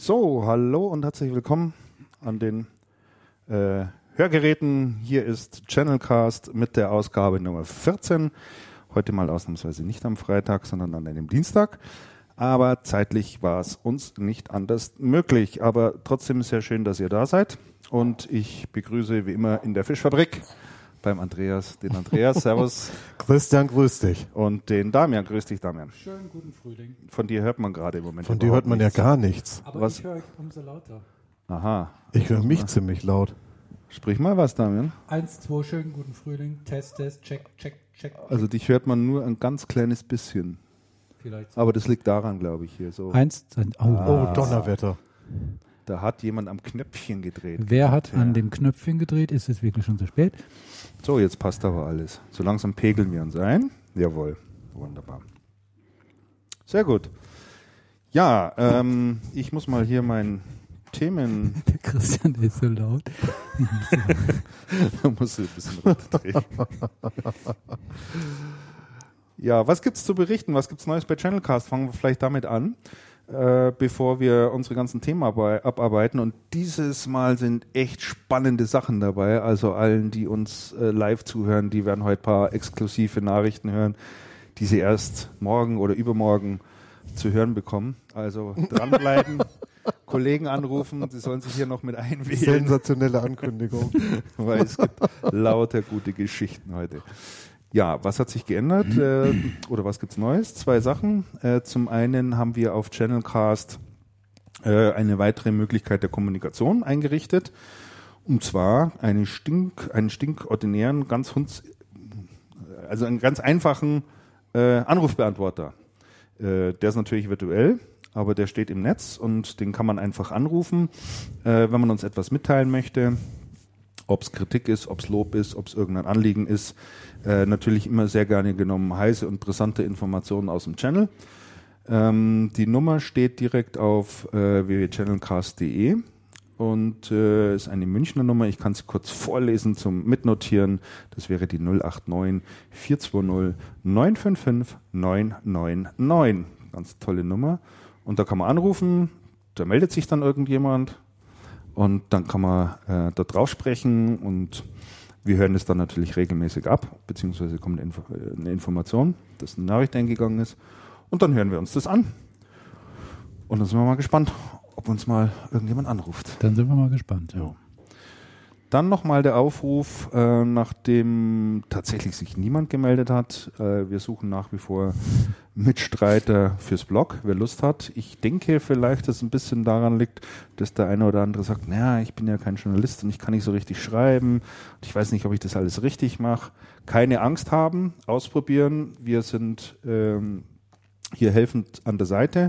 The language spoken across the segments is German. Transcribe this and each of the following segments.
So, hallo und herzlich willkommen an den Hörgeräten. Hier ist Channelcast mit der Ausgabe Nummer 14. Heute mal ausnahmsweise nicht am Freitag, sondern an einem Dienstag. Aber zeitlich war es uns nicht anders möglich. Aber trotzdem sehr schön, dass ihr da seid. Und ich begrüße wie immer in der Fischfabrik beim Andreas, den Andreas, servus. Christian, grüß dich. Und den Damian, grüß dich Damian. Schönen guten Frühling. Von dir hört man gerade im Moment Von dir hört man nichts. ja gar nichts. Aber Was? ich höre euch umso lauter. Aha. Ich höre mich ziemlich laut. Sprich mal was, Damian. 1, 2, schönen guten Frühling. Test, check. Also dich hört man nur ein ganz kleines bisschen. Vielleicht. Aber das liegt daran, glaube ich, hier so. 1, Oh, Donnerwetter. Da hat jemand am Knöpfchen gedreht. Wer hat an dem Knöpfchen gedreht? Ist es wirklich schon zu spät? So, jetzt passt aber alles. So langsam pegeln wir uns ein. Jawohl, wunderbar. Sehr gut. Ja, ich muss mal hier meinen Themen... Der Christian ist so laut. Da muss ich ein bisschen runterdrehen. Ja, was gibt's zu berichten? Was gibt's Neues bei Channelcast? Fangen wir vielleicht damit an, bevor wir unsere ganzen Themen abarbeiten. Und dieses Mal sind echt spannende Sachen dabei. Also allen, die uns live zuhören, die werden heute ein paar exklusive Nachrichten hören, die sie erst morgen oder übermorgen zu hören bekommen. Also dranbleiben, Kollegen anrufen, sie sollen sich hier noch mit einwählen. Sensationelle Ankündigung. Weil es gibt lauter gute Geschichten heute. Ja, was hat sich geändert oder was gibt's Neues? 2 Sachen. Zum einen haben wir auf Channelcast eine weitere Möglichkeit der Kommunikation eingerichtet. Und zwar einen stinkordinären, also einen ganz einfachen Anrufbeantworter. Der ist natürlich virtuell, aber der steht im Netz und den kann man einfach anrufen, wenn man uns etwas mitteilen möchte. Ob es Kritik ist, ob es Lob ist, ob es irgendein Anliegen ist. Natürlich immer sehr gerne genommen heiße und brisante Informationen aus dem Channel. Die Nummer steht direkt auf www.channelcast.de und ist eine Münchner Nummer. Ich kann es kurz vorlesen zum Mitnotieren. Das wäre die 089 420 955 999. Ganz tolle Nummer. Und da kann man anrufen, da meldet sich dann irgendjemand. Und dann kann man da drauf sprechen und wir hören es dann natürlich regelmäßig ab, beziehungsweise kommt eine Information, dass eine Nachricht eingegangen ist und dann hören wir uns das an. Und dann sind wir mal gespannt, ob uns mal irgendjemand anruft. Dann sind wir mal gespannt. Ja. Dann nochmal der Aufruf, nachdem tatsächlich sich niemand gemeldet hat. Wir suchen nach wie vor Mitstreiter fürs Blog, wer Lust hat. Ich denke vielleicht, dass es ein bisschen daran liegt, dass der eine oder andere sagt, naja, ich bin ja kein Journalist und ich kann nicht so richtig schreiben. Und ich weiß nicht, ob ich das alles richtig mache. Keine Angst haben, ausprobieren. Wir sind hier helfend an der Seite.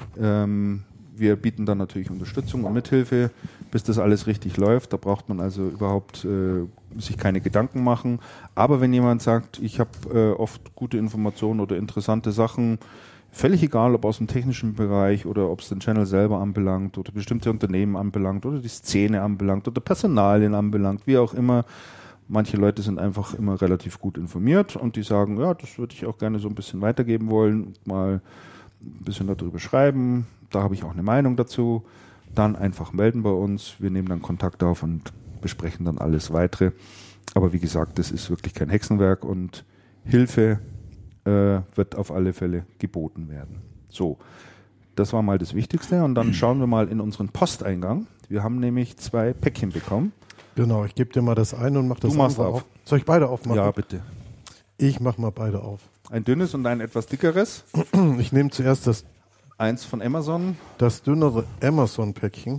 Wir bieten dann natürlich Unterstützung und Mithilfe, bis das alles richtig läuft. Da braucht man also überhaupt sich keine Gedanken machen. Aber wenn jemand sagt, ich habe oft gute Informationen oder interessante Sachen, völlig egal, ob aus dem technischen Bereich oder ob es den Channel selber anbelangt oder bestimmte Unternehmen anbelangt oder die Szene anbelangt oder Personalien anbelangt, wie auch immer. Manche Leute sind einfach immer relativ gut informiert und die sagen, ja, das würde ich auch gerne so ein bisschen weitergeben wollen, mal ein bisschen darüber schreiben. Da habe ich auch eine Meinung dazu. Dann einfach melden bei uns. Wir nehmen dann Kontakt auf und besprechen dann alles Weitere. Aber wie gesagt, das ist wirklich kein Hexenwerk und Hilfe wird auf alle Fälle geboten werden. So, das war mal das Wichtigste. Und dann schauen wir mal in unseren Posteingang. Wir haben nämlich 2 Päckchen bekommen. Genau, ich gebe dir mal das eine und mach das Du machst andere auf. Soll ich beide aufmachen? Ja, bitte. Ich mach mal beide auf. Ein dünnes und ein etwas dickeres. Ich nehme zuerst Eins von Amazon. das dünnere Amazon-Päckchen.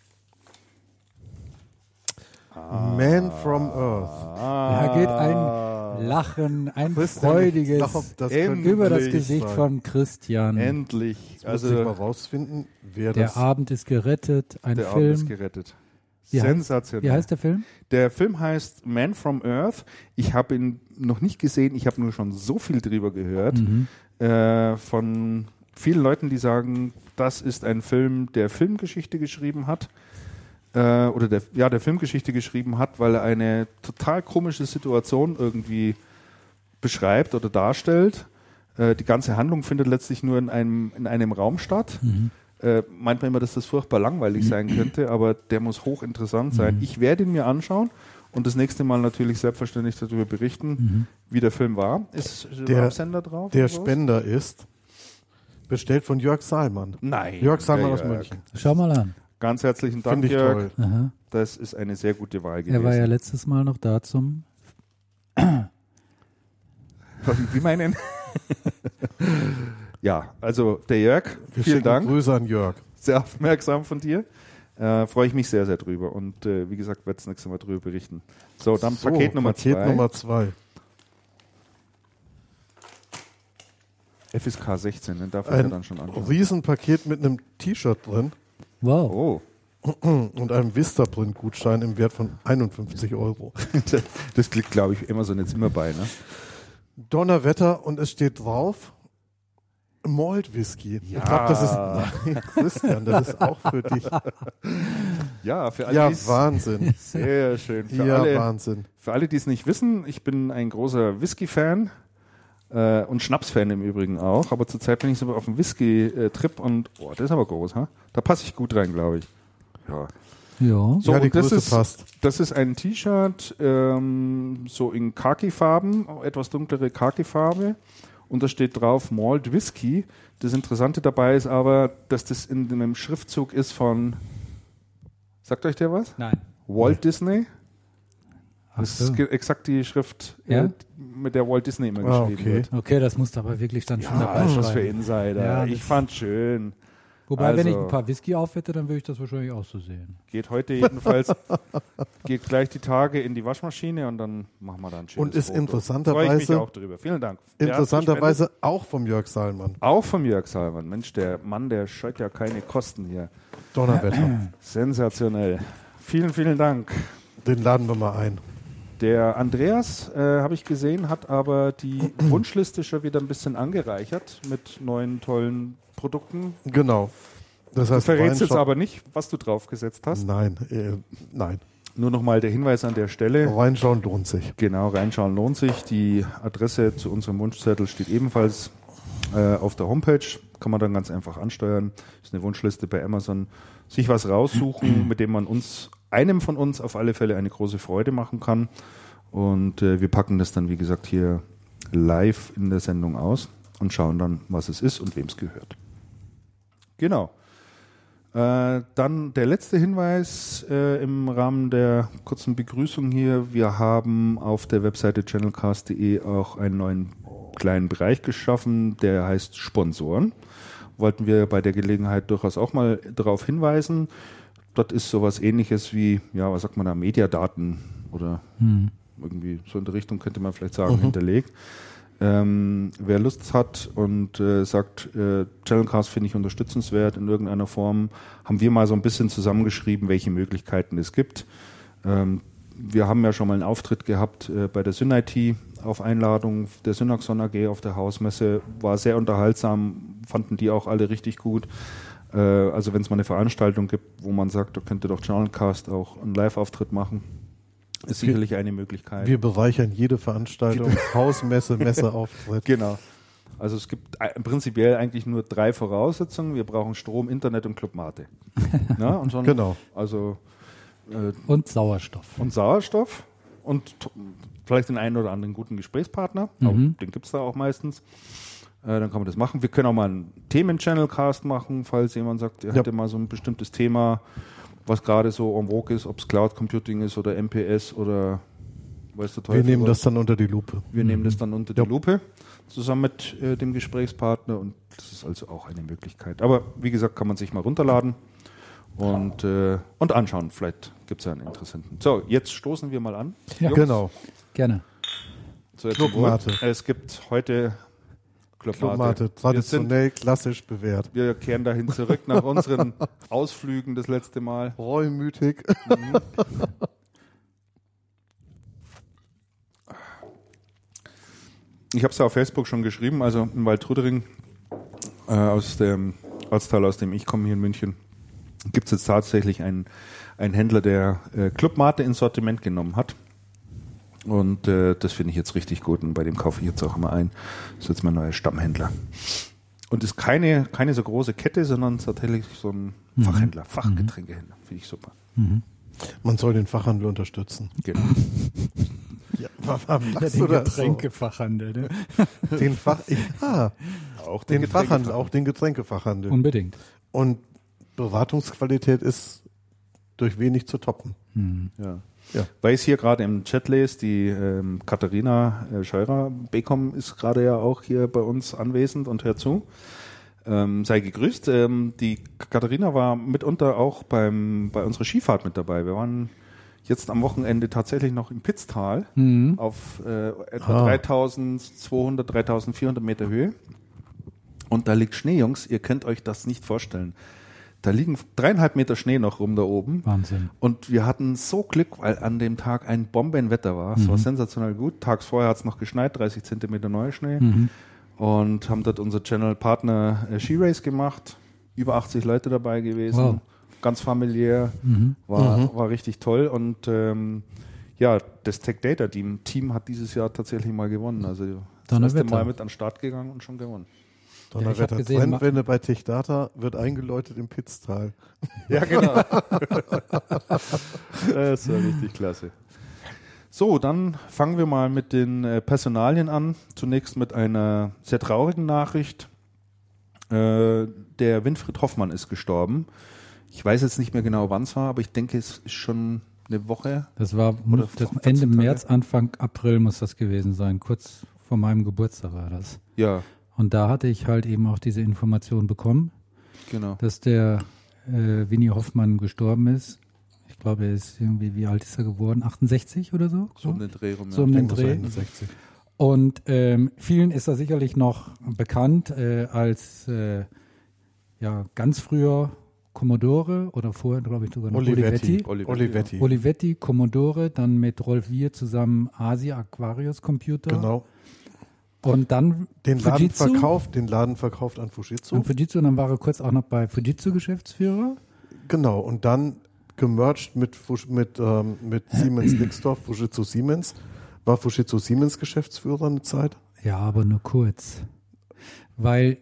Man from Earth. Da geht ein Lachen, ein Christian, freudiges ich glaub, das könnte über das endlich Gesicht sein. von Christian. Endlich. Jetzt muss ich mal rausfinden, wer Der das Abend ist gerettet, ein der Abend ist Film. gerettet. Wie Sensationell. heißt der Film? Der Film heißt Man from Earth. Ich habe ihn noch nicht gesehen, ich habe nur schon so viel drüber gehört. Von vielen Leuten, die sagen, das ist ein Film, der Filmgeschichte geschrieben hat. Der Filmgeschichte geschrieben hat, weil er eine total komische Situation irgendwie beschreibt oder darstellt. Die ganze Handlung findet letztlich nur in einem Raum statt. meint man immer, dass das furchtbar langweilig sein könnte, aber der muss hochinteressant sein. Ich werde ihn mir anschauen und das nächste Mal natürlich selbstverständlich darüber berichten, wie der Film war. Ist der Absender drauf? Der Spender ist bestellt von Jörg Salmann. Nein. Jörg Salmann aus Jörg. München. Schau mal an. Ganz herzlichen Dank, Finde ich Jörg. toll. Aha. Das ist eine sehr gute Wahl gewesen. Er war ja letztes Mal noch da zum... Wie meinen? Ja, also der Jörg, Wir vielen schicken Dank. Grüße an Jörg. Sehr aufmerksam von dir. Freue ich mich sehr, sehr drüber. Und wie gesagt, werde das nächste Mal drüber berichten. So, dann Paket Nummer 2. Paket Nummer 2. FSK 16, den darf ich ja Ein dann schon anschauen. Riesenpaket mit einem T-Shirt drin Wow. Oh, und einem Vistaprint-Gutschein im Wert von 51 €. das klickt, glaube ich, Amazon jetzt immer bei, ne? Donnerwetter und es steht drauf Malt Whisky. Ja. Ich glaube, das ist nein, Christian, das ist auch für dich. Ja, für alle, Ja, die's- Wahnsinn. sehr schön. Ja, Wahnsinn. Für alle, die es nicht wissen, ich bin ein großer Whisky-Fan und Schnaps-Fan im Übrigen auch, aber zurzeit bin ich so auf einem Whisky-Trip und das ist aber groß, ha? Da passe ich gut rein, glaube ich. Ja. Ja. So, Ja, die und das Größe ist, passt. das ist ein T-Shirt, so in Khaki-Farben, etwas dunklere Khaki-Farbe. Und da steht drauf Malt Whisky. Das Interessante dabei ist aber, dass das in einem Schriftzug ist von, sagt euch der was? Nein. Walt Disney. Ach Das so. ist exakt die Schrift, Ja? mit der Walt Disney immer geschrieben okay. wird. Okay, das musst du aber wirklich dann schon Ja, dabei was für schreiben. Insider. Ja, Ich das- fand schön. Wobei, wenn ich Also- ein paar Whisky aufwette, dann würde ich das wahrscheinlich auch so sehen. Geht heute jedenfalls, geht gleich die Tage in die Waschmaschine und dann machen wir da ein schönes Und ist Foto. interessanterweise- Freue ich mich auch drüber. Vielen Dank. Wer hat's Interessanterweise auch vom Jörg Salmann. gespendet? Auch vom Jörg Salmann. Mensch, der Mann, der scheut ja keine Kosten hier. Donnerwetter. Sensationell. Vielen, vielen Dank. Den laden wir mal ein. Der Andreas, habe ich gesehen, hat aber die Wunschliste schon wieder ein bisschen angereichert mit neuen tollen Produkten. Genau. Das Du heißt, verrätst jetzt Weinshop- aber nicht, was du draufgesetzt hast. Nein, nein. Nur nochmal der Hinweis an der Stelle. Reinschauen lohnt sich. Genau, reinschauen lohnt sich. Die Adresse zu unserem Wunschzettel steht ebenfalls auf der Homepage. Kann man dann ganz einfach ansteuern. Ist eine Wunschliste bei Amazon. Sich was raussuchen, mit dem man einem von uns auf alle Fälle eine große Freude machen kann. Und wir packen das dann, wie gesagt, hier live in der Sendung aus und schauen dann, was es ist und wem es gehört. Genau. Dann der letzte Hinweis im Rahmen der kurzen Begrüßung hier. Wir haben auf der Webseite channelcast.de auch einen neuen kleinen Bereich geschaffen, der heißt Sponsoren. Wollten wir bei der Gelegenheit durchaus auch mal darauf hinweisen. Dort ist sowas Ähnliches wie, ja, was sagt man da, Mediadaten oder irgendwie so in der Richtung könnte man vielleicht sagen, hinterlegt. Wer Lust hat und sagt, Channelcast finde ich unterstützenswert in irgendeiner Form, haben wir mal so ein bisschen zusammengeschrieben, welche Möglichkeiten es gibt. Wir haben ja schon mal einen Auftritt gehabt bei der SynIT auf Einladung der Synaxon AG auf der Hausmesse. War sehr unterhaltsam, fanden die auch alle richtig gut. Also wenn es mal eine Veranstaltung gibt, wo man sagt, da könnte doch Channelcast auch einen Live-Auftritt machen, ist sicherlich eine Möglichkeit. Wir bereichern jede Veranstaltung, Hausmesse, Messeauftritt. Genau. Also es gibt prinzipiell eigentlich nur 3 Voraussetzungen. Wir brauchen Strom, Internet und Club Mate. Na, und schon, Genau. Also Und Sauerstoff. und Sauerstoff und vielleicht den einen oder anderen guten Gesprächspartner. Aber den gibt es da auch meistens. Dann kann man das machen. Wir können auch mal einen Themen-Channel-Cast machen, falls jemand sagt, er hätte mal so ein bestimmtes Thema, was gerade so en vogue ist, ob es Cloud Computing ist oder MPS oder weißt du Teufel Wir nehmen was. das dann unter die Lupe. Wir nehmen das dann unter die Lupe zusammen mit dem Gesprächspartner und das ist also auch eine Möglichkeit. Aber wie gesagt, kann man sich mal runterladen und anschauen. Vielleicht gibt es ja einen Interessenten. So, jetzt stoßen wir mal an. Ja. Jungs. Genau. Gerne. So, jetzt Club zum Wohl. Mate. Es gibt heute Club Club Mate. Mate, traditionell, klassisch bewährt. Wir kehren dahin zurück nach unseren Ausflügen das letzte Mal. Reumütig. Ich habe es ja auf Facebook schon geschrieben, also in Waldrudering, aus dem Ortsteil, aus dem ich komme hier in München, gibt es jetzt tatsächlich einen Händler, der Club Mate ins Sortiment genommen hat. Und das finde ich jetzt richtig gut und bei dem kaufe ich jetzt auch immer ein. Das ist jetzt mein neuer Stammhändler. Und ist keine so große Kette, sondern tatsächlich so ein Fachhändler, Fachgetränkehändler. Finde ich super. Man soll den Fachhandel unterstützen. Genau. Ja, warum lachst Den du da Getränkefachhandel, ne? so? Den Auch den Fachhandel, auch den Getränkefachhandel. Unbedingt. Und Beratungsqualität ist durch wenig zu toppen. Ja. Ja. Weil ich es hier gerade im Chat lese, die Katharina Scheurer Becom ist gerade ja auch hier bei uns anwesend und hört zu. Sei gegrüßt. Die Katharina war mitunter auch bei unserer Skifahrt mit dabei. Wir waren jetzt am Wochenende tatsächlich noch im Pitztal auf etwa 3200, 3400 Meter Höhe. Und da liegt Schnee, Jungs. Ihr könnt euch das nicht vorstellen. Da liegen 3,5 Meter Schnee noch rum da oben. Wahnsinn. Und wir hatten so Glück, weil an dem Tag ein Bombenwetter war. Es war sensationell gut. Tags vorher hat es noch geschneit, 30 Zentimeter Neuschnee. Und haben dort unser Channel-Partner Ski-Race gemacht. Über 80 Leute dabei gewesen. Wow. Ganz familiär. War richtig toll. Und das Tech Data Team hat dieses Jahr tatsächlich mal gewonnen. Also das erste Mal mit an den Start gegangen und schon gewonnen. Donnerwetter. Ich hab gesehen, Trendwende bei Tech Data wird eingeläutet im Pitztal. Ja, genau. Das war richtig klasse. So, dann fangen wir mal mit den Personalien an. Zunächst mit einer sehr traurigen Nachricht. Der Winfried Hoffmann ist gestorben. Ich weiß jetzt nicht mehr genau, wann es war, aber ich denke, es ist schon eine Woche. Das war Oder das 14 Ende Tage. März, Anfang April muss das gewesen sein. Kurz vor meinem Geburtstag war das. Ja, Und da hatte ich halt eben auch diese Information bekommen, genau. dass der Winnie Hoffmann gestorben ist. Ich glaube, er ist irgendwie, wie alt ist er geworden? 68 oder so? So um den Dreh rum. So um den Dreh. 61. Und vielen ist er sicherlich noch bekannt als ganz früher Commodore oder vorher, glaube ich, sogar noch Olivetti. Olivetti, Commodore, dann mit Rolf Wier zusammen Asia Aquarius Computer. Genau. Und dann Den Laden Fujitsu. verkauft an Fujitsu. Und Fujitsu, und dann war er kurz auch noch bei Fujitsu Geschäftsführer. Genau. Und dann gemerged mit Siemens Nixdorf, Fujitsu Siemens. War Fujitsu Siemens Geschäftsführer eine Zeit? Ja, aber nur kurz. Weil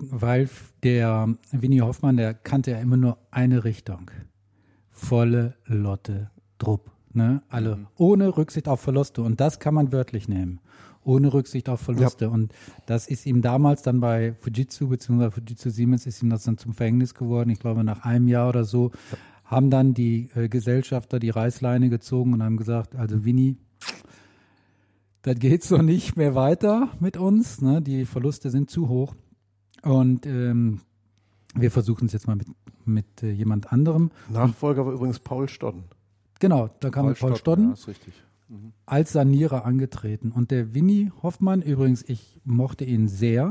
der Winnie Hoffmann, der kannte ja immer nur eine Richtung. Volle Lotte Drupp. Ne? Alle. Ohne Rücksicht auf Verluste. Und das kann man wörtlich nehmen. Ohne Rücksicht auf Verluste. Ja. Und das ist ihm damals dann bei Fujitsu bzw. Fujitsu Siemens ist ihm das dann zum Verhängnis geworden. Ich glaube, nach einem Jahr oder so haben dann die Gesellschafter die Reißleine gezogen und haben gesagt, also Winnie, das geht so nicht mehr weiter mit uns. Ne? Die Verluste sind zu hoch. Und wir versuchen es jetzt mal mit jemand anderem. Nachfolger war übrigens Paul Stodden. Genau, da kam Paul Stodden. Ja, ist richtig. Als Sanierer angetreten. Und der Winnie Hoffmann, übrigens, ich mochte ihn sehr,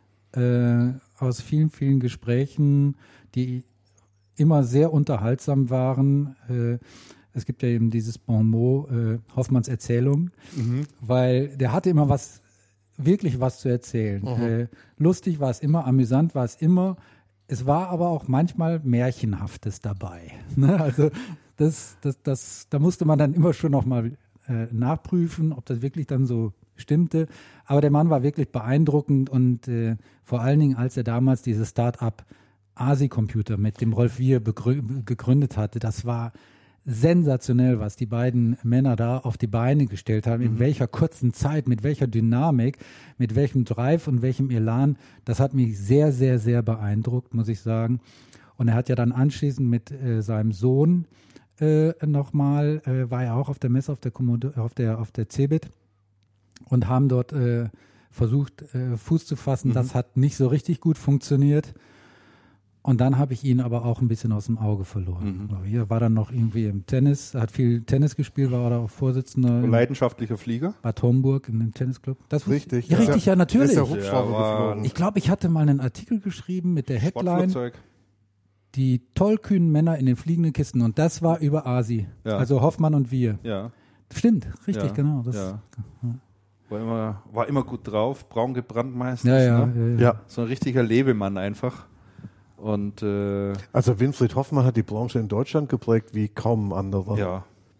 aus vielen, vielen Gesprächen, die immer sehr unterhaltsam waren. Es gibt ja eben dieses Bonmot, Hoffmanns Erzählung, weil der hatte immer wirklich was zu erzählen. Lustig war es immer, amüsant war es immer. Es war aber auch manchmal Märchenhaftes dabei. Ne? Also da musste man dann immer schon noch mal nachprüfen, ob das wirklich dann so stimmte. Aber der Mann war wirklich beeindruckend und vor allen Dingen, als er damals dieses Start-up ASI Computer mit dem Rolf Wier gegründet hatte, das war sensationell, was die beiden Männer da auf die Beine gestellt haben, in welcher kurzen Zeit, mit welcher Dynamik, mit welchem Drive und welchem Elan. Das hat mich sehr, sehr, sehr beeindruckt, muss ich sagen. Und er hat ja dann anschließend mit seinem Sohn nochmal, war er auch auf der Messe, auf der CeBIT und haben dort versucht, Fuß zu fassen. Das hat nicht so richtig gut funktioniert. Und dann habe ich ihn aber auch ein bisschen aus dem Auge verloren. Hier war dann noch irgendwie im Tennis, hat viel Tennis gespielt, war da auch Vorsitzender. Leidenschaftlicher Flieger. Bad Homburg in dem Tennisclub. Das Richtig. Ja, richtig, ja, natürlich. Ist der Hubschrauber geflogen. Ich glaube, ich hatte mal einen Artikel geschrieben mit der Headline, Sportflugzeug. die tollkühnen Männer in den fliegenden Kisten. Und das war über ASI. Ja. Also Hoffmann und wir. Ja. Stimmt, richtig, Ja, genau. ja. War immer gut drauf, braun gebrannt meistens. Ja. Ne? Ja. So ein richtiger Lebemann einfach. Und Also Winfried Hoffmann hat die Branche in Deutschland geprägt wie kaum ein anderer. ja,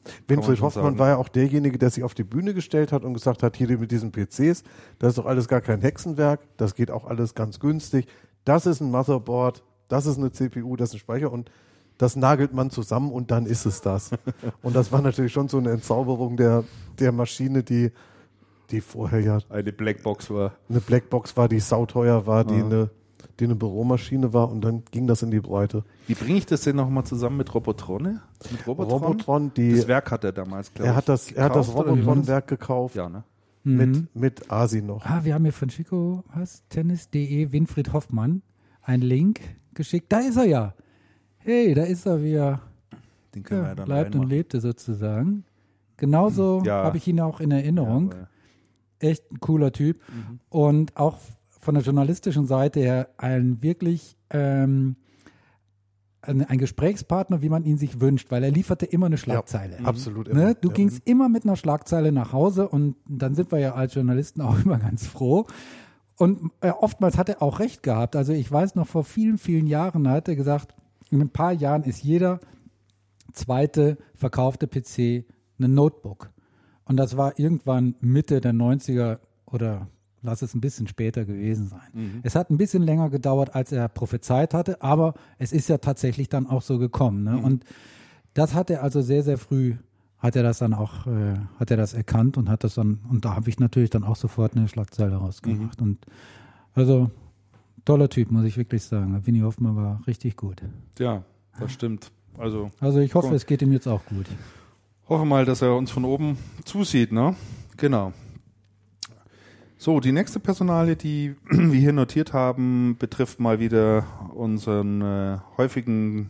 Winfried schon Hoffmann sagen. war ja auch derjenige, der sich auf die Bühne gestellt hat und gesagt hat, hier mit diesen PCs, das ist doch alles gar kein Hexenwerk, das geht auch alles ganz günstig. Das ist ein Motherboard, das ist eine CPU, das ist ein Speicher und das nagelt man zusammen und dann ist es das. Und das war natürlich schon so eine Entzauberung der Maschine, die vorher ja Eine Blackbox war. eine Blackbox war, die sauteuer war, die eine Büromaschine war und dann ging das in die Breite. Wie bringe ich das denn nochmal zusammen mit Robotrone? Mit Robotron, das Werk hat er damals, glaube ich. er hat das gekauft, oder wie war das? Robotron-Werk gekauft, Ja, ne? mit ASI noch. Wir haben hier von Chico, tennis.de, Winfried Hoffmann, einen Link geschickt. Da ist er ja. Hey, da ist er, wie er Den können wir ja dann bleibt und reinmachen. lebte sozusagen. Genauso Ja. habe ich ihn auch in Erinnerung. Ja, Echt ein cooler Typ. Und auch von der journalistischen Seite her ein wirklich ein Gesprächspartner, wie man ihn sich wünscht, weil er lieferte immer eine Schlagzeile. Absolut. Ne? immer. Du Ja. gingst immer mit einer Schlagzeile nach Hause und dann sind wir ja als Journalisten auch immer ganz froh. Und oftmals hat er auch recht gehabt. Also ich weiß noch, vor vielen, vielen Jahren hat er gesagt, in ein paar Jahren ist jeder zweite verkaufte PC ein Notebook. Und das war irgendwann Mitte der 90er oder lass es ein bisschen später gewesen sein. Es hat ein bisschen länger gedauert, als er prophezeit hatte, aber es ist ja tatsächlich dann auch so gekommen. Ne? Und das hat er also sehr, sehr früh, hat er das dann auch, hat er das erkannt und hat das dann, und da habe ich natürlich dann auch sofort eine Schlagzeile rausgemacht. Und also toller Typ, muss ich wirklich sagen. Winnie Hoffmann war richtig gut. Ja, das stimmt. Also Also ich hoffe, Cool. es geht ihm jetzt auch gut. hoffe mal, dass er uns von oben zusieht, ne? Genau. So, die nächste Personalie, die wir hier notiert haben, betrifft mal wieder unseren häufigen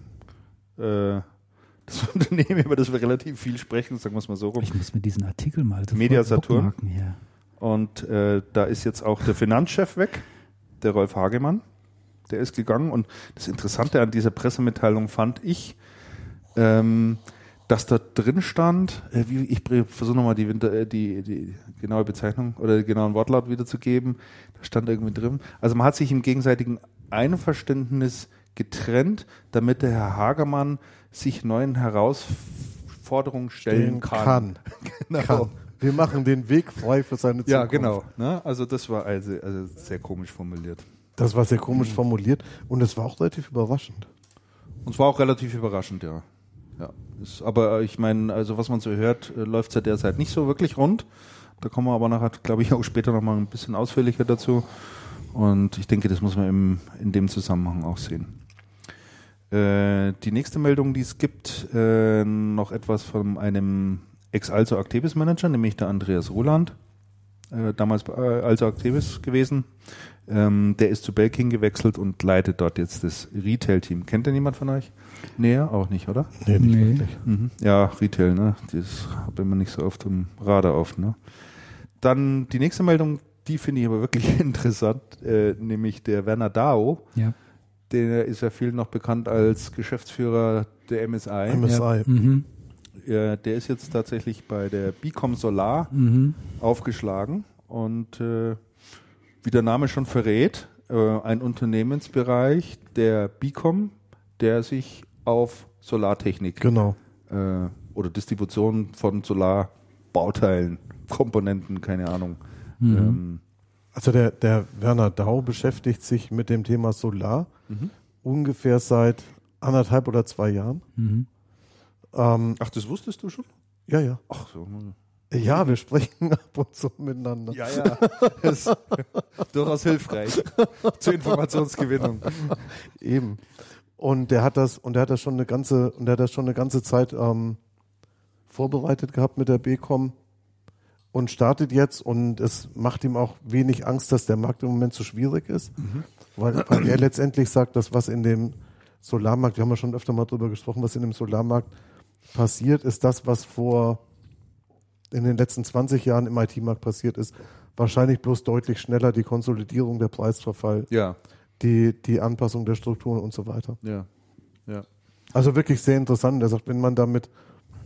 das Unternehmen, über das wir relativ viel sprechen, sagen wir es mal so rum. Ich muss mir diesen Artikel mal sofort Media Saturn. bookmarken hier. Und da ist jetzt auch der Finanzchef weg, der Rolf Hagemann. Der ist gegangen. Und das Interessante an dieser Pressemitteilung fand ich, dass da drin stand, ich versuche nochmal die genaue Bezeichnung oder den genauen Wortlaut wiederzugeben. Da stand irgendwie drin. Also man hat sich im gegenseitigen Einverständnis getrennt, damit der Herr Hagemann sich neuen Herausforderungen stellen kann. Genau. Kann. Wir machen den Weg frei für seine Zukunft. Ja, genau. Ne? Also das war also sehr komisch formuliert. Das war sehr komisch formuliert und es war auch relativ überraschend. Und es war auch relativ überraschend, ja. Aber ich meine, also was man so hört, läuft es ja derzeit nicht so wirklich rund. Da kommen wir aber nachher, glaube ich, auch später nochmal ein bisschen ausführlicher dazu. Und ich denke, das muss man in dem Zusammenhang auch sehen. Die nächste Meldung, die es gibt, noch etwas von einem Ex-Also Activis Manager, nämlich der Andreas Roland, damals bei Also Activis gewesen. Der ist zu Belkin gewechselt und leitet dort jetzt das Retail-Team. Kennt denn jemand von euch? Näher? Auch nicht, oder? Nee, nicht Nee. wirklich. Ja, Retail, ne? Das hat man nicht so oft im Radar auf, ne? Dann die nächste Meldung, die finde ich aber wirklich interessant, nämlich der Werner Dao. Ja. Der ist ja vielen noch bekannt als Geschäftsführer der MSI. MSI. Mhm. Der ist jetzt tatsächlich bei der Bicom Solar aufgeschlagen und wie der Name schon verrät, ein Unternehmensbereich der Bicom, der sich auf Solartechnik Genau. oder Distribution von Solarbauteilen, Komponenten, keine Ahnung. Also der Werner Dau beschäftigt sich mit dem Thema Solar ungefähr seit 1,5 oder 2 Jahren. Ach, das wusstest du schon? Ja, ja. Ach so. Ja, wir sprechen ab und zu miteinander. Ja, ja. Das ist durchaus hilfreich zur Informationsgewinnung. Eben. Und der hat das schon eine ganze Zeit vorbereitet gehabt mit der BCom und startet jetzt, und es macht ihm auch wenig Angst, dass der Markt im Moment zu schwierig ist, weil er letztendlich sagt, dass was in dem Solarmarkt, wir haben ja schon öfter mal drüber gesprochen, was in dem Solarmarkt passiert, ist das, was in den letzten 20 Jahren im IT-Markt passiert ist, wahrscheinlich bloß deutlich schneller, die Konsolidierung, der Preisverfall, Ja, die Anpassung der Strukturen und so weiter. ja. Also wirklich sehr interessant. Er sagt, wenn man da mit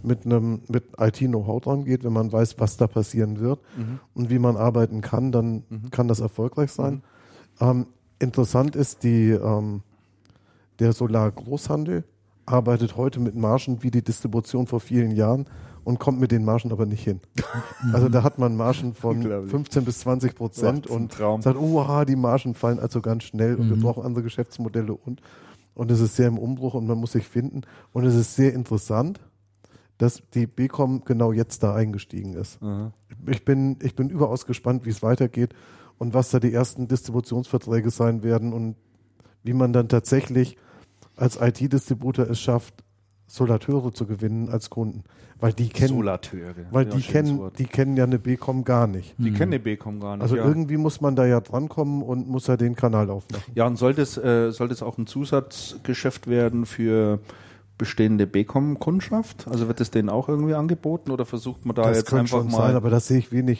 IT-Know-how dran geht, wenn man weiß, was da passieren wird und wie man arbeiten kann, dann kann das erfolgreich sein. Interessant ist, der Solar-Großhandel arbeitet heute mit Margen wie die Distribution vor vielen Jahren und kommt mit den Margen aber nicht hin. Also da hat man Margen von 15 bis 20% und sagt, die Margen fallen also ganz schnell und wir brauchen andere Geschäftsmodelle und es ist sehr im Umbruch und man muss sich finden. Und es ist sehr interessant, dass die BCom genau jetzt da eingestiegen ist. Aha. Ich bin überaus gespannt, wie es weitergeht und was da die ersten Distributionsverträge sein werden und wie man dann tatsächlich als IT-Distributor es schafft, Solateure zu gewinnen als Kunden. Weil die kennen, Solateure. die kennen ja eine BCom gar nicht. Die kennen die BCom gar nicht. Also irgendwie muss man da ja drankommen und muss ja den Kanal aufmachen. Ja, und soll das auch ein Zusatzgeschäft werden für bestehende BCom-Kundschaft? Also wird es denen auch irgendwie angeboten oder versucht man da Das jetzt kann einfach schon mal... sein, aber das sehe ich wenig,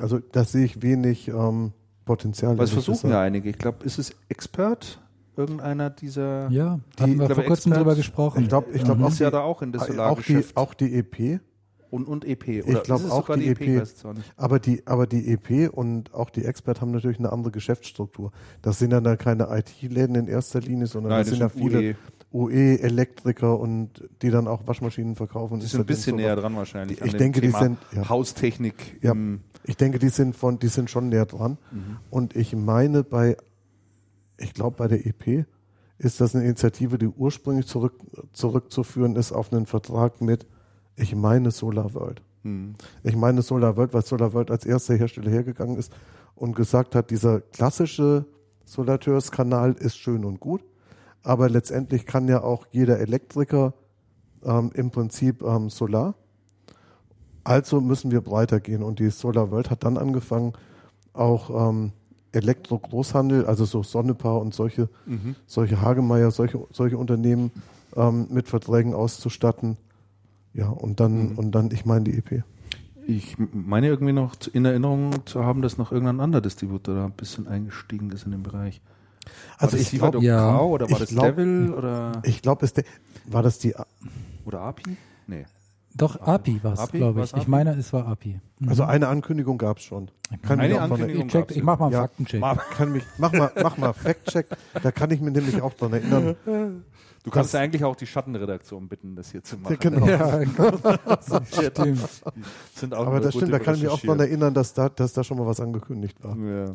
Potenzial. Was versuchen ja einige? Ich glaube, ist es Expert? Irgendeiner dieser... Ja, hatten wir vor kurzem drüber gesprochen. Ich glaube auch ist ja da auch in das Solargeschäft. Auch die EP. Und EP. Oder ich glaube auch sogar die EP. Ich weiß es zwar nicht. Aber die EP und auch die Expert haben natürlich eine andere Geschäftsstruktur. Das sind dann da keine IT-Läden in erster Linie, sondern das sind ja viele UE-Elektriker und die dann auch Waschmaschinen verkaufen. Die sind ein bisschen näher dran wahrscheinlich. Ich denke, die sind Haustechnik. Ja, ich denke, die sind schon näher dran. Und ich meine, bei der EP ist das eine Initiative, die ursprünglich zurückzuführen ist auf einen Vertrag mit, ich meine SolarWorld. Ich meine SolarWorld, weil SolarWorld als erster Hersteller hergegangen ist und gesagt hat, dieser klassische Solateurskanal ist schön und gut, aber letztendlich kann ja auch jeder Elektriker im Prinzip Solar. Also müssen wir breiter gehen und die SolarWorld hat dann angefangen, auch Elektro-Großhandel, also so Sonnepaar und solche Hagemeyer, solche Unternehmen mit Verträgen auszustatten. Ja, und dann, ich meine die EP. Ich meine irgendwie noch in Erinnerung zu haben, dass noch irgendein anderer Distributor da ein bisschen eingestiegen ist in den Bereich. Also ich glaube, oder war das Devil? Oder? Ich glaube, war das die... Oder API? Nee. Doch, API war es, glaube ich. Ich meine, es war API. Also eine Ankündigung gab es schon. Ich mache mal einen Faktencheck. Mach mal Fact-Check. Da kann ich mir nämlich auch dran erinnern. Du kannst ja eigentlich auch die Schattenredaktion bitten, das hier zu machen. Genau. Ja, stimmt. Sind auch aber das stimmt, da kann ich mich auch dran erinnern, dass da schon mal was angekündigt war. Ja.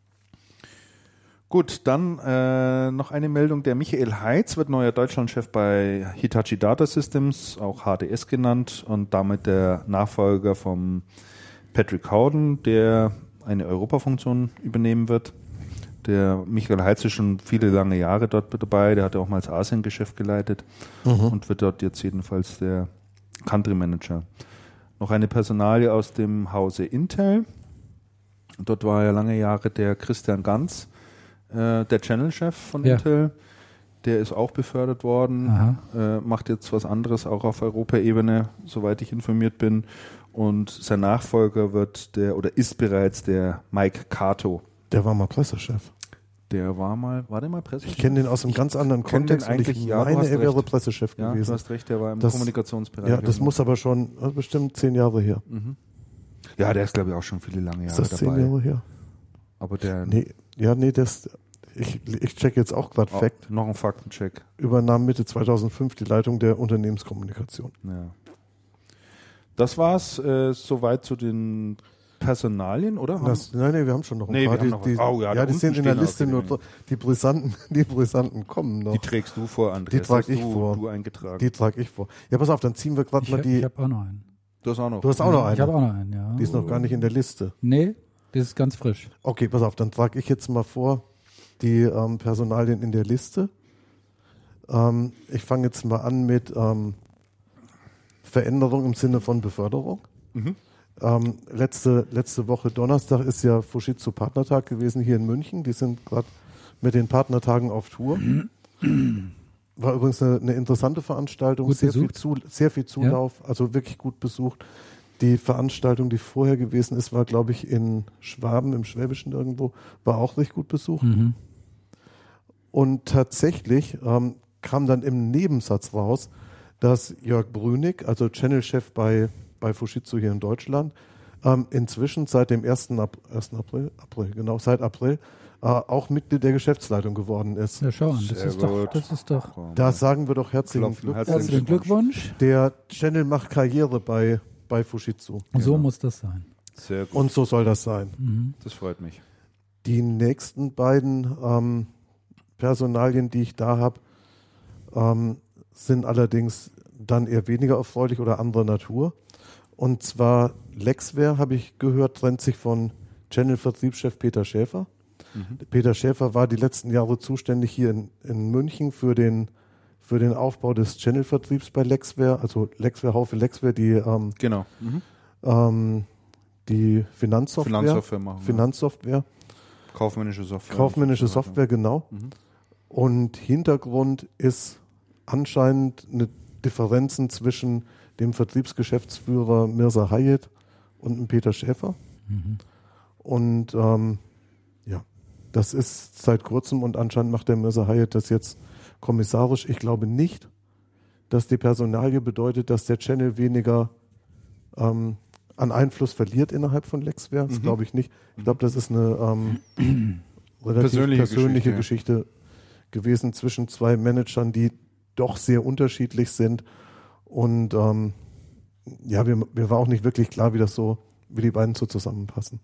Gut, dann noch eine Meldung. Der Michael Heitz wird neuer Deutschlandchef bei Hitachi Data Systems, auch HDS genannt, und damit der Nachfolger vom Patrick Howden, der eine Europafunktion übernehmen wird. Der Michael Heitz ist schon viele lange Jahre dort dabei. Der hat ja auch mal das Asien-Geschäft geleitet und wird dort jetzt jedenfalls der Country Manager. Noch eine Personalie aus dem Hause Intel. Dort war ja lange Jahre der Christian Ganz, der Channel-Chef von Intel. Der ist auch befördert worden, macht jetzt was anderes, auch auf Europaebene, soweit ich informiert bin. Und sein Nachfolger ist bereits der Mike Cato. Der war mal Pressechef. War der mal Pressechef? Ich kenne den aus einem ganz anderen Kontext und ich meine, er wäre Pressechef gewesen. Du hast recht, der war im Kommunikationsbereich. Ja, das muss aber schon bestimmt 10 Jahre her. Ja, der ist, glaube ich, auch schon viele lange Jahre dabei. Ist das 10 Jahre her? Aber der... Ich check jetzt auch gerade Fact. Noch ein Faktencheck. Übernahm Mitte 2005 die Leitung der Unternehmenskommunikation. Ja. Das war's soweit zu den Personalien, oder? Nein, wir haben schon noch ein paar. Die sind in der Liste nur die brisanten kommen noch. Die trägst du vor, Andreas. Die trage ich vor. Du eingetragen. Die trage ich vor. Ja, pass auf, dann ziehen wir gerade mal die... Ich habe auch noch einen. Du hast auch noch. Du hast auch noch einen? Ich habe auch noch einen, ja. Die ist noch gar nicht in der Liste. Nee, das ist ganz frisch. Okay, pass auf, dann trage ich jetzt mal vor die Personalien in der Liste. Ich fange jetzt mal an mit Veränderung im Sinne von Beförderung. Letzte Woche Donnerstag ist ja Fujitsu Partnertag gewesen hier in München. Die sind gerade mit den Partnertagen auf Tour. War übrigens eine interessante Veranstaltung, sehr viel Zulauf, also wirklich gut besucht. Die Veranstaltung, die vorher gewesen ist, war, glaube ich, in Schwaben, im Schwäbischen irgendwo, war auch recht gut besucht. Und tatsächlich kam dann im Nebensatz raus, dass Jörg Brünig, also Channel-Chef bei Fujitsu hier in Deutschland, inzwischen seit dem 1. April, seit April, auch Mitglied der Geschäftsleitung geworden ist. Ja, schau an, das ist doch. Da sagen wir doch herzlichen Glückwunsch. Der Channel macht Karriere bei bei Fujitsu. So muss das sein. Sehr gut. Und so soll das sein. Das freut mich. Die nächsten beiden Personalien, die ich da habe, sind allerdings dann eher weniger erfreulich oder anderer Natur. Und zwar Lexware, habe ich gehört, trennt sich von Channel-Vertriebschef Peter Schäfer. Peter Schäfer war die letzten Jahre zuständig hier in München für den Aufbau des Channel-Vertriebs bei Lexware, also Lexware, Haufe Lexware, die Genau. die Finanzsoftware machen. Finanzsoftware. Kaufmännische Software. Kaufmännische Software, genau. Und Hintergrund ist anscheinend eine Differenzen zwischen dem Vertriebsgeschäftsführer Mirza Hayet und dem Peter Schäfer. Und ja, das ist seit kurzem und anscheinend macht der Mirza Hayet das jetzt kommissarisch. Ich glaube nicht, dass die Personalie bedeutet, dass der Channel weniger an Einfluss verliert innerhalb von Lexware. Das glaube ich nicht. Ich glaube, das ist eine relativ persönliche Geschichte gewesen zwischen zwei Managern, die doch sehr unterschiedlich sind. Und ja, mir war auch nicht wirklich klar, wie die beiden so zusammenpassen.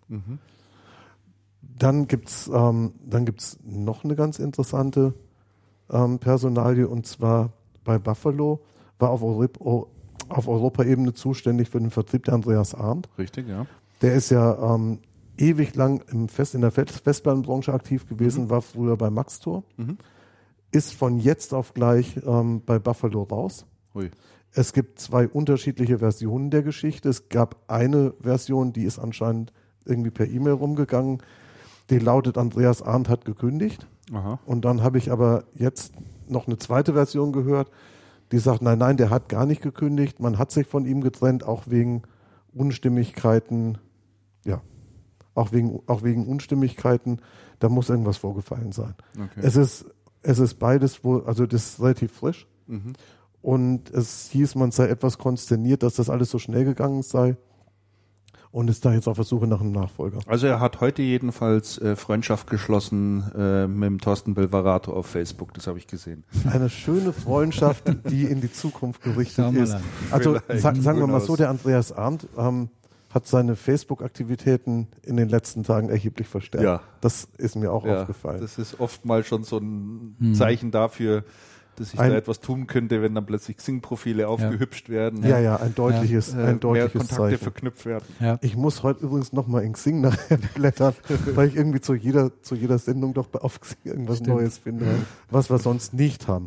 Dann gibt's noch eine ganz interessante Personalie, und zwar bei Buffalo war auf Europaebene zuständig für den Vertrieb der Andreas Arndt. Richtig, ja. Der ist ja ewig lang in der Festplattenbranche aktiv gewesen, war früher bei Maxtor, ist von jetzt auf gleich bei Buffalo raus. Ui. Es gibt zwei unterschiedliche Versionen der Geschichte. Es gab eine Version, die ist anscheinend irgendwie per E-Mail rumgegangen, die lautet: Andreas Arndt hat gekündigt. Aha. Und dann habe ich aber jetzt noch eine zweite Version gehört, die sagt, nein, der hat gar nicht gekündigt, man hat sich von ihm getrennt, auch wegen Unstimmigkeiten, ja, auch wegen Unstimmigkeiten, da muss irgendwas vorgefallen sein. Okay. Es ist beides wohl, also das ist relativ frisch, und es hieß, man sei etwas konsterniert, dass das alles so schnell gegangen sei, und ist da jetzt auf der Suche nach einem Nachfolger. Also er hat heute jedenfalls Freundschaft geschlossen mit dem Thorsten Belvarato auf Facebook, das habe ich gesehen. Eine schöne Freundschaft, die in die Zukunft gerichtet ist. an. Also Vielleicht. sagen wir mal Who so, der Andreas Arndt hat seine Facebook-Aktivitäten in den letzten Tagen erheblich verstärkt. Ja. Das ist mir auch aufgefallen. Das ist oftmals schon so ein Zeichen dafür, dass sich da etwas tun könnte, wenn dann plötzlich Xing-Profile aufgehübscht werden. Ja, ein deutliches mehr Kontakte Zeichen. verknüpft werden. Ja. Ich muss heute übrigens nochmal in Xing nachher blättern, weil ich irgendwie zu jeder Sendung doch auf Xing irgendwas Neues finde, was wir sonst nicht haben.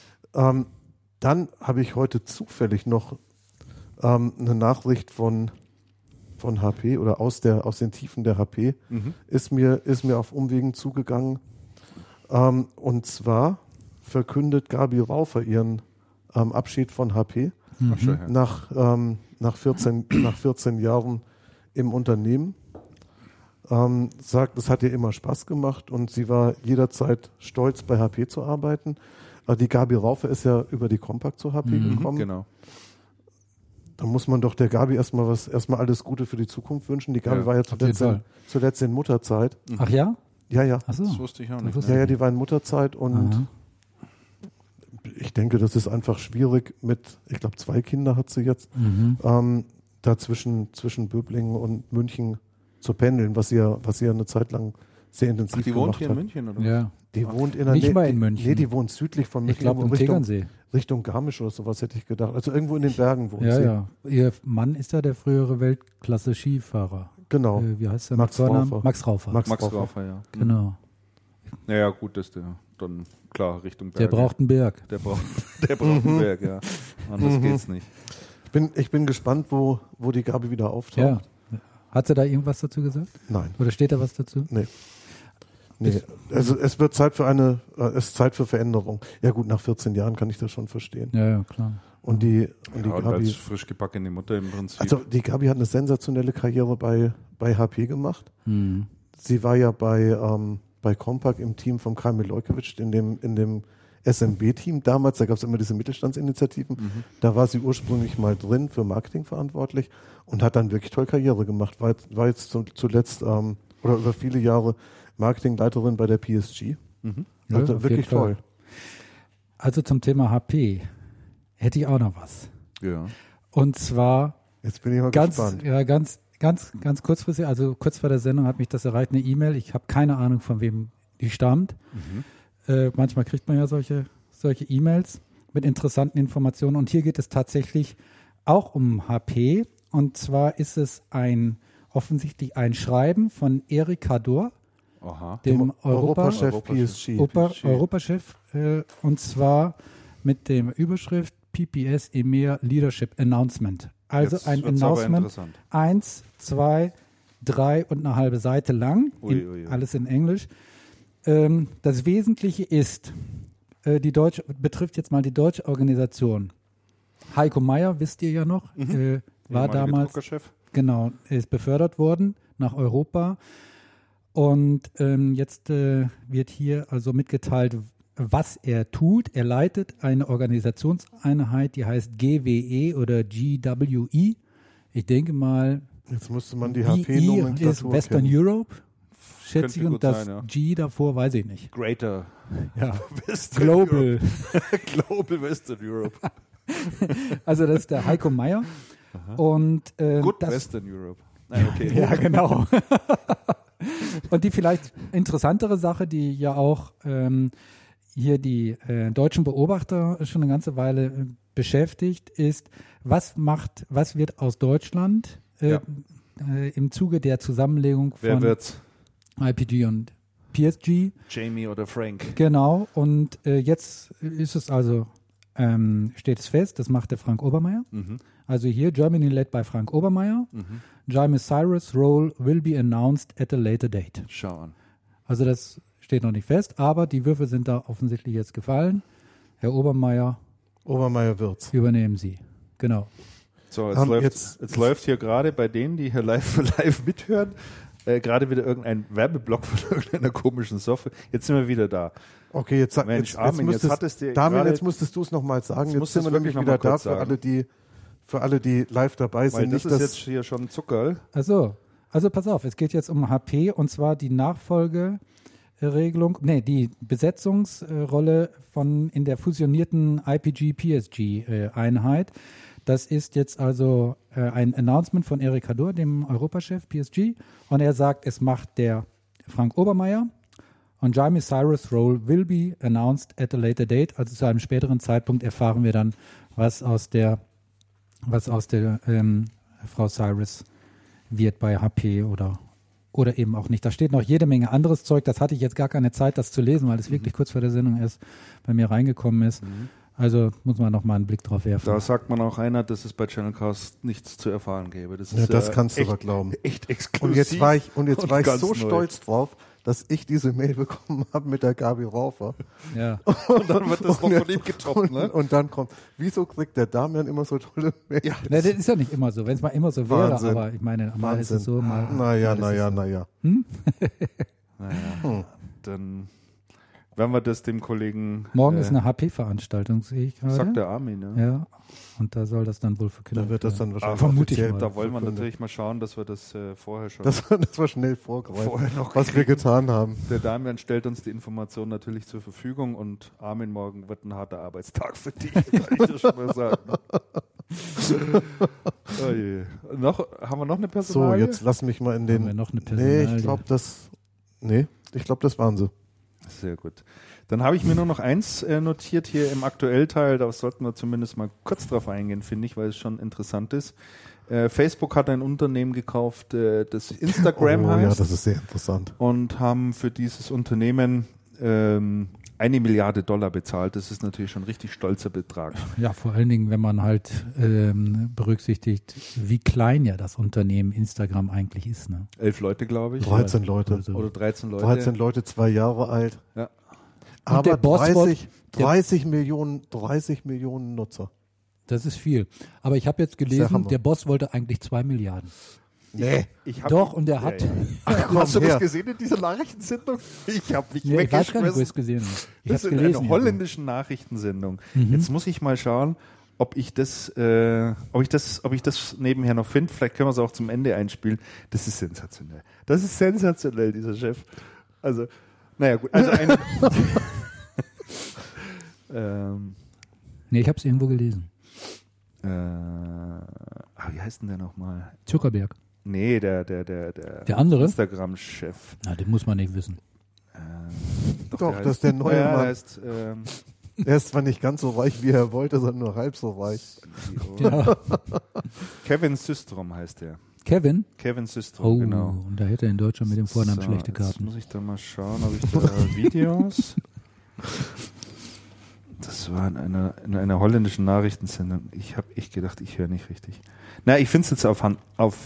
Dann habe ich heute zufällig noch eine Nachricht von HP oder aus den Tiefen der HP ist mir auf Umwegen zugegangen. Und zwar verkündet Gabi Raufer ihren Abschied von HP Ach, schön, ja. nach 14 Jahren im Unternehmen. Sagt, es hat ihr immer Spaß gemacht und sie war jederzeit stolz, bei HP zu arbeiten. Die Gabi Raufer ist ja über die Compact zu HP gekommen. Genau. Da muss man doch der Gabi erstmal alles Gute für die Zukunft wünschen. Die Gabi war ja zuletzt in Mutterzeit. Ach ja? Ja. Ach so. Das wusste ich auch nicht. Ja, die war in Mutterzeit und ich denke, das ist einfach schwierig ich glaube 2 Kinder hat sie jetzt, da zwischen Böblingen und München zu pendeln, was sie ja eine Zeit lang sehr intensiv Die gemacht wohnt hier hat. in München, oder? Ja. Die wohnt in der Nicht Nähe. mal in München. Nee, die wohnt südlich von München. Ich glaube, im Tegernsee. Richtung Garmisch oder sowas hätte ich gedacht. Also irgendwo in den Bergen wohnt sie. Ja. Ihr Mann ist ja der frühere Weltklasse-Skifahrer. Genau. Wie heißt der? Max Raufer. Max Raufer. Max Raufer, ja. Genau. Naja, gut, dass der dann klar Richtung Berge. Der braucht einen Berg. Der braucht einen Berg, ja. Anders geht's nicht. Ich bin gespannt, wo die Gabi wieder auftaucht. Ja. Hat sie da irgendwas dazu gesagt? Nein. Oder steht da was dazu? Nee. Also es wird Zeit für Veränderung. Ja gut, nach 14 Jahren kann ich das schon verstehen. Ja, klar. Und die Und Gabi, als frisch gebackene Mutter im Prinzip. also die Gabi hat eine sensationelle Karriere bei HP gemacht. Sie war ja bei Compaq im Team von Kai Milojkovic in dem SMB-Team damals, da gab es immer diese Mittelstandsinitiativen, da war sie ursprünglich mal drin, für Marketing verantwortlich und hat dann wirklich toll Karriere gemacht, war jetzt zuletzt oder über viele Jahre Marketingleiterin bei der PSG. Ja, Also auf wirklich jeden Fall. toll. Also zum Thema HP hätte ich auch noch was. Ja. Und zwar Jetzt bin ich mal Ganz, gespannt. ja, ganz kurzfristig, also kurz vor der Sendung hat mich das erreicht, eine E-Mail. Ich habe keine Ahnung, von wem die stammt. Manchmal kriegt man ja solche E-Mails mit interessanten Informationen. Und hier geht es tatsächlich auch um HP. Und zwar ist es offensichtlich ein Schreiben von Eric Cador, dem Europachef PSG. Europachef, und zwar mit der Überschrift PPS EMEA Leadership Announcement. Also Jetzt ein wird's aber Announcement, interessant. 1, 2, 3 und eine halbe Seite lang, Ui. alles in Englisch. Das Wesentliche ist, betrifft jetzt mal die deutsche Organisation. Heiko Meyer, wisst ihr ja noch, war Ehemaliger damals, Druckerchef. genau, ist befördert worden nach Europa. Und jetzt wird hier also mitgeteilt, was er tut. Er leitet eine Organisationseinheit, die heißt GWE oder GWE. Ich denke mal, Jetzt müsste man die VE ist HP-Nomenklatur Western kennen. Europe, schätze ich, Könnte und gut das sein, ja. G davor weiß ich nicht. Greater Ja. Western Global. Europe. Global Western Europe. Also das ist der Heiko Meyer. Und Good das, Western Europe. Nein, okay. ja, genau. Und die vielleicht interessantere Sache, die ja auch hier die deutschen Beobachter schon eine ganze Weile beschäftigt, ist, was wird aus Deutschland im Zuge der Zusammenlegung Wer von wird's? IPG und PSG. Jamie oder Frank? Genau, und jetzt ist es also, steht es fest, das macht der Frank Obermeier. Also hier, Germany led by Frank Obermeier. Jaime Cyrus' role will be announced at a later date. Schau an. Also das steht noch nicht fest, aber die Würfe sind da offensichtlich jetzt gefallen. Herr Obermeier, Obermeier wird's. übernehmen Sie. Genau. So, Jetzt jetzt läuft hier gerade bei denen, die hier live mithören, gerade wieder irgendein Werbeblock von irgendeiner komischen Software. Jetzt sind wir wieder da. Okay, jetzt Mensch, Armin, jetzt hattest du Damian, gerade- jetzt musstest du es nochmal sagen. Jetzt musst sind du's wir nämlich wirklich wieder noch mal da kurz sagen. für alle, die live dabei Weil sind. das Nicht, ist jetzt hier schon Zuckerl. Also pass auf, es geht jetzt um HP und zwar die die Besetzungsrolle in der fusionierten IPG-PSG-Einheit. Das ist jetzt also ein Announcement von Eric Cador, dem Europachef PSG, und er sagt, es macht der Frank Obermeier und Jaime Cyrus' role will be announced at a later date, also zu einem späteren Zeitpunkt erfahren wir dann, was aus der Frau Cyrus wird bei HP oder eben auch nicht. Da steht noch jede Menge anderes Zeug. Das hatte ich jetzt gar keine Zeit, das zu lesen, weil es wirklich kurz vor der Sendung erst bei mir reingekommen ist. Also muss man noch mal einen Blick drauf werfen. Da sagt man auch einer, dass es bei Channelcast nichts zu erfahren gäbe. Das ist das kannst du echt, aber glauben. echt exklusiv. Und jetzt war ich ganz so neu. stolz drauf, dass ich diese Mail bekommen habe mit der Gabi Raufer. Ja. Und dann wird das noch von ihm getoppt, ne? Und dann kommt, wieso kriegt der Damian immer so tolle Mails? Ja. Na, das ist ja nicht immer so. Wenn es mal immer so wäre, Wahnsinn. aber ich meine, mal ist es so, mal. Naja. Naja, dann werden wir das dem Kollegen... Morgen ist eine HP-Veranstaltung, sehe ich gerade. Sagt der Armin, ne? Ja. Und da soll das dann wohl verkündet Da wird das dann werden. wahrscheinlich vermute ich offiziell mal. Da wollen wir verkündet. natürlich mal schauen, dass wir das vorher schon... Das war schnell vorgreifen, Vorher noch was wir getan haben. Der Damian stellt uns die Information natürlich zur Verfügung und Armin, morgen wird ein harter Arbeitstag für dich, kann ich dir schon mal sagen. Oh je. Haben wir noch eine So, Personalie? jetzt lass mich mal in Haben den... wir noch eine Nee, Personalie? ich glaube, das waren sie. Sehr gut. Dann habe ich mir nur noch eins notiert hier im Aktuellteil, da sollten wir zumindest mal kurz drauf eingehen, finde ich, weil es schon interessant ist. Facebook hat ein Unternehmen gekauft, das Instagram heißt. Ja, das ist sehr interessant. Und haben für dieses Unternehmen $1 Milliarde bezahlt. Das ist natürlich schon ein richtig stolzer Betrag. Ja, vor allen Dingen, wenn man halt berücksichtigt, wie klein ja das Unternehmen Instagram eigentlich ist. Ne? 11 Leute, glaube ich. 13 Leute. Also, Oder 13 Leute. 13 Leute, 2 Jahre alt. Ja. Und der Aber Boss 30 Millionen Nutzer. das ist viel. Aber ich habe jetzt Sehr gelesen, Hammer. der Boss wollte eigentlich 2 Milliarden. Nee. Doch, und er hat. Komm Hast du das her. gesehen in dieser Nachrichtensendung? Ich habe mich Nee, ich weiß gar nicht, wo ich weggeschmissen. es gesehen habe. Ich Das habe ist gelesen. eine holländische Nachrichtensendung. Jetzt muss ich mal schauen, ob ich das nebenher noch finde. Vielleicht können wir es auch zum Ende einspielen. Das ist sensationell. Das ist sensationell, dieser Chef. Also, naja, gut. Also eine, Nee, ich habe es irgendwo gelesen. wie heißt denn der nochmal? Zuckerberg. Nee, der andere? Instagram-Chef. Na, den muss man nicht wissen. Doch, das ist der neue der Mann. heißt, Er ist zwar nicht ganz so reich, wie er wollte, sondern nur halb so reich. Ja. Kevin Systrom heißt der. Kevin? Kevin Systrom, genau. Und da hätte er in Deutschland mit dem Vornamen schlechte Jetzt Karten. muss ich da mal schauen, ob ich da Videos... Das war in einer holländischen Nachrichtensendung. Ich habe echt gedacht, ich höre nicht richtig. Na, ich finde es jetzt ich finde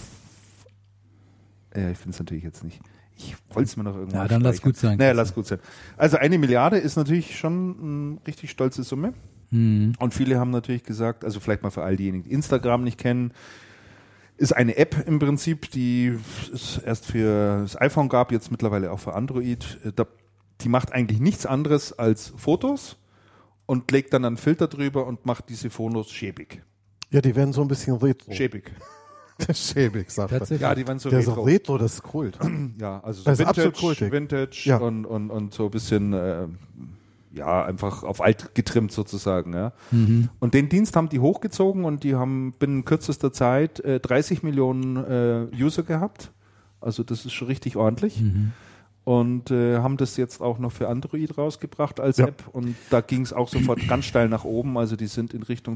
es natürlich jetzt nicht. Ich wollte es mir noch irgendwann. Ja, dann lass gut sein. Naja, lass gut sein. Also 1 Milliarde ist natürlich schon eine richtig stolze Summe. Und viele haben natürlich gesagt, also vielleicht mal für all diejenigen, die Instagram nicht kennen, ist eine App im Prinzip, die es erst für das iPhone gab, jetzt mittlerweile auch für Android. Die macht eigentlich nichts anderes als Fotos und legt dann einen Filter drüber und macht diese Fotos schäbig. Ja, die werden so ein bisschen retro. Schäbig. Schäbig, sagt er. Tatsächlich. Ja, die waren so Der retro. ist so retro, das ist Kult. Ja, also Das so ist absolut kultig. Vintage Ja. und so ein bisschen einfach auf alt getrimmt sozusagen. Ja. Und den Dienst haben die hochgezogen und die haben binnen kürzester Zeit 30 Millionen User gehabt. Also das ist schon richtig ordentlich. Und haben das jetzt auch noch für Android rausgebracht als App. Und da ging es auch sofort ganz steil nach oben. Also die sind in Richtung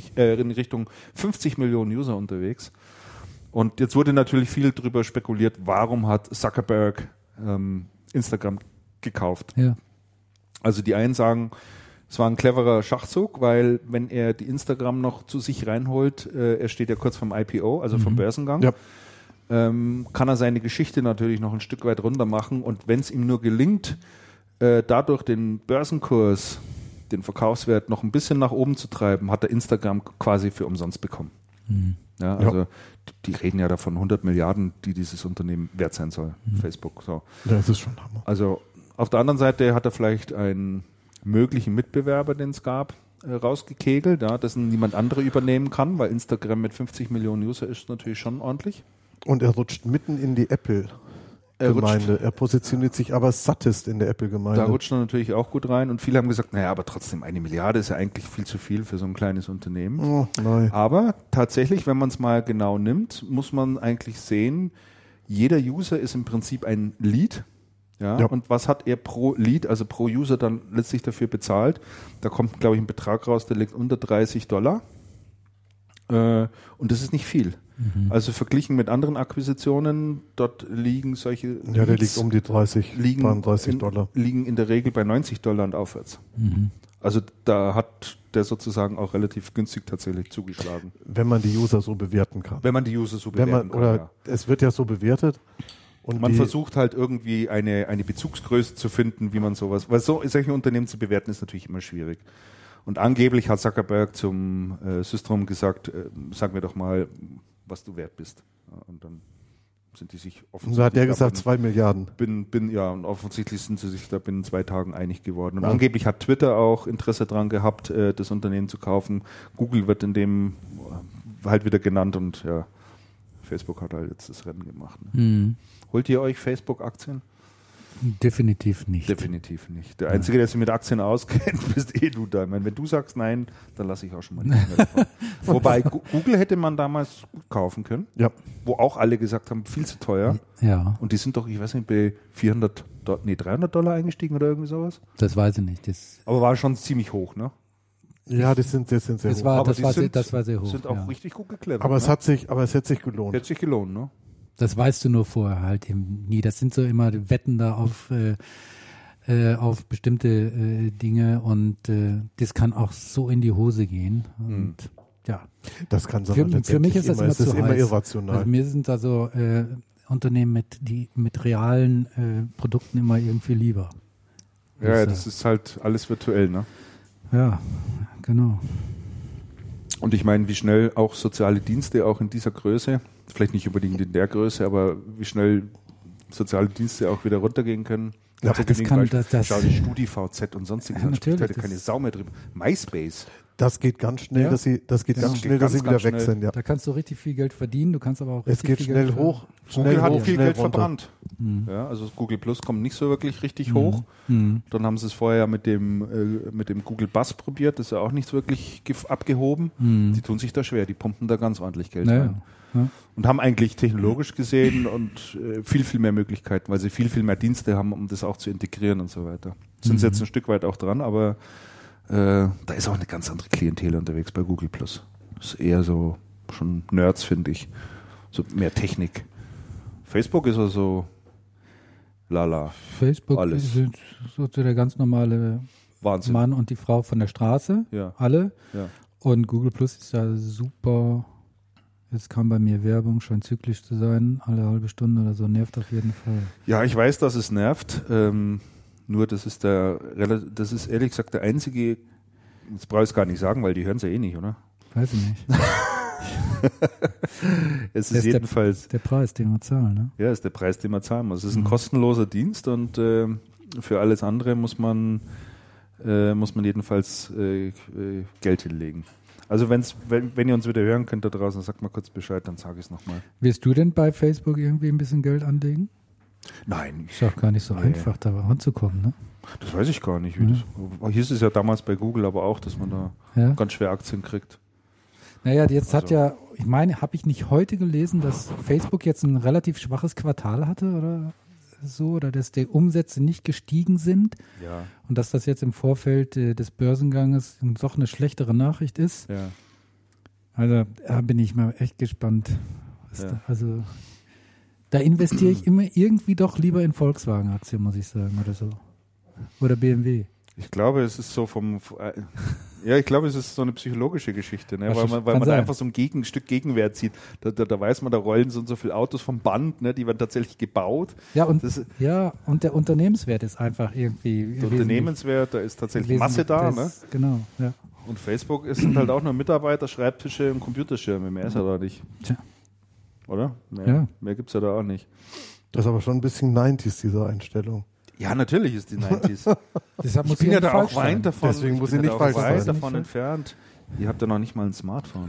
50 Millionen User unterwegs. Und jetzt wurde natürlich viel drüber spekuliert, warum hat Zuckerberg Instagram gekauft. Ja. Also die einen sagen, es war ein cleverer Schachzug, weil wenn er die Instagram noch zu sich reinholt, er steht ja kurz vom IPO, also vom Börsengang, Ja. kann er seine Geschichte natürlich noch ein Stück weit runter machen. Und wenn es ihm nur gelingt, dadurch den Börsenkurs, den Verkaufswert noch ein bisschen nach oben zu treiben, hat er Instagram quasi für umsonst bekommen. Ja, also die reden ja davon 100 Milliarden, die dieses Unternehmen wert sein soll, Facebook. So. Das ist schon Hammer. Also auf der anderen Seite hat er vielleicht einen möglichen Mitbewerber, den es gab, rausgekegelt, ja, dessen niemand andere übernehmen kann, weil Instagram mit 50 Millionen User ist natürlich schon ordentlich. Und er rutscht mitten in die Apple-Gemeinde. Er positioniert sich aber sattest in der Apple-Gemeinde. Da rutscht er natürlich auch gut rein und viele haben gesagt, naja, aber trotzdem 1 Milliarde ist ja eigentlich viel zu viel für so ein kleines Unternehmen. Oh, nein. Aber tatsächlich, wenn man es mal genau nimmt, muss man eigentlich sehen, jeder User ist im Prinzip ein Lead. Ja, und was hat er pro Lead, also pro User dann letztlich dafür bezahlt? Da kommt, glaube ich, ein Betrag raus, der liegt unter $30. Und das ist nicht viel. Also verglichen mit anderen Akquisitionen, dort liegen solche Ja, der Leads, liegt um die 33 Dollar. liegen in der Regel bei $90 und aufwärts. Also da hat der sozusagen auch relativ günstig tatsächlich zugeschlagen. Wenn man die User so bewerten kann. Wenn man die User so Wenn bewerten man, oder kann, ja. es wird ja so bewertet. Und Man versucht halt irgendwie eine Bezugsgröße zu finden, wie man sowas, weil solche Unternehmen zu bewerten ist natürlich immer schwierig. Und angeblich hat Zuckerberg zum Systrom gesagt, sag mir doch mal, was du wert bist. Ja, und dann sind die sich offensichtlich... da hat der gesagt 2 Milliarden. Und offensichtlich sind sie sich da binnen 2 Tagen einig geworden. Und angeblich hat Twitter auch Interesse dran gehabt, das Unternehmen zu kaufen. Google wird in dem halt wieder genannt und ja, Facebook hat halt jetzt das Rennen gemacht. Ne? Holt ihr euch Facebook-Aktien? Definitiv nicht. Definitiv nicht. Der Einzige, der sich mit Aktien auskennt, bist du da. Ich meine, wenn du sagst nein, dann lasse ich auch schon mal nicht mehr davon. Wobei Google hätte man damals gut kaufen können, Ja. wo auch alle gesagt haben, viel zu teuer. Ja, Und die sind doch, ich weiß nicht, bei $300 eingestiegen oder irgendwie sowas. das weiß ich nicht. Aber war schon ziemlich hoch, ne? Ja, das sind sehr Das hoch. war, Aber das, die war sind, sehr, das war sehr hoch. sind auch ja. richtig gut geklettert. aber es ne? hat sich gelohnt. Hätte sich gelohnt, ne? Das weißt du nur vorher halt eben nie. Das sind so immer die Wetten da auf bestimmte Dinge und das kann auch so in die Hose gehen. Und ja, Das kann für mich ist das immer es ist zu immer heiß. irrational. Also mir sind da so Unternehmen mit realen Produkten immer irgendwie lieber. Ja, das ist halt alles virtuell, ne? Ja, genau. Und ich meine, wie schnell auch soziale Dienste auch in dieser Größe, vielleicht nicht unbedingt in der Größe, aber wie schnell soziale Dienste auch wieder runtergehen können. Ja, Gibt's das genügend kann- Beispiele. das- Schau die StudiVZ und sonstiges. Ja, Da spricht natürlich, heute keine Sau mehr drüber. MySpace. Das geht ganz schnell, Ja? dass sie wieder weg sind. Ja. Da kannst du richtig viel Geld verdienen, du kannst aber auch Es richtig geht viel schnell Geld hoch, Google hat viel schnell Geld runter. verbrannt. Ja, also Google Plus kommt nicht so wirklich richtig hoch. Mhm. Dann haben sie es vorher mit dem Google Buzz probiert, das ist ja auch nicht wirklich abgehoben. Die tun sich da schwer, die pumpen da ganz ordentlich Geld rein. Ja. Und haben eigentlich technologisch gesehen und viel, viel mehr Möglichkeiten, weil sie viel, viel mehr Dienste haben, um das auch zu integrieren und so weiter. Sind sie jetzt ein Stück weit auch dran, aber da ist auch eine ganz andere Klientel unterwegs bei Google Plus. Das ist eher so schon Nerds, finde ich. So mehr Technik. Facebook ist also lala. Facebook Alles. sind so der ganz normale Wahnsinn. Mann und die Frau von der Straße, Ja. alle. Ja. Und Google Plus ist ja super. Jetzt kam bei mir Werbung, scheint zyklisch zu sein, alle halbe Stunde oder so, nervt auf jeden Fall. Ja, ich weiß, dass es nervt. Nur das ist ehrlich gesagt der einzige, das brauche ich gar nicht sagen, weil die hören es ja eh nicht, oder? Weiß ich nicht. Es Das ist jedenfalls, der Preis, den wir zahlen, ne? ja, ist der Preis, den man zahlen muss. Es ist ein kostenloser Dienst und für alles andere muss man jedenfalls Geld hinlegen. Also wenn ihr uns wieder hören könnt da draußen, sagt mal kurz Bescheid, dann sage ich es nochmal. Willst du denn bei Facebook irgendwie ein bisschen Geld anlegen? Nein, Ist auch gar nicht so einfach, da ranzukommen, ne? das weiß ich gar nicht. Wie das, hieß es ja damals bei Google aber auch, dass man da Ja. ganz schwer Aktien kriegt. Naja, jetzt hat Also- ja, ich meine, habe ich nicht heute gelesen, dass Facebook jetzt ein relativ schwaches Quartal hatte oder so, oder dass die Umsätze nicht gestiegen sind Ja, und dass das jetzt im Vorfeld des Börsenganges doch eine schlechtere Nachricht ist. ja. Also da bin ich mal echt gespannt. Ja. Also da investiere ich immer irgendwie doch lieber in Volkswagen-Aktien, muss ich sagen, oder so. Oder BMW. Ich glaube, es ist so ich glaube, es ist so eine psychologische Geschichte, ne? Kann weil man da sein. einfach so ein Stück Gegenwert sieht. Da weiß man, da rollen so und so viele Autos vom Band, ne? Die werden tatsächlich gebaut. Ja, und Das, und der Unternehmenswert ist einfach irgendwie der Unternehmenswert, da ist tatsächlich Masse da, ne? Genau, ja. Und Facebook sind halt auch nur Mitarbeiter, Schreibtische und Computerschirme. Mehr ist ja da nicht. Tja. Oder? Ja. Mehr gibt es ja da auch nicht. Das ist aber schon ein bisschen 90s, diese Einstellung. Ja, natürlich ist die 90s. Deshalb Ich muss bin ja da falsch auch weit sein. davon. Deswegen muss bin sie ja nicht da auch falsch weit sein. davon entfernt. Ihr habt ja noch nicht mal ein Smartphone.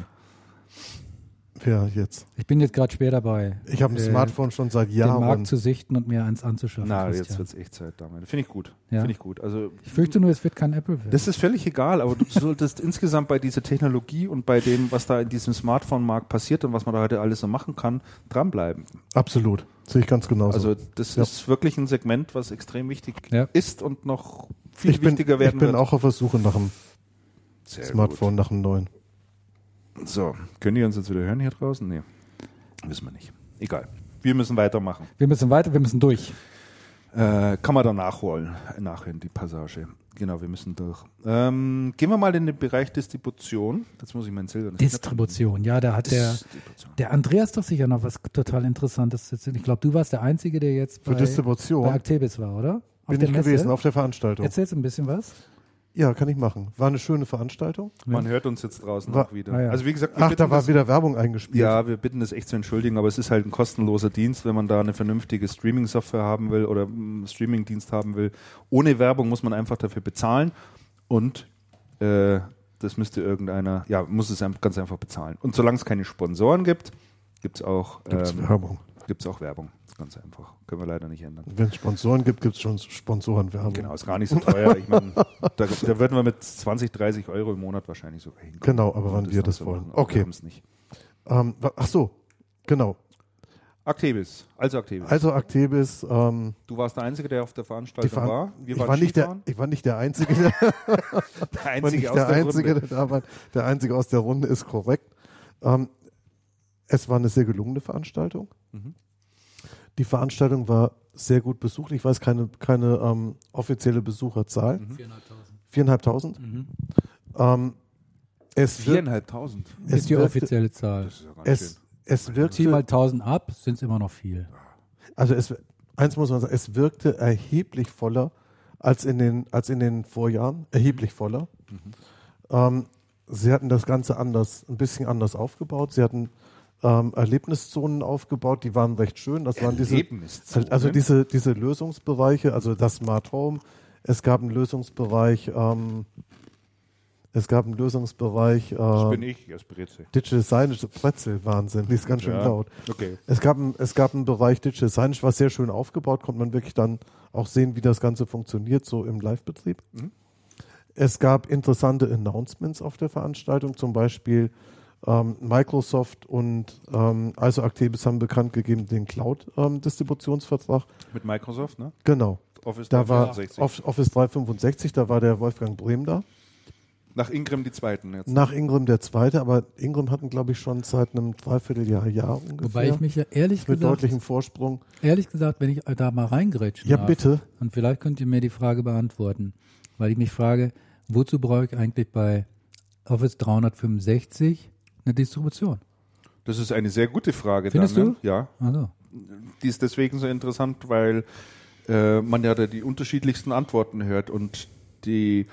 Ja, jetzt. Ich bin jetzt gerade schwer dabei, Ich habe ein Smartphone schon seit den Jahren. Markt zu sichten und mir eins anzuschaffen. Na, Christian. jetzt wird es echt Zeit damit. Finde ich gut. Ja. Finde ich gut. Also, Ich fürchte nur, es wird kein Apple werden. das ist völlig egal, aber du solltest insgesamt bei dieser Technologie und bei dem, was da in diesem Smartphone-Markt passiert und was man da heute alles so machen kann, dranbleiben. Absolut. Sehe ich ganz genauso. Also das Ja. ist wirklich ein Segment, was extrem wichtig Ja. ist und noch viel ich bin wichtiger werden wird. auch auf der Suche nach einem Sehr Smartphone, nach einem neuen. Gut. So, können die uns jetzt wieder hören hier draußen? Nee, wissen wir nicht. Egal. Wir müssen weitermachen. Wir müssen weiter, wir müssen durch. Kann man da nachhören, die Passage. Genau, wir müssen durch. Gehen wir mal in den Bereich Distribution. Jetzt muss ich meinen silbernen Distribution, ja, da hat Distribution. der Andreas doch sicher noch was total Interessantes zu erzählen. Ich glaube, du warst der Einzige, der jetzt Für bei Distribution Actebis war, oder? Auf bin der ich Messe? gewesen, auf der Veranstaltung. Erzählst du ein bisschen was? Ja, kann ich machen. War eine schöne Veranstaltung. Man hört uns jetzt draußen War- auch wieder. Ah, ja. Also wie gesagt, wir Ach, bitten da war das- wieder Werbung eingespielt. Ja, wir bitten das echt zu entschuldigen, aber es ist halt ein kostenloser Dienst, wenn man da eine vernünftige Streaming-Software haben will oder einen Streaming-Dienst haben will. Ohne Werbung muss man einfach dafür bezahlen und das müsste irgendeiner, ja, muss es ganz einfach bezahlen. Und solange es keine Sponsoren gibt, gibt es auch Werbung. Werbung. Das ist ganz einfach. Können wir leider nicht ändern. Wenn es Sponsoren gibt, gibt es schon Sponsorenwerbung. Genau, ist gar nicht so teuer. Ich meine, da würden wir mit 20, 30 Euro im Monat wahrscheinlich sogar hinkommen. Genau, aber wann Und wir dann das so wollen. machen. Aber Okay. Wir haben's nicht. Ach so, genau. Actebis, also Actebis. Also Actebis, Du warst der Einzige, der auf der Veranstaltung war. Wir ich waren war nicht Skifahren. ich war nicht der Einzige, der, Der war Einzige nicht aus der der Einzige, Runde. der da war. Der Einzige aus der Runde ist korrekt. Es war eine sehr gelungene Veranstaltung. Mhm. Die Veranstaltung war sehr gut besucht. Ich weiß keine offizielle Besucherzahl. 4.500. Es wird, 4.500. es ist die wirkte- offizielle Zahl. Das ist ja ganz schön. es Zieh wirkte, mal 1000 ab, sind es immer noch viel. also eins muss man sagen, es wirkte erheblich voller als in den Vorjahren, erheblich voller. Sie hatten das Ganze ein bisschen anders aufgebaut. Sie hatten Erlebniszonen aufgebaut, die waren recht schön. Das waren Erlebniszonen? also diese Lösungsbereiche, also das Smart Home. Es gab einen Lösungsbereich Es gab einen Lösungsbereich Das bin ich, als Breze. Digital Signage, Brezel, Wahnsinn, die ist ganz schön laut. Okay. Es gab einen Bereich Digital Signage, war sehr schön aufgebaut, konnte man wirklich dann auch sehen, wie das Ganze funktioniert, so im Live-Betrieb. Mhm. Es gab interessante Announcements auf der Veranstaltung, zum Beispiel Microsoft und also Actebis haben bekannt gegeben den Cloud-Distributionsvertrag. Mit Microsoft, ne? Genau. Office Da war 365. Office 365, da war der Wolfgang Brehm da. Nach Ingram die Zweiten jetzt. Nach Ingram der Zweite, aber Ingram hatten, glaube ich, schon seit einem Dreivierteljahr ungefähr. Wobei ich mich ja mit deutlichem Vorsprung. ehrlich gesagt, wenn ich da mal reingrätschen Ja, darf, bitte. und vielleicht könnt ihr mir die Frage beantworten, weil ich mich frage, wozu brauche ich eigentlich bei Office 365 eine Distribution? Das ist eine sehr gute Frage. Findest dann, ne? du? Ja. Also, Die ist deswegen so interessant, weil man ja da die unterschiedlichsten Antworten hört und die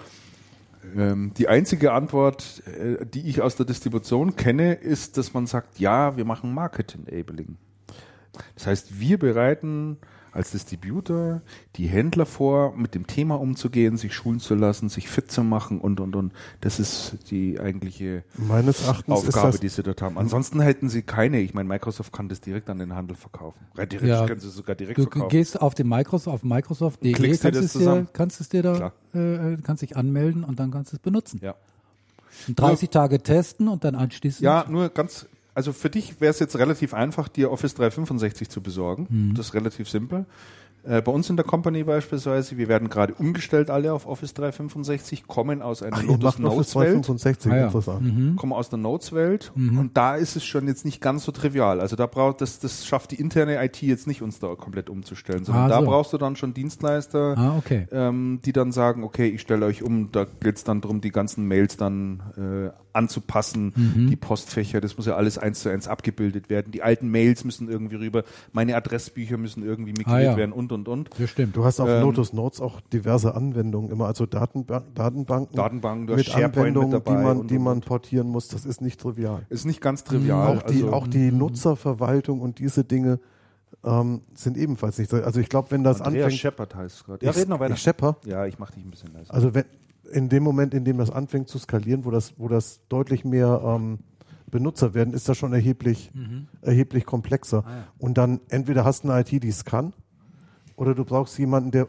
einzige Antwort, die ich aus der Distribution kenne, ist, dass man sagt, ja, wir machen Market-Enabling. Das heißt, wir bereiten als Distributor die Händler vor, mit dem Thema umzugehen, sich schulen zu lassen, sich fit zu machen und. Das ist die eigentliche Meines Erachtens Aufgabe, ist das, die sie dort haben. Ansonsten hätten sie keine. Ich meine, Microsoft kann das direkt an den Handel verkaufen. Rein theoretisch können sie es sogar direkt du verkaufen. gehst auf Microsoft.de, Klickst dir das zusammen. kannst dich anmelden und dann kannst du es benutzen. Ja. Und 30 Tage testen und dann anschließend. Ja, also für dich wäre es jetzt relativ einfach, dir Office 365 zu besorgen. Das ist relativ simpel. Bei uns in der Company beispielsweise, wir werden gerade umgestellt alle auf Office 365, kommen aus einer ihr macht Office Notes-Welt. 365, Ah, ja. interessant. Kommen aus der Notes-Welt und da ist es schon jetzt nicht ganz so trivial. Also da das schafft die interne IT jetzt nicht, uns da komplett umzustellen, sondern da so. brauchst du dann schon Dienstleister, Okay. die dann sagen, okay, ich stelle euch um, da geht es dann darum, die ganzen Mails dann anzupassen, die Postfächer, das muss ja alles 1:1 abgebildet werden. Die alten Mails müssen irgendwie rüber, meine Adressbücher müssen irgendwie migriert werden und. Das stimmt. Du hast auf Lotus Notes auch diverse Anwendungen, immer also Datenbanken du hast mit SharePoint Anwendungen, mit dabei die man portieren muss. Das ist nicht trivial. Ist nicht ganz trivial. Auch die Nutzerverwaltung und diese Dinge sind ebenfalls nicht trivial. Also ich glaube, wenn das Andreas anfängt... Shepard heißt es gerade. Ja, red noch weiter. Shepard? Ja, ich mache dich ein bisschen leiser. Also in dem Moment, in dem das anfängt zu skalieren, wo das deutlich mehr Benutzer werden, ist das schon erheblich komplexer. Und dann entweder hast du eine IT, die es kann, oder du brauchst jemanden, der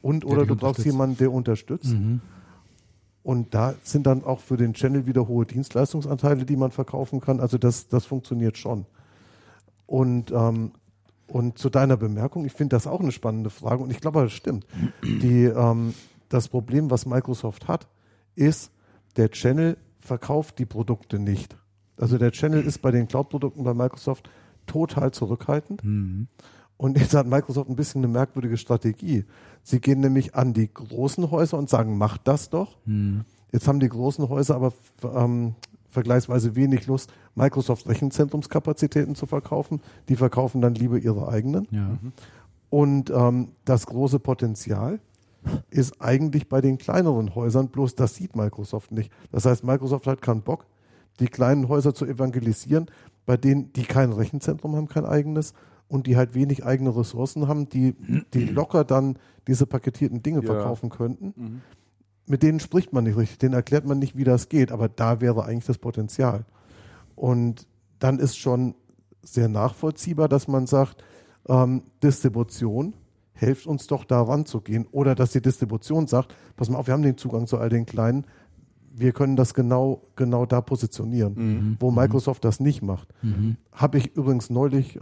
unterstützt. Und da sind dann auch für den Channel wieder hohe Dienstleistungsanteile, die man verkaufen kann. Also das funktioniert schon. Und zu deiner Bemerkung, ich finde das auch eine spannende Frage und ich glaube, das stimmt. Das Problem, was Microsoft hat, ist, der Channel verkauft die Produkte nicht. Also der Channel ist bei den Cloud-Produkten bei Microsoft total zurückhaltend. Und jetzt hat Microsoft ein bisschen eine merkwürdige Strategie. Sie gehen nämlich an die großen Häuser und sagen, macht das doch. Jetzt haben die großen Häuser aber vergleichsweise wenig Lust, Microsoft Rechenzentrumskapazitäten zu verkaufen. Die verkaufen dann lieber ihre eigenen. Ja. Und das große Potenzial ist eigentlich bei den kleineren Häusern, bloß das sieht Microsoft nicht. Das heißt, Microsoft hat keinen Bock, die kleinen Häuser zu evangelisieren, bei denen die kein Rechenzentrum haben, kein eigenes, und die halt wenig eigene Ressourcen haben, die locker dann diese paketierten Dinge verkaufen könnten. Mit denen spricht man nicht richtig, denen erklärt man nicht, wie das geht, aber da wäre eigentlich das Potenzial. Und dann ist schon sehr nachvollziehbar, dass man sagt, Distribution, helft uns doch da ranzugehen. Oder dass die Distribution sagt, pass mal auf, wir haben den Zugang zu all den Kleinen, wir können das genau da positionieren, wo Microsoft das nicht macht. Habe ich übrigens neulich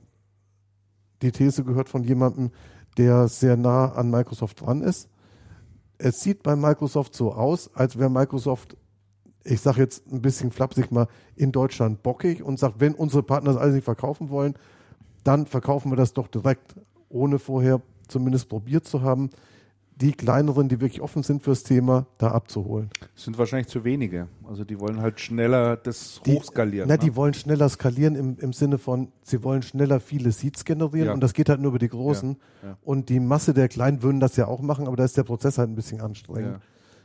die These gehört von jemandem, der sehr nah an Microsoft dran ist. Es sieht bei Microsoft so aus, als wäre Microsoft, ich sage jetzt ein bisschen flapsig mal, in Deutschland bockig und sagt, wenn unsere Partner das alles nicht verkaufen wollen, dann verkaufen wir das doch direkt, ohne vorher zumindest probiert zu haben, die kleineren, die wirklich offen sind fürs Thema, da abzuholen. Das sind wahrscheinlich zu wenige. Also die wollen halt schneller das hochskalieren. Die wollen schneller skalieren im Sinne von, sie wollen schneller viele Seeds generieren und das geht halt nur über die Großen. Ja. Und die Masse der Kleinen würden das ja auch machen, aber da ist der Prozess halt ein bisschen anstrengend. Ja.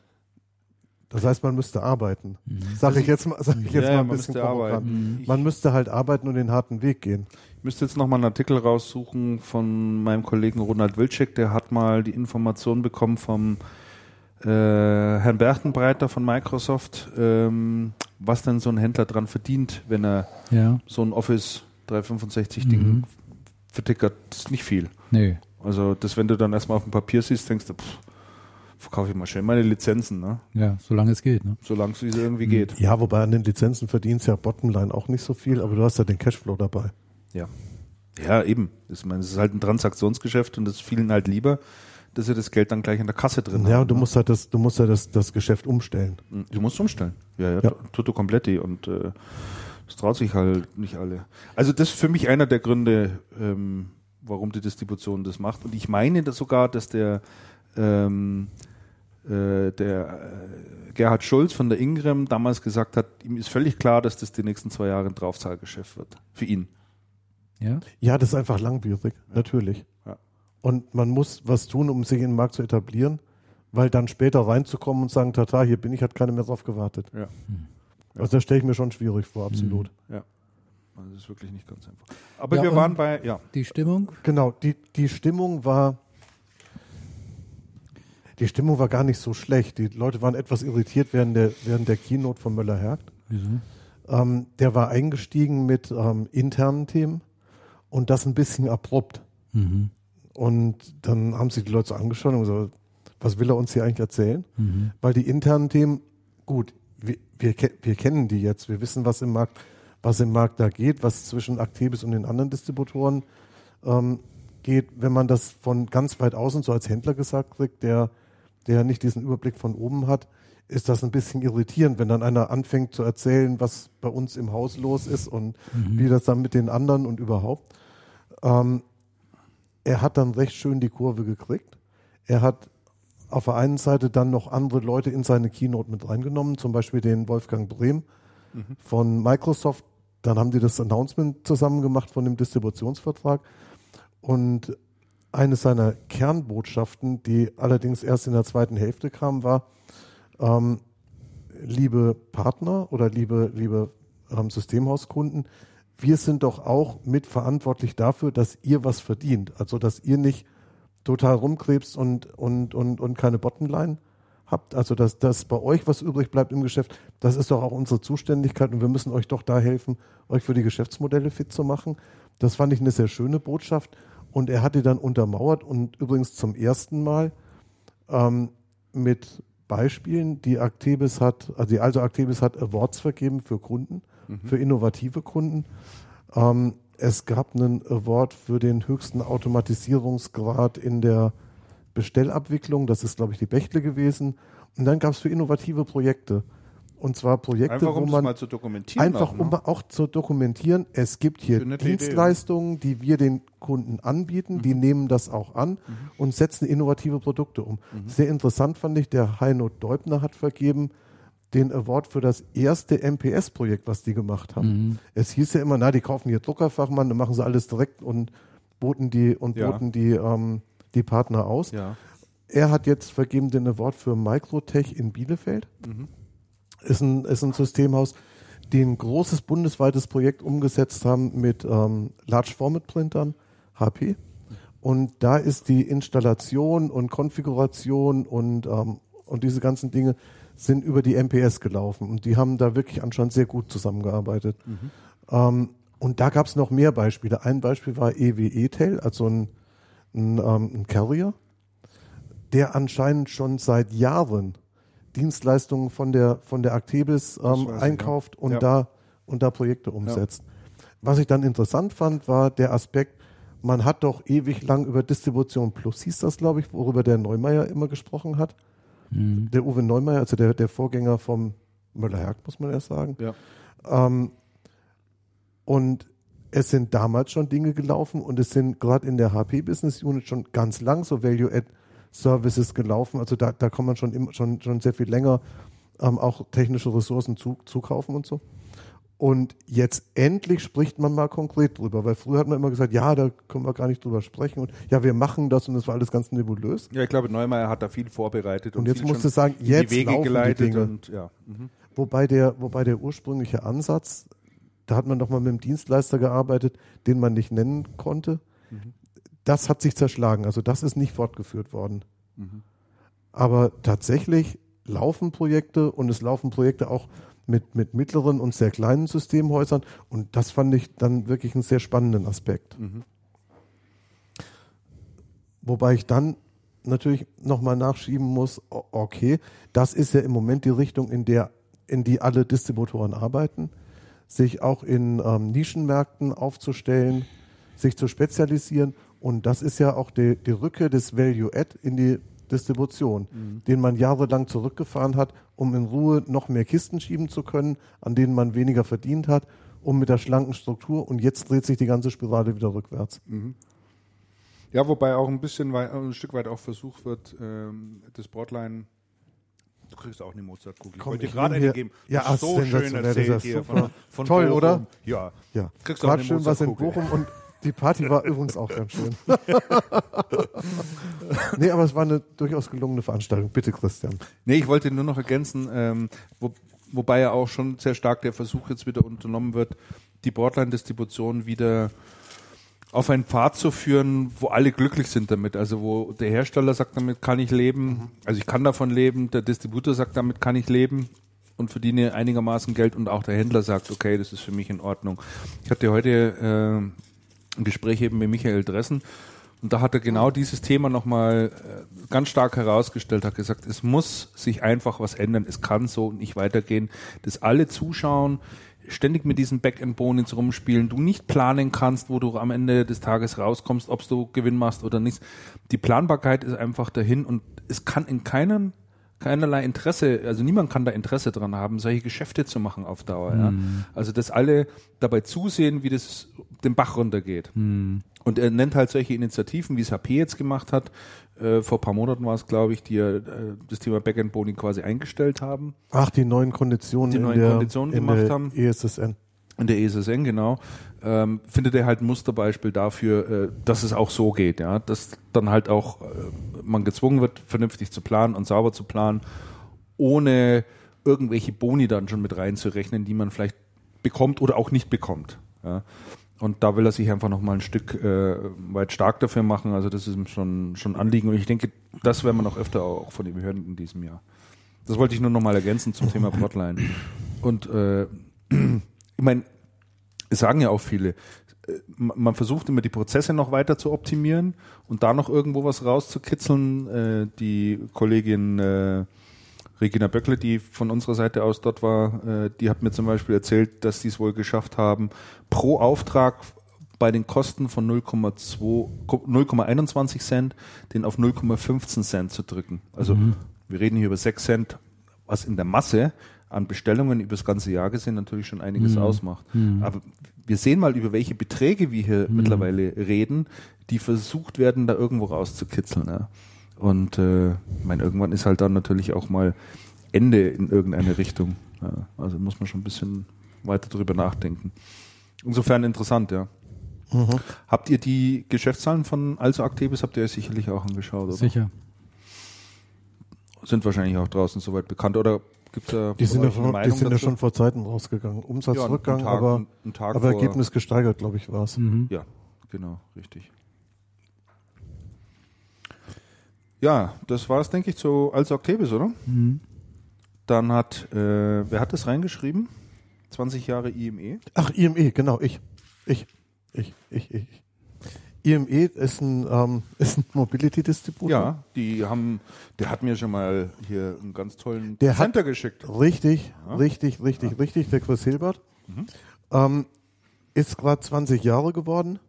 Das heißt, man müsste arbeiten. Sag ich jetzt mal ein bisschen provokant. Man müsste halt arbeiten und den harten Weg gehen. Ich müsste jetzt nochmal einen Artikel raussuchen von meinem Kollegen Ronald Wilczek, der hat mal die Information bekommen vom Herrn Berchtenbreiter von Microsoft, was denn so ein Händler dran verdient, wenn er so ein Office 365-Ding vertickert. Das ist nicht viel. Nee. Also das, wenn du dann erstmal auf dem Papier siehst, denkst du, verkaufe ich mal schnell meine Lizenzen. Ne? Ja, solange es geht. Ne? Solange es irgendwie geht. Ja, wobei an den Lizenzen verdienst ja Bottomline auch nicht so viel, aber du hast ja den Cashflow dabei. Ja. Ja, eben. Ich meine, es ist halt ein Transaktionsgeschäft und das ist vielen halt lieber, dass sie das Geld dann gleich in der Kasse drin haben. Ja, und du musst das Geschäft umstellen. Du musst umstellen. Ja. Tutto completti und das traut sich halt nicht alle. Also das ist für mich einer der Gründe, warum die Distribution das macht. Und ich meine das sogar, dass der Gerhard Schulz von der Ingram damals gesagt hat, ihm ist völlig klar, dass das die nächsten 2 Jahre ein Draufzahlgeschäft wird. Für ihn. Ja, das ist einfach langwierig, natürlich. Ja. Und man muss was tun, um sich in den Markt zu etablieren, weil dann später reinzukommen und sagen, tata, hier bin ich, hat keiner mehr drauf gewartet. Ja. Also das stelle ich mir schon schwierig vor, absolut. Ja. Also das ist wirklich nicht ganz einfach. Aber wir waren bei, Die Stimmung? Genau, die Stimmung war gar nicht so schlecht. Die Leute waren etwas irritiert während der Keynote von Müller-Hergt. Wieso? Der war eingestiegen mit internen Themen und das ein bisschen abrupt. Mhm. Und dann haben sich die Leute so angeschaut und gesagt, was will er uns hier eigentlich erzählen? Mhm. Weil die internen Themen, gut, wir kennen die jetzt, wir wissen, was im Markt da geht, was zwischen Actebis und den anderen Distributoren geht. Wenn man das von ganz weit außen so als Händler gesagt kriegt, der nicht diesen Überblick von oben hat, ist das ein bisschen irritierend, wenn dann einer anfängt zu erzählen, was bei uns im Haus los ist und wie das dann mit den anderen und überhaupt. Er hat dann recht schön die Kurve gekriegt. Er hat auf der einen Seite dann noch andere Leute in seine Keynote mit reingenommen, zum Beispiel den Wolfgang Brehm von Microsoft. Dann haben die das Announcement zusammen gemacht von dem Distributionsvertrag. Und eine seiner Kernbotschaften, die allerdings erst in der zweiten Hälfte kam, war, liebe Partner oder liebe Systemhauskunden, wir sind doch auch mitverantwortlich dafür, dass ihr was verdient. Also, dass ihr nicht total rumkrebst und keine Bottomline habt. Also, dass bei euch was übrig bleibt im Geschäft, das ist doch auch unsere Zuständigkeit und wir müssen euch doch da helfen, euch für die Geschäftsmodelle fit zu machen. Das fand ich eine sehr schöne Botschaft und er hat die dann untermauert und übrigens zum ersten Mal mit Beispielen, die Actebis hat Awards vergeben für Kunden, für innovative Kunden. Es gab einen Award für den höchsten Automatisierungsgrad in der Bestellabwicklung. Das ist, glaube ich, die Bechtle gewesen. Und dann gab es für innovative Projekte. Und zwar Projekte, einfach, wo man mal zu dokumentieren. Einfach, um auch zu dokumentieren, es gibt hier Dienstleistungen, die wir den Kunden anbieten, die nehmen das auch an und setzen innovative Produkte um. Sehr interessant fand ich, der Heino Deubner hat vergeben den Award für das erste MPS-Projekt, was die gemacht haben. Es hieß ja immer, die kaufen hier Druckerfachmann, dann machen sie alles direkt und boten die Partner aus. Ja. Er hat jetzt vergeben den Award für Microtech in Bielefeld. Ist ein Systemhaus, die ein großes bundesweites Projekt umgesetzt haben mit Large Format Printern, HP. Und da ist die Installation und Konfiguration und diese ganzen Dinge sind über die MPS gelaufen. Und die haben da wirklich anscheinend sehr gut zusammengearbeitet. Und da gab es noch mehr Beispiele. Ein Beispiel war EWE-Tel, also ein Carrier, der anscheinend schon seit Jahren Dienstleistungen von der Actebis einkauft und da Projekte umsetzt. Was ich dann interessant fand, war der Aspekt, man hat doch ewig lang über Distribution Plus, hieß das, glaube ich, worüber der Neumeier immer gesprochen hat. Der Uwe Neumeier, also der Vorgänger vom Müller-Hergt, muss man erst sagen. Ja. Und es sind damals schon Dinge gelaufen und es sind gerade in der HP Business Unit schon ganz lang so Value-Add-Services gelaufen. Also da kann man schon sehr viel länger auch technische Ressourcen zukaufen und so. Und jetzt endlich spricht man mal konkret drüber, weil früher hat man immer gesagt, ja, da können wir gar nicht drüber sprechen und ja, wir machen das und das war alles ganz nebulös. Ja, ich glaube, Neumeier hat da viel vorbereitet und jetzt musst du sagen, jetzt die Wege laufen geleitet die Dinge. Und ja. Wobei der ursprüngliche Ansatz, da hat man doch mal mit einem Dienstleister gearbeitet, den man nicht nennen konnte. Das hat sich zerschlagen, also das ist nicht fortgeführt worden. Aber tatsächlich laufen Projekte und es laufen Projekte auch mit mittleren und sehr kleinen Systemhäusern und das fand ich dann wirklich einen sehr spannenden Aspekt. Wobei ich dann natürlich nochmal nachschieben muss, okay, das ist ja im Moment die Richtung, in die alle Distributoren arbeiten, sich auch in Nischenmärkten aufzustellen, sich zu spezialisieren und das ist ja auch die Rückkehr des Value-Add in die Distribution, den man jahrelang zurückgefahren hat, um in Ruhe noch mehr Kisten schieben zu können, an denen man weniger verdient hat, um mit der schlanken Struktur und jetzt dreht sich die ganze Spirale wieder rückwärts. Ja, wobei auch ein Stück weit auch versucht wird, das Broadline, du kriegst auch eine Mozartkugel. Ich wollte dir gerade eine geben. Ja, so schön erzählt hier von toll, Bochum. Oder? Ja. Kriegst auch eine schön was in Bochum und die Party war übrigens auch ganz schön. Nee, aber es war eine durchaus gelungene Veranstaltung. Bitte, Christian. Nee, ich wollte nur noch ergänzen, wobei ja auch schon sehr stark der Versuch jetzt wieder unternommen wird, die Broadline-Distribution wieder auf einen Pfad zu führen, wo alle glücklich sind damit. Also wo der Hersteller sagt, damit kann ich leben, also ich kann davon leben, der Distributor sagt, damit kann ich leben und verdiene einigermaßen Geld und auch der Händler sagt, okay, das ist für mich in Ordnung. Ich hatte heute ein Gespräch eben mit Michael Dressen und da hat er genau dieses Thema nochmal ganz stark herausgestellt, hat gesagt, es muss sich einfach was ändern, es kann so nicht weitergehen, dass alle zuschauen, ständig mit diesen Backend-Bonus rumspielen, du nicht planen kannst, wo du am Ende des Tages rauskommst, ob du Gewinn machst oder nicht. Die Planbarkeit ist einfach dahin und es kann in keinerlei Interesse, also niemand kann da Interesse dran haben, solche Geschäfte zu machen auf Dauer. Ja. Also dass alle dabei zusehen, wie das den Bach runtergeht. Und er nennt halt solche Initiativen, wie es HP jetzt gemacht hat. Vor ein paar Monaten war es, glaube ich, die das Thema Backend-Boni quasi eingestellt haben. Ach, die neuen Konditionen gemacht haben. ESSN. In der ESSN, genau. Findet er halt ein Musterbeispiel dafür, dass es auch so geht, ja, dass dann halt auch man gezwungen wird, vernünftig zu planen und sauber zu planen, ohne irgendwelche Boni dann schon mit reinzurechnen, die man vielleicht bekommt oder auch nicht bekommt. Ja. Und da will er sich einfach nochmal ein Stück weit stark dafür machen. Also das ist ihm schon Anliegen. Und ich denke, das werden wir noch öfter auch von ihm hören in diesem Jahr. Das wollte ich nur nochmal ergänzen zum Thema Broadline. Und ich meine, es sagen ja auch viele, man versucht immer die Prozesse noch weiter zu optimieren und da noch irgendwo was rauszukitzeln. Die Kollegin Regina Böckle, die von unserer Seite aus dort war, die hat mir zum Beispiel erzählt, dass die es wohl geschafft haben, pro Auftrag bei den Kosten von 0,21 Cent den auf 0,15 Cent zu drücken. Also wir reden hier über 6 Cent, was in der Masse an Bestellungen über das ganze Jahr gesehen natürlich schon einiges ausmacht. Aber wir sehen mal, über welche Beträge wir hier mittlerweile reden, die versucht werden, da irgendwo rauszukitzeln. Ja. Und ich meine, irgendwann ist halt dann natürlich auch mal Ende in irgendeine Richtung. Ja, also muss man schon ein bisschen weiter drüber nachdenken. Insofern interessant, ja. Habt ihr die Geschäftszahlen von Also Actebis, habt ihr ja sicherlich auch angeschaut, oder? Sicher. Sind wahrscheinlich auch draußen soweit bekannt, oder gibt's da die sind ja schon vor Zeiten rausgegangen. Umsatzrückgang, aber Ergebnis gesteigert, glaube ich, war es. Ja, genau, richtig. Ja, das war es, denke ich, zu Also Actebis, oder? Dann hat, wer hat das reingeschrieben? 20 Jahre IME? Ach, IME, genau, ich. IME ist ein Mobility-Distributor. Ja, der hat mir schon mal hier einen ganz tollen Center geschickt. Richtig, der Chris Hilbert. Ist gerade 20 Jahre geworden.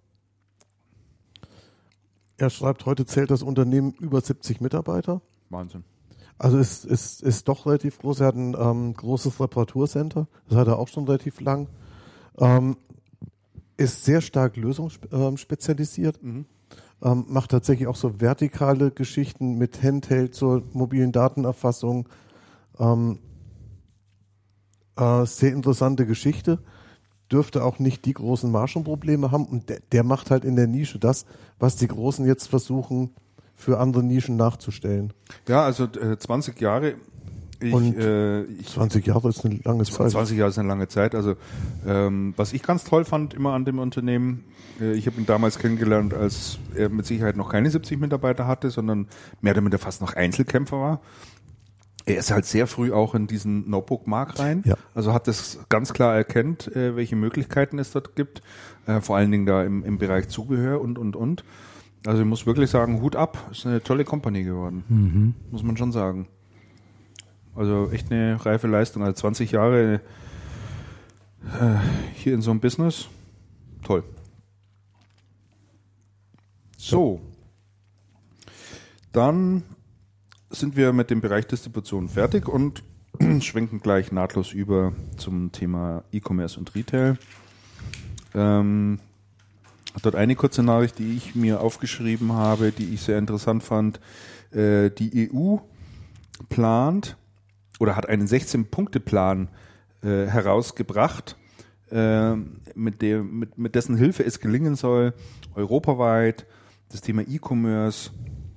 Er schreibt, heute zählt das Unternehmen über 70 Mitarbeiter. Wahnsinn. Also ist doch relativ groß. Er hat ein großes Reparaturcenter. Das hat er auch schon relativ lang. Ist sehr stark lösungsspezialisiert. Macht tatsächlich auch so vertikale Geschichten mit Handheld zur mobilen Datenerfassung. Sehr interessante Geschichte. Dürfte auch nicht die großen Margenprobleme haben. Und der macht halt in der Nische das, was die Großen jetzt versuchen, für andere Nischen nachzustellen. Ja, also 20 Jahre Und 20 Jahre ist eine lange Zeit. 20 Jahre ist eine lange Zeit. Also was ich ganz toll fand immer an dem Unternehmen, ich habe ihn damals kennengelernt, als er mit Sicherheit noch keine 70 Mitarbeiter hatte, sondern mehr oder minder fast noch Einzelkämpfer war. Er ist halt sehr früh auch in diesen Notebook-Markt rein. Ja. Also hat das ganz klar erkannt, welche Möglichkeiten es dort gibt. Vor allen Dingen da im Bereich Zubehör und. Also ich muss wirklich sagen, Hut ab. Ist eine tolle Company geworden. Muss man schon sagen. Also echt eine reife Leistung. Also 20 Jahre hier in so einem Business. Toll. So. Dann sind wir mit dem Bereich Distribution fertig und schwenken gleich nahtlos über zum Thema E-Commerce und Retail. Dort eine kurze Nachricht, die ich mir aufgeschrieben habe, die ich sehr interessant fand. Die EU plant oder hat einen 16-Punkte-Plan herausgebracht, mit dessen Hilfe es gelingen soll, europaweit das Thema E-Commerce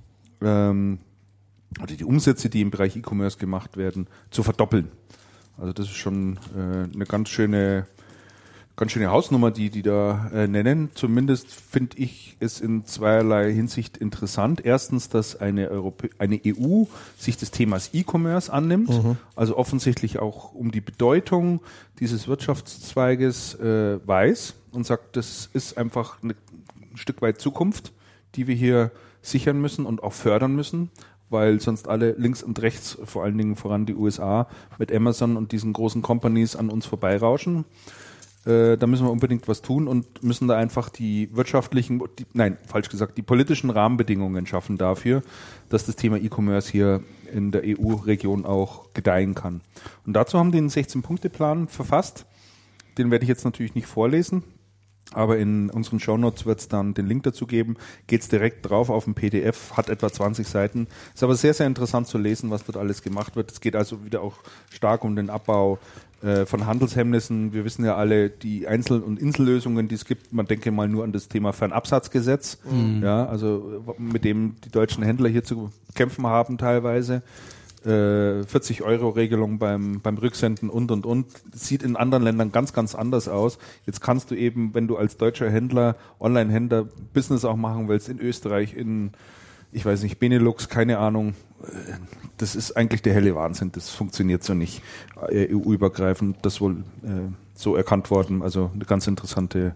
oder die Umsätze, die im Bereich E-Commerce gemacht werden, zu verdoppeln. Also das ist schon eine ganz schöne Hausnummer, die da nennen. Zumindest finde ich es in zweierlei Hinsicht interessant. Erstens, dass eine EU sich des Themas E-Commerce annimmt, also offensichtlich auch um die Bedeutung dieses Wirtschaftszweiges weiß und sagt, das ist einfach ein Stück weit Zukunft, die wir hier sichern müssen und auch fördern müssen, weil sonst alle links und rechts, vor allen Dingen voran die USA, mit Amazon und diesen großen Companies an uns vorbeirauschen. Da müssen wir unbedingt was tun und müssen da einfach die politischen Rahmenbedingungen schaffen dafür, dass das Thema E-Commerce hier in der EU-Region auch gedeihen kann. Und dazu haben die einen 16-Punkte-Plan verfasst. Den werde ich jetzt natürlich nicht vorlesen, aber in unseren Shownotes wird es dann den Link dazu geben. Geht's direkt drauf auf ein PDF, hat etwa 20 Seiten. Ist aber sehr, sehr interessant zu lesen, was dort alles gemacht wird. Es geht also wieder auch stark um den Abbau von Handelshemmnissen. Wir wissen ja alle die Einzel- und Insellösungen, die es gibt. Man denke mal nur an das Thema Fernabsatzgesetz, ja, also mit dem die deutschen Händler hier zu kämpfen haben teilweise. 40-Euro-Regelung beim Rücksenden und. Sieht in anderen Ländern ganz, ganz anders aus. Jetzt kannst du eben, wenn du als deutscher Händler, Online-Händler Business auch machen willst, in Österreich, ich weiß nicht, Benelux, keine Ahnung. Das ist eigentlich der helle Wahnsinn. Das funktioniert so nicht. EU-übergreifend, das wohl so erkannt worden. Also eine ganz interessanter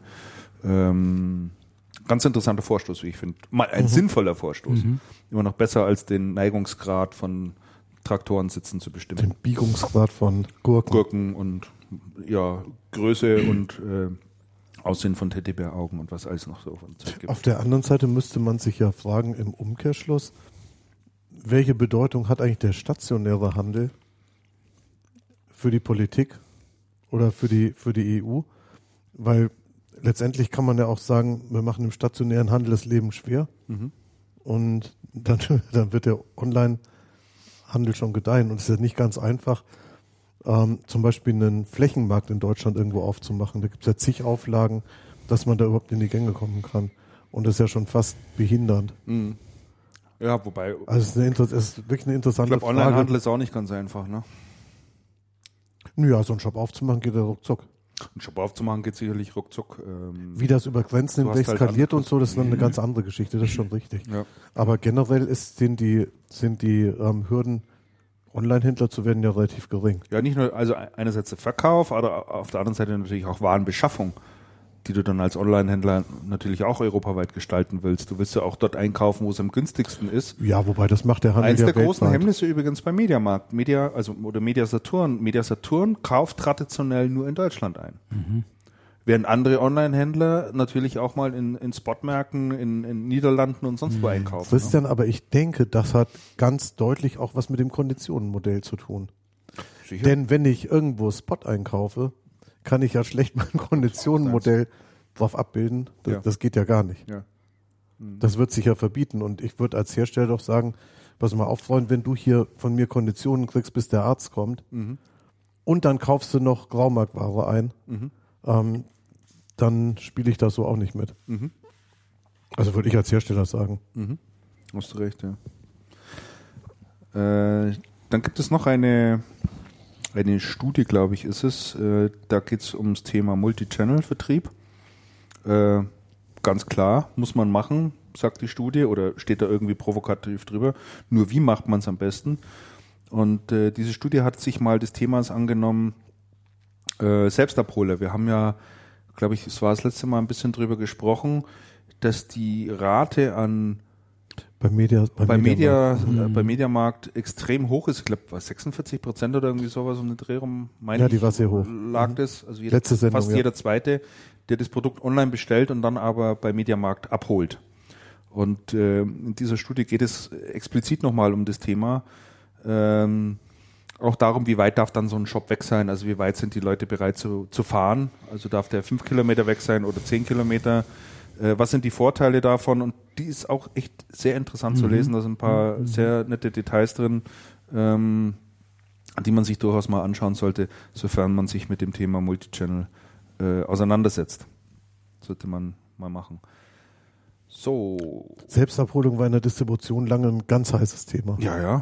Vorstoß, wie ich finde. Mal ein sinnvoller Vorstoß. Immer noch besser als den Neigungsgrad von Traktorensitzen zu bestimmen. Den Biegungsgrad von Gurken und ja, Größe und Aussehen von Teddybäraugen und was alles noch so von Zeug gibt. Auf der anderen Seite müsste man sich ja fragen, im Umkehrschluss, welche Bedeutung hat eigentlich der stationäre Handel für die Politik oder für die EU? Weil letztendlich kann man ja auch sagen, wir machen im stationären Handel das Leben schwer und dann wird der Online-Handel schon gedeihen. Und es ist ja nicht ganz einfach, zum Beispiel einen Flächenmarkt in Deutschland irgendwo aufzumachen. Da gibt es ja zig Auflagen, dass man da überhaupt in die Gänge kommen kann. Und das ist ja schon fast behindernd. Ja, wobei... Also es ist wirklich eine interessante Frage. Ich glaube, Onlinehandel ist auch nicht ganz einfach, ne? Naja, so einen Shop aufzumachen geht ja ruckzuck. Einen Shop aufzumachen geht sicherlich ruckzuck. Wie das über Grenzen hinweg halt skaliert und so, das ist dann eine ganz andere Geschichte, das ist schon richtig. Ja. Aber generell sind die Hürden, Online-Händler zu werden, ja relativ gering. Ja, nicht nur, also einerseits der Verkauf, aber auf der anderen Seite natürlich auch Warenbeschaffung, die du dann als Online-Händler natürlich auch europaweit gestalten willst. Du willst ja auch dort einkaufen, wo es am günstigsten ist. Ja, wobei das macht der Handel Eins ja der großen weltweit. Hemmnisse übrigens beim Mediamarkt, Media Saturn. Media Saturn kauft traditionell nur in Deutschland ein. Während andere Online-Händler natürlich auch mal in Spotmärkten, in Niederlanden und sonst wo einkaufen. Christian, aber ich denke, das hat ganz deutlich auch was mit dem Konditionenmodell zu tun. Sicher? Denn wenn ich irgendwo Spot einkaufe, kann ich ja schlecht mein Konditionenmodell drauf abbilden. Das geht ja gar nicht. Ja. Das wird sich ja verbieten. Und ich würde als Hersteller doch sagen, pass mal auf, Freund, wenn du hier von mir Konditionen kriegst, bis der Arzt kommt, und dann kaufst du noch Graumarktware ein, dann spiele ich das so auch nicht mit. Also würde ich als Hersteller sagen. Hast du recht, ja. Dann Dann gibt es noch eine Studie, glaube ich, ist es. Da geht es ums Thema Multi-Channel-Vertrieb. Ganz klar, muss man machen, sagt die Studie, oder steht da irgendwie provokativ drüber. Nur wie macht man es am besten? Und diese Studie hat sich mal des Themas angenommen, Selbstabholer. Wir haben ja, glaube ich, es war das letzte Mal ein bisschen drüber gesprochen, dass die Rate an bei Mediamarkt extrem hoch ist. Ich glaube, 46% oder irgendwie sowas um den Dreh rum. Ja, die war sehr hoch. Lag das. Also Sendung, jeder Zweite, der das Produkt online bestellt und dann aber bei Mediamarkt abholt. Und in dieser Studie geht es explizit nochmal um das Thema. Auch darum, wie weit darf dann so ein Shop weg sein, also wie weit sind die Leute bereit zu fahren, also darf der 5 Kilometer weg sein oder 10 Kilometer, was sind die Vorteile davon, und die ist auch echt sehr interessant zu lesen, da sind ein paar sehr nette Details drin, die man sich durchaus mal anschauen sollte, sofern man sich mit dem Thema Multichannel auseinandersetzt. Sollte man mal machen. So. Selbstabholung war in der Distribution lange ein ganz heißes Thema. Ja.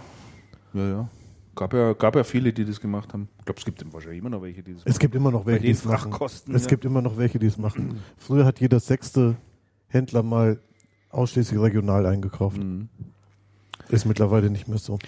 Gab ja viele, die das gemacht haben. Ich glaube, es gibt wahrscheinlich immer noch welche, die das machen. Es gibt immer noch welche, die es machen. Es gibt immer noch welche, die es machen. Früher hat jeder 6. Händler mal ausschließlich regional eingekauft. Ist mittlerweile nicht mehr so.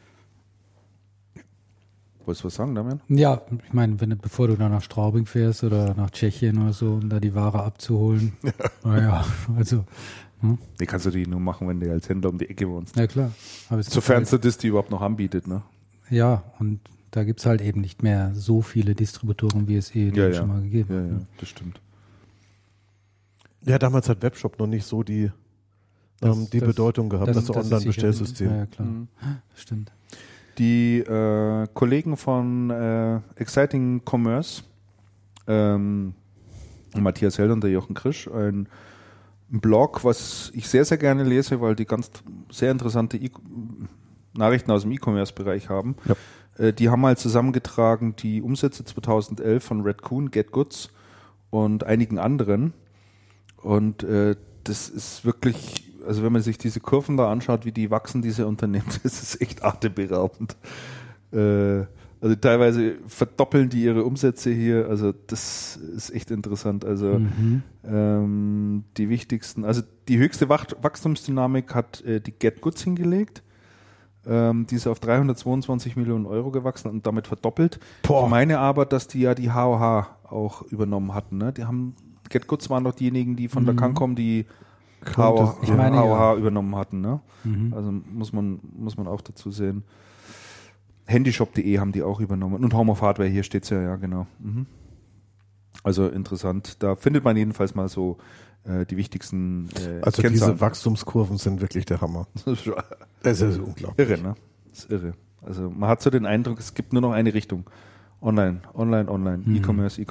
Wolltest du was sagen, Damian? Ja, ich meine, bevor du dann nach Straubing fährst oder nach Tschechien oder so, um da die Ware abzuholen. Naja, also. Die kannst du die nur machen, wenn du als Händler um die Ecke wohnst. Ja, klar. Sofern es das die überhaupt noch anbietet, ne? Ja, und da gibt es halt eben nicht mehr so viele Distributoren, wie es schon mal gegeben hat. Ja, das stimmt. Ja, damals hat Webshop noch nicht so die Bedeutung gehabt, das Online-Bestellsystem. Ja, klar. Das stimmt. Die Kollegen von Exciting Commerce, Matthias Hell und der Jochen Krisch, ein Blog, was ich sehr, sehr gerne lese, weil die ganz sehr interessante Nachrichten aus dem E-Commerce-Bereich haben. Ja. Die haben mal zusammengetragen die Umsätze 2011 von Redcoon, GetGoods und einigen anderen. Und das ist wirklich, also wenn man sich diese Kurven da anschaut, wie die wachsen, diese Unternehmen, das ist echt atemberaubend. Also teilweise verdoppeln die ihre Umsätze hier, also das ist echt interessant. Also die wichtigsten, also die höchste Wachstumsdynamik hat die GetGoods hingelegt. Die ist auf 322 Millionen Euro gewachsen und damit verdoppelt. Ich meine aber, dass die ja die HOH auch übernommen hatten. Ne? GetGoods waren doch diejenigen, die von der Cancom die HOH übernommen hatten. Ne? Also muss man auch dazu sehen. Handyshop.de haben die auch übernommen. Und Home of Hardware, hier steht es ja, genau. Also interessant. Da findet man jedenfalls mal so die wichtigsten Also diese Wachstumskurven sind wirklich der Hammer. Das ist unglaublich. Irre, ne? Das ist irre. Also man hat so den Eindruck, es gibt nur noch eine Richtung. Online. E-Commerce.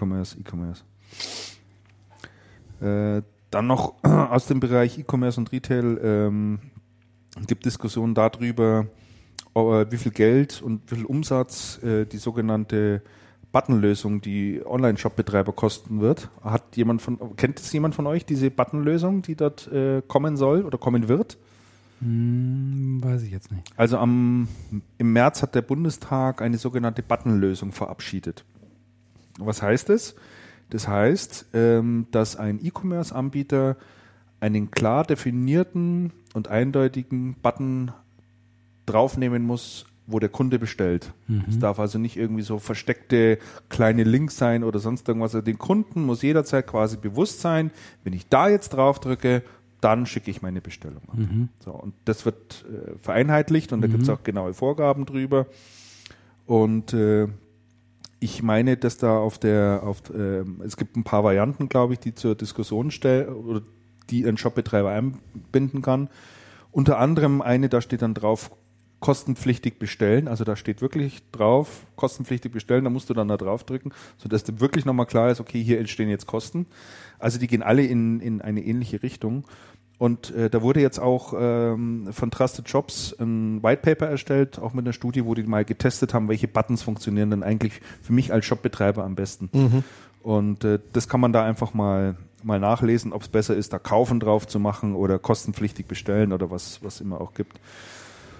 Dann noch aus dem Bereich E-Commerce und Retail gibt Diskussionen darüber, wie viel Geld und wie viel Umsatz die sogenannte Buttonlösung, die Online-Shop-Betreiber kosten wird. Kennt es jemand von euch, diese Buttonlösung, die dort kommen soll oder kommen wird? Weiß ich jetzt nicht. Also im März hat der Bundestag eine sogenannte Buttonlösung verabschiedet. Was heißt das? Das heißt, dass ein E-Commerce-Anbieter einen klar definierten und eindeutigen Button draufnehmen muss, wo der Kunde bestellt. Es darf also nicht irgendwie so versteckte kleine Links sein oder sonst irgendwas. Also den Kunden muss jederzeit quasi bewusst sein, wenn ich da jetzt drauf drücke, dann schicke ich meine Bestellung an. So, und das wird vereinheitlicht und da gibt es auch genaue Vorgaben drüber. Und ich meine, dass da es gibt ein paar Varianten, glaube ich, die zur Diskussion stellen oder die ein Shopbetreiber einbinden kann. Unter anderem eine, da steht dann drauf, kostenpflichtig bestellen, also da steht wirklich drauf, kostenpflichtig bestellen, da musst du dann da drauf drücken, sodass dir wirklich nochmal klar ist, okay, hier entstehen jetzt Kosten. Also die gehen alle in eine ähnliche Richtung. Und da wurde jetzt auch von Trusted Shops ein White Paper erstellt, auch mit einer Studie, wo die mal getestet haben, welche Buttons funktionieren denn eigentlich für mich als Shopbetreiber am besten. Und das kann man da einfach mal nachlesen, ob es besser ist, da Kaufen drauf zu machen oder kostenpflichtig bestellen oder was immer auch gibt.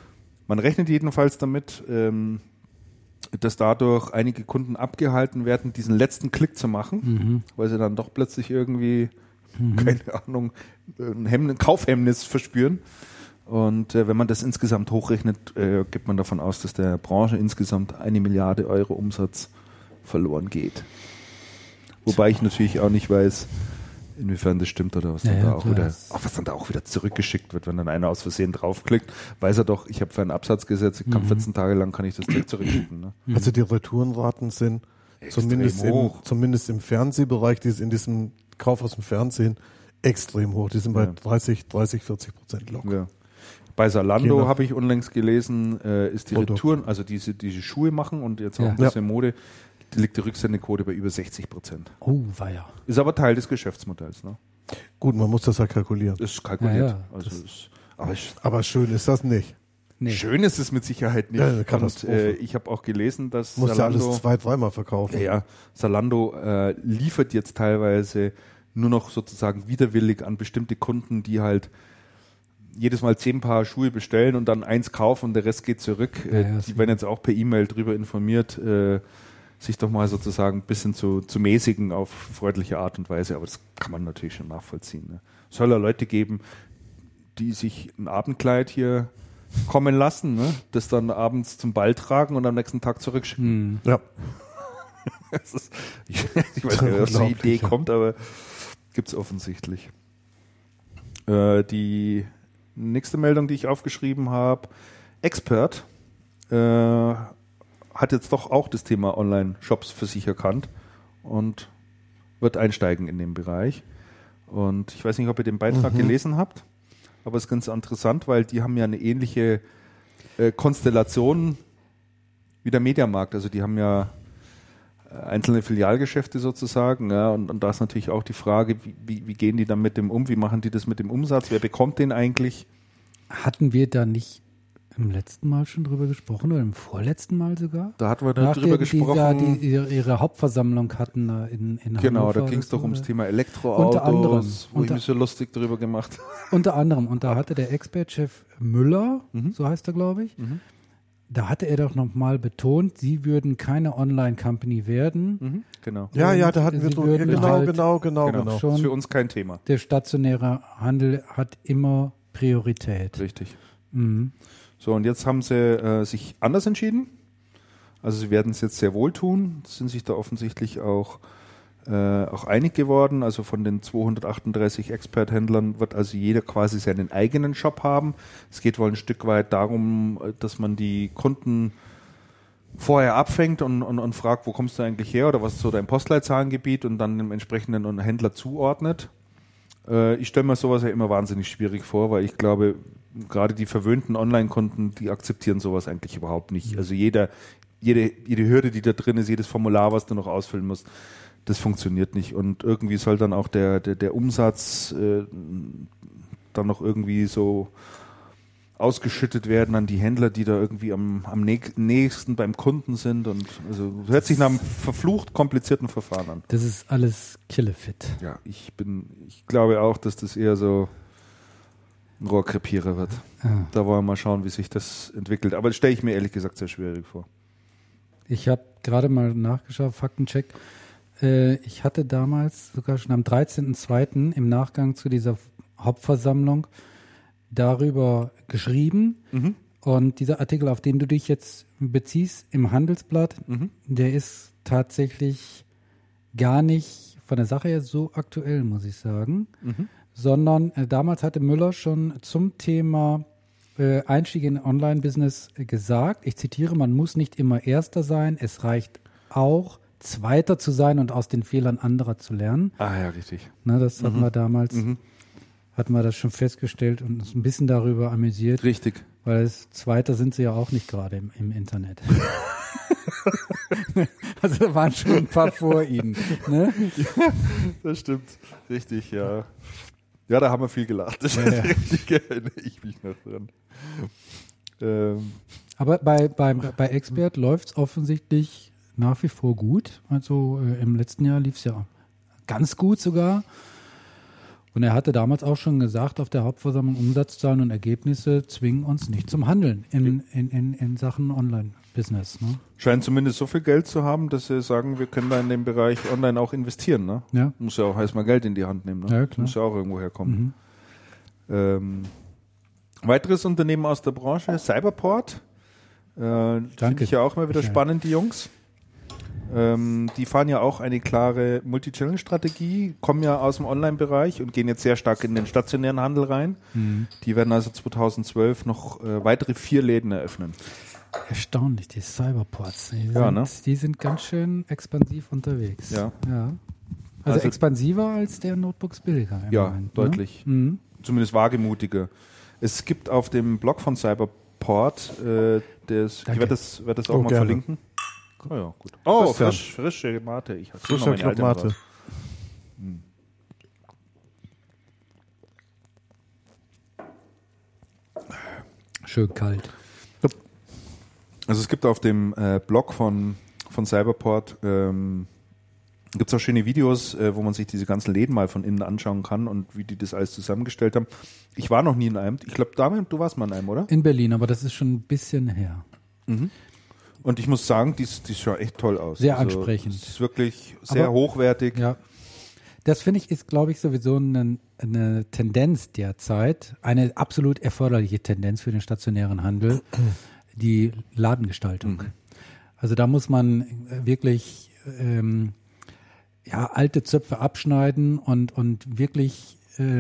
Man rechnet jedenfalls damit, dass dadurch einige Kunden abgehalten werden, diesen letzten Klick zu machen, weil sie dann doch plötzlich irgendwie, keine Ahnung, ein Kaufhemmnis verspüren. Und wenn man das insgesamt hochrechnet, geht man davon aus, dass der Branche insgesamt 1 Milliarde Euro Umsatz verloren geht. Wobei ich natürlich auch nicht weiß, inwiefern das stimmt oder was dann was dann da auch wieder zurückgeschickt wird, wenn dann einer aus Versehen draufklickt, weiß er doch, ich habe für einen Absatz gesetzt, ich kann 14 Tage lang kann ich das direkt zurückschicken. Ne? Also die Retourenraten sind zumindest im Fernsehbereich, in diesem Kauf aus dem Fernsehen, extrem hoch. Die sind bei 30-40% locker. Ja. Bei Zalando habe ich unlängst gelesen, ist die Retouren, also diese Schuhe machen und jetzt auch ein bisschen Mode, liegt die Rücksendequote bei über 60%. Oh, weia. Ist aber Teil des Geschäftsmodells. Ne? Gut, man muss das ja kalkulieren. Ist kalkuliert. Ja, also aber schön ist das nicht. Nee. Schön ist es mit Sicherheit nicht. Ja, eine Katastrophe. Und, ich habe auch gelesen, dass Muss Zalando, ja alles 2-3-mal verkaufen. Ja, Zalando liefert jetzt teilweise nur noch sozusagen widerwillig an bestimmte Kunden, die halt jedes Mal 10 Paar Schuhe bestellen und dann 1 kaufen und der Rest geht zurück. Die werden jetzt auch per E-Mail darüber informiert, sich doch mal sozusagen ein bisschen zu mäßigen auf freundliche Art und Weise, aber das kann man natürlich schon nachvollziehen. Ne? Es soll ja Leute geben, die sich ein Abendkleid hier kommen lassen, ne? Das dann abends zum Ball tragen und am nächsten Tag zurückschicken. Ja. Ich weiß nicht, ob die Idee kommt, aber gibt es offensichtlich. Die nächste Meldung, die ich aufgeschrieben habe, Expert hat jetzt doch auch das Thema Online-Shops für sich erkannt und wird einsteigen in den Bereich. Und ich weiß nicht, ob ihr den Beitrag gelesen habt, aber es ist ganz interessant, weil die haben ja eine ähnliche Konstellation wie der Mediamarkt. Also die haben ja einzelne Filialgeschäfte sozusagen, ja, und da ist natürlich auch die Frage, wie gehen die dann mit dem um, wie machen die das mit dem Umsatz, wer bekommt den eigentlich? Hatten wir da nicht im letzten Mal schon drüber gesprochen oder im vorletzten Mal sogar? Da hatten wir drüber gesprochen. Die ihre Hauptversammlung hatten in Hannover. Genau, da ging es doch ums Thema Elektroautos, unter anderem, wo ich mich so lustig drüber gemacht habe. Unter anderem, und da hatte der Expert-Chef Müller, so heißt er, glaube ich, da hatte er doch nochmal betont, sie würden keine Online-Company werden. Genau. Ja, da hatten wir drüber. Genau. Das ist für uns kein Thema. Der stationäre Handel hat immer Priorität. Richtig. So, und jetzt haben sie sich anders entschieden. Also sie werden es jetzt sehr wohl tun, sind sich da offensichtlich auch einig geworden. Also von den 238 Expert-Händlern wird also jeder quasi seinen eigenen Shop haben. Es geht wohl ein Stück weit darum, dass man die Kunden vorher abfängt und fragt, wo kommst du eigentlich her oder was ist so dein Postleitzahlengebiet und dann dem entsprechenden Händler zuordnet. Ich stelle mir sowas ja immer wahnsinnig schwierig vor, weil ich glaube, gerade die verwöhnten Online-Kunden, die akzeptieren sowas eigentlich überhaupt nicht. Also jede Hürde, die da drin ist, jedes Formular, was du noch ausfüllen musst, das funktioniert nicht. Und irgendwie soll dann auch der Umsatz dann noch irgendwie so ausgeschüttet werden an die Händler, die da irgendwie am nächsten beim Kunden sind. Und also hört sich nach einem verflucht komplizierten Verfahren an. Das ist alles Killefit. Ja, ich glaube auch, dass das eher so ein Rohrkrepierer wird. Ja. Da wollen wir mal schauen, wie sich das entwickelt. Aber das stelle ich mir ehrlich gesagt sehr schwierig vor. Ich habe gerade mal nachgeschaut, Faktencheck. Ich hatte damals sogar schon am 13.02. im Nachgang zu dieser Hauptversammlung darüber geschrieben. Und dieser Artikel, auf den du dich jetzt beziehst, im Handelsblatt, der ist tatsächlich gar nicht von der Sache her so aktuell, muss ich sagen. Sondern damals hatte Müller schon zum Thema Einstieg in Online-Business gesagt, ich zitiere, man muss nicht immer Erster sein, es reicht auch, Zweiter zu sein und aus den Fehlern anderer zu lernen. Ah ja, richtig. Na, das hatten wir damals, hatten wir das schon festgestellt und uns ein bisschen darüber amüsiert. Richtig. Weil Zweiter sind sie ja auch nicht gerade im Internet. Also da waren schon ein paar vor ihnen. Ne? Das stimmt. Richtig, ja. Ja, da haben wir viel gelacht. Das ist richtig, erinnere ich mich noch dran. Aber bei Expert läuft es offensichtlich nach wie vor gut. Also im letzten Jahr lief es ja ganz gut sogar. Und er hatte damals auch schon gesagt, auf der Hauptversammlung, Umsatzzahlen und Ergebnisse zwingen uns nicht zum Handeln in Sachen Online-Business. Ne? Scheint zumindest so viel Geld zu haben, dass sie sagen, wir können da in dem Bereich online auch investieren. Ne? Ja. Muss ja auch erstmal Geld in die Hand nehmen. Ne? Ja, klar. Muss ja auch irgendwo herkommen. Weiteres Unternehmen aus der Branche, Cyberport. Finde ich ja auch mal wieder spannend, die Jungs. Die fahren ja auch eine klare Multi-Channel-Strategie, kommen ja aus dem Online-Bereich und gehen jetzt sehr stark in den stationären Handel rein. Die werden also 2012 noch weitere 4 Läden eröffnen. Erstaunlich, die Cyberports. Ne? Die sind ganz schön expansiv unterwegs. Ja. Also expansiver als der Notebooks billiger. Ja, Moment, deutlich. Ne? Zumindest wagemutiger. Es gibt auf dem Blog von Cyberport, ich werde das auch mal verlinken. Oh ja, gut. Oh, frische Mate. Ich hatte Frischer Club Mate. Schön kalt. Also es gibt auf dem Blog von Cyberport gibt es auch schöne Videos, wo man sich diese ganzen Läden mal von innen anschauen kann und wie die das alles zusammengestellt haben. Ich war noch nie in einem. Ich glaube, Damian, du warst mal in einem, oder? In Berlin, aber das ist schon ein bisschen her. Und ich muss sagen, die schaut echt toll aus. Sehr ansprechend. Es ist wirklich sehr hochwertig. Ja. Das finde ich ist, glaube ich, sowieso eine Tendenz derzeit, eine absolut erforderliche Tendenz für den stationären Handel, die Ladengestaltung. Also da muss man wirklich alte Zöpfe abschneiden und wirklich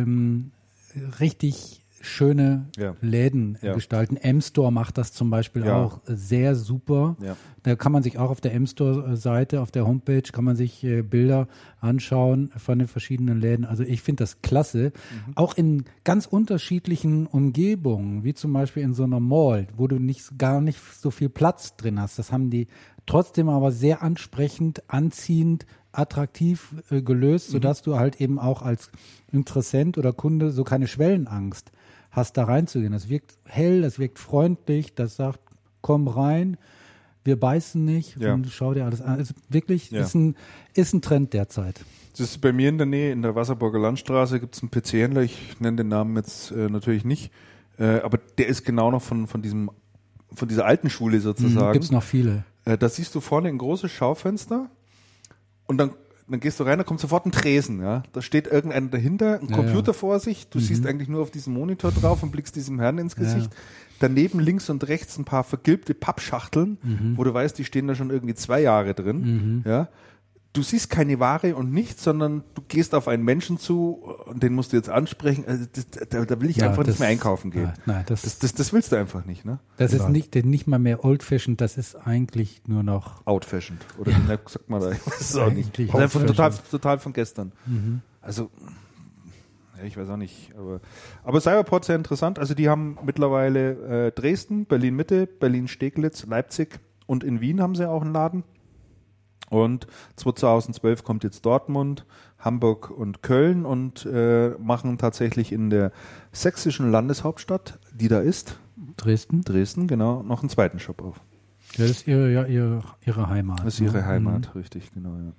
richtig schöne Läden gestalten. M-Store macht das zum Beispiel auch sehr super. Ja. Da kann man sich auch auf der M-Store-Seite, auf der Homepage, kann man sich Bilder anschauen von den verschiedenen Läden. Also ich finde das klasse. Auch in ganz unterschiedlichen Umgebungen, wie zum Beispiel in so einer Mall, wo du gar nicht so viel Platz drin hast. Das haben die trotzdem aber sehr ansprechend, anziehend, attraktiv gelöst, sodass du halt eben auch als Interessent oder Kunde so keine Schwellenangst hast, da reinzugehen. Das wirkt hell, das wirkt freundlich, das sagt, komm rein, wir beißen nicht und schau dir alles an. Also wirklich ist ein Trend derzeit. Das ist bei mir in der Nähe, in der Wasserburger Landstraße, gibt es einen PC-Händler, ich nenne den Namen jetzt natürlich nicht, aber der ist genau noch von dieser alten Schule sozusagen. Gibt es noch viele. Da siehst du vorne ein großes Schaufenster und dann gehst du rein, da kommt sofort ein Tresen, ja. Da steht irgendeiner dahinter, ein Computer vor sich, du siehst eigentlich nur auf diesen Monitor drauf und blickst diesem Herrn ins Gesicht. Daneben links und rechts ein paar vergilbte Pappschachteln, wo du weißt, die stehen da schon irgendwie 2 Jahre drin, ja. Du siehst keine Ware und nichts, sondern du gehst auf einen Menschen zu und den musst du jetzt ansprechen. Also da will ich einfach nicht mehr einkaufen gehen. Nein, das willst du einfach nicht, ne? Das ist nicht mal mehr old-fashioned, das ist eigentlich nur noch out-fashioned. Oder wie sagt man da? Das ist auch nicht. Das ist einfach total von gestern. Also, ich weiß auch nicht. Aber Cyberport sehr interessant. Also die haben mittlerweile Dresden, Berlin-Mitte, Berlin-Steglitz, Leipzig und in Wien haben sie auch einen Laden. Und 2012 kommt jetzt Dortmund, Hamburg und Köln und machen tatsächlich in der sächsischen Landeshauptstadt, die da ist, Dresden, genau, noch einen zweiten Shop auf. Ja, das ist ihre Heimat. Das ist ihre Heimat, richtig, genau, ja.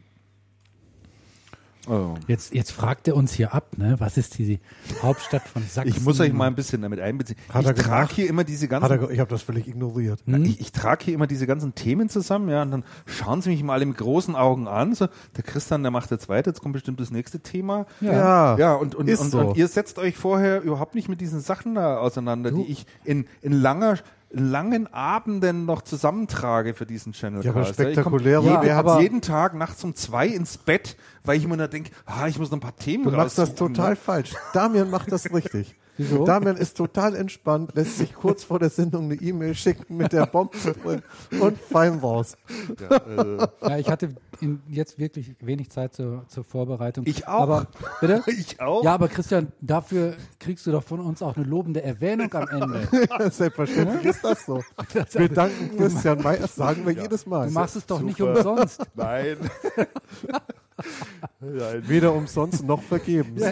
Oh. Jetzt fragt er uns hier ab, ne? Was ist die Hauptstadt von Sachsen? Ich muss euch mal ein bisschen damit einbeziehen. Ich trage hier immer diese ganzen. Ich habe das völlig ignoriert. Ich trage hier immer diese ganzen Themen zusammen, ja, und dann schauen sie mich mal alle mit großen Augen an. So, der Christian, der macht jetzt weiter, jetzt kommt bestimmt das nächste Thema. Ja, und ihr setzt euch vorher überhaupt nicht mit diesen Sachen da auseinander, die ich in langen Abenden noch zusammentrage für diesen Channel. Ja, aber spektakulär. Wir haben jeden Tag nachts um 2 ins Bett, weil ich immer da denke, ich muss noch ein paar Themen raussuchen. Du machst das total falsch. Damian macht das richtig. Wieso? Damian ist total entspannt, lässt sich kurz vor der Sendung eine E-Mail schicken mit der Bombe und fein raus. Ja, ich hatte jetzt wirklich wenig Zeit zur Vorbereitung. Ich auch. Aber, bitte? Ich auch. Ja, aber Christian, dafür kriegst du doch von uns auch eine lobende Erwähnung am Ende. Selbstverständlich ist das so. Wir danken Christian Meyers, sagen wir jedes Mal. Du machst es doch nicht umsonst. Nein. Ja, weder umsonst noch vergebens.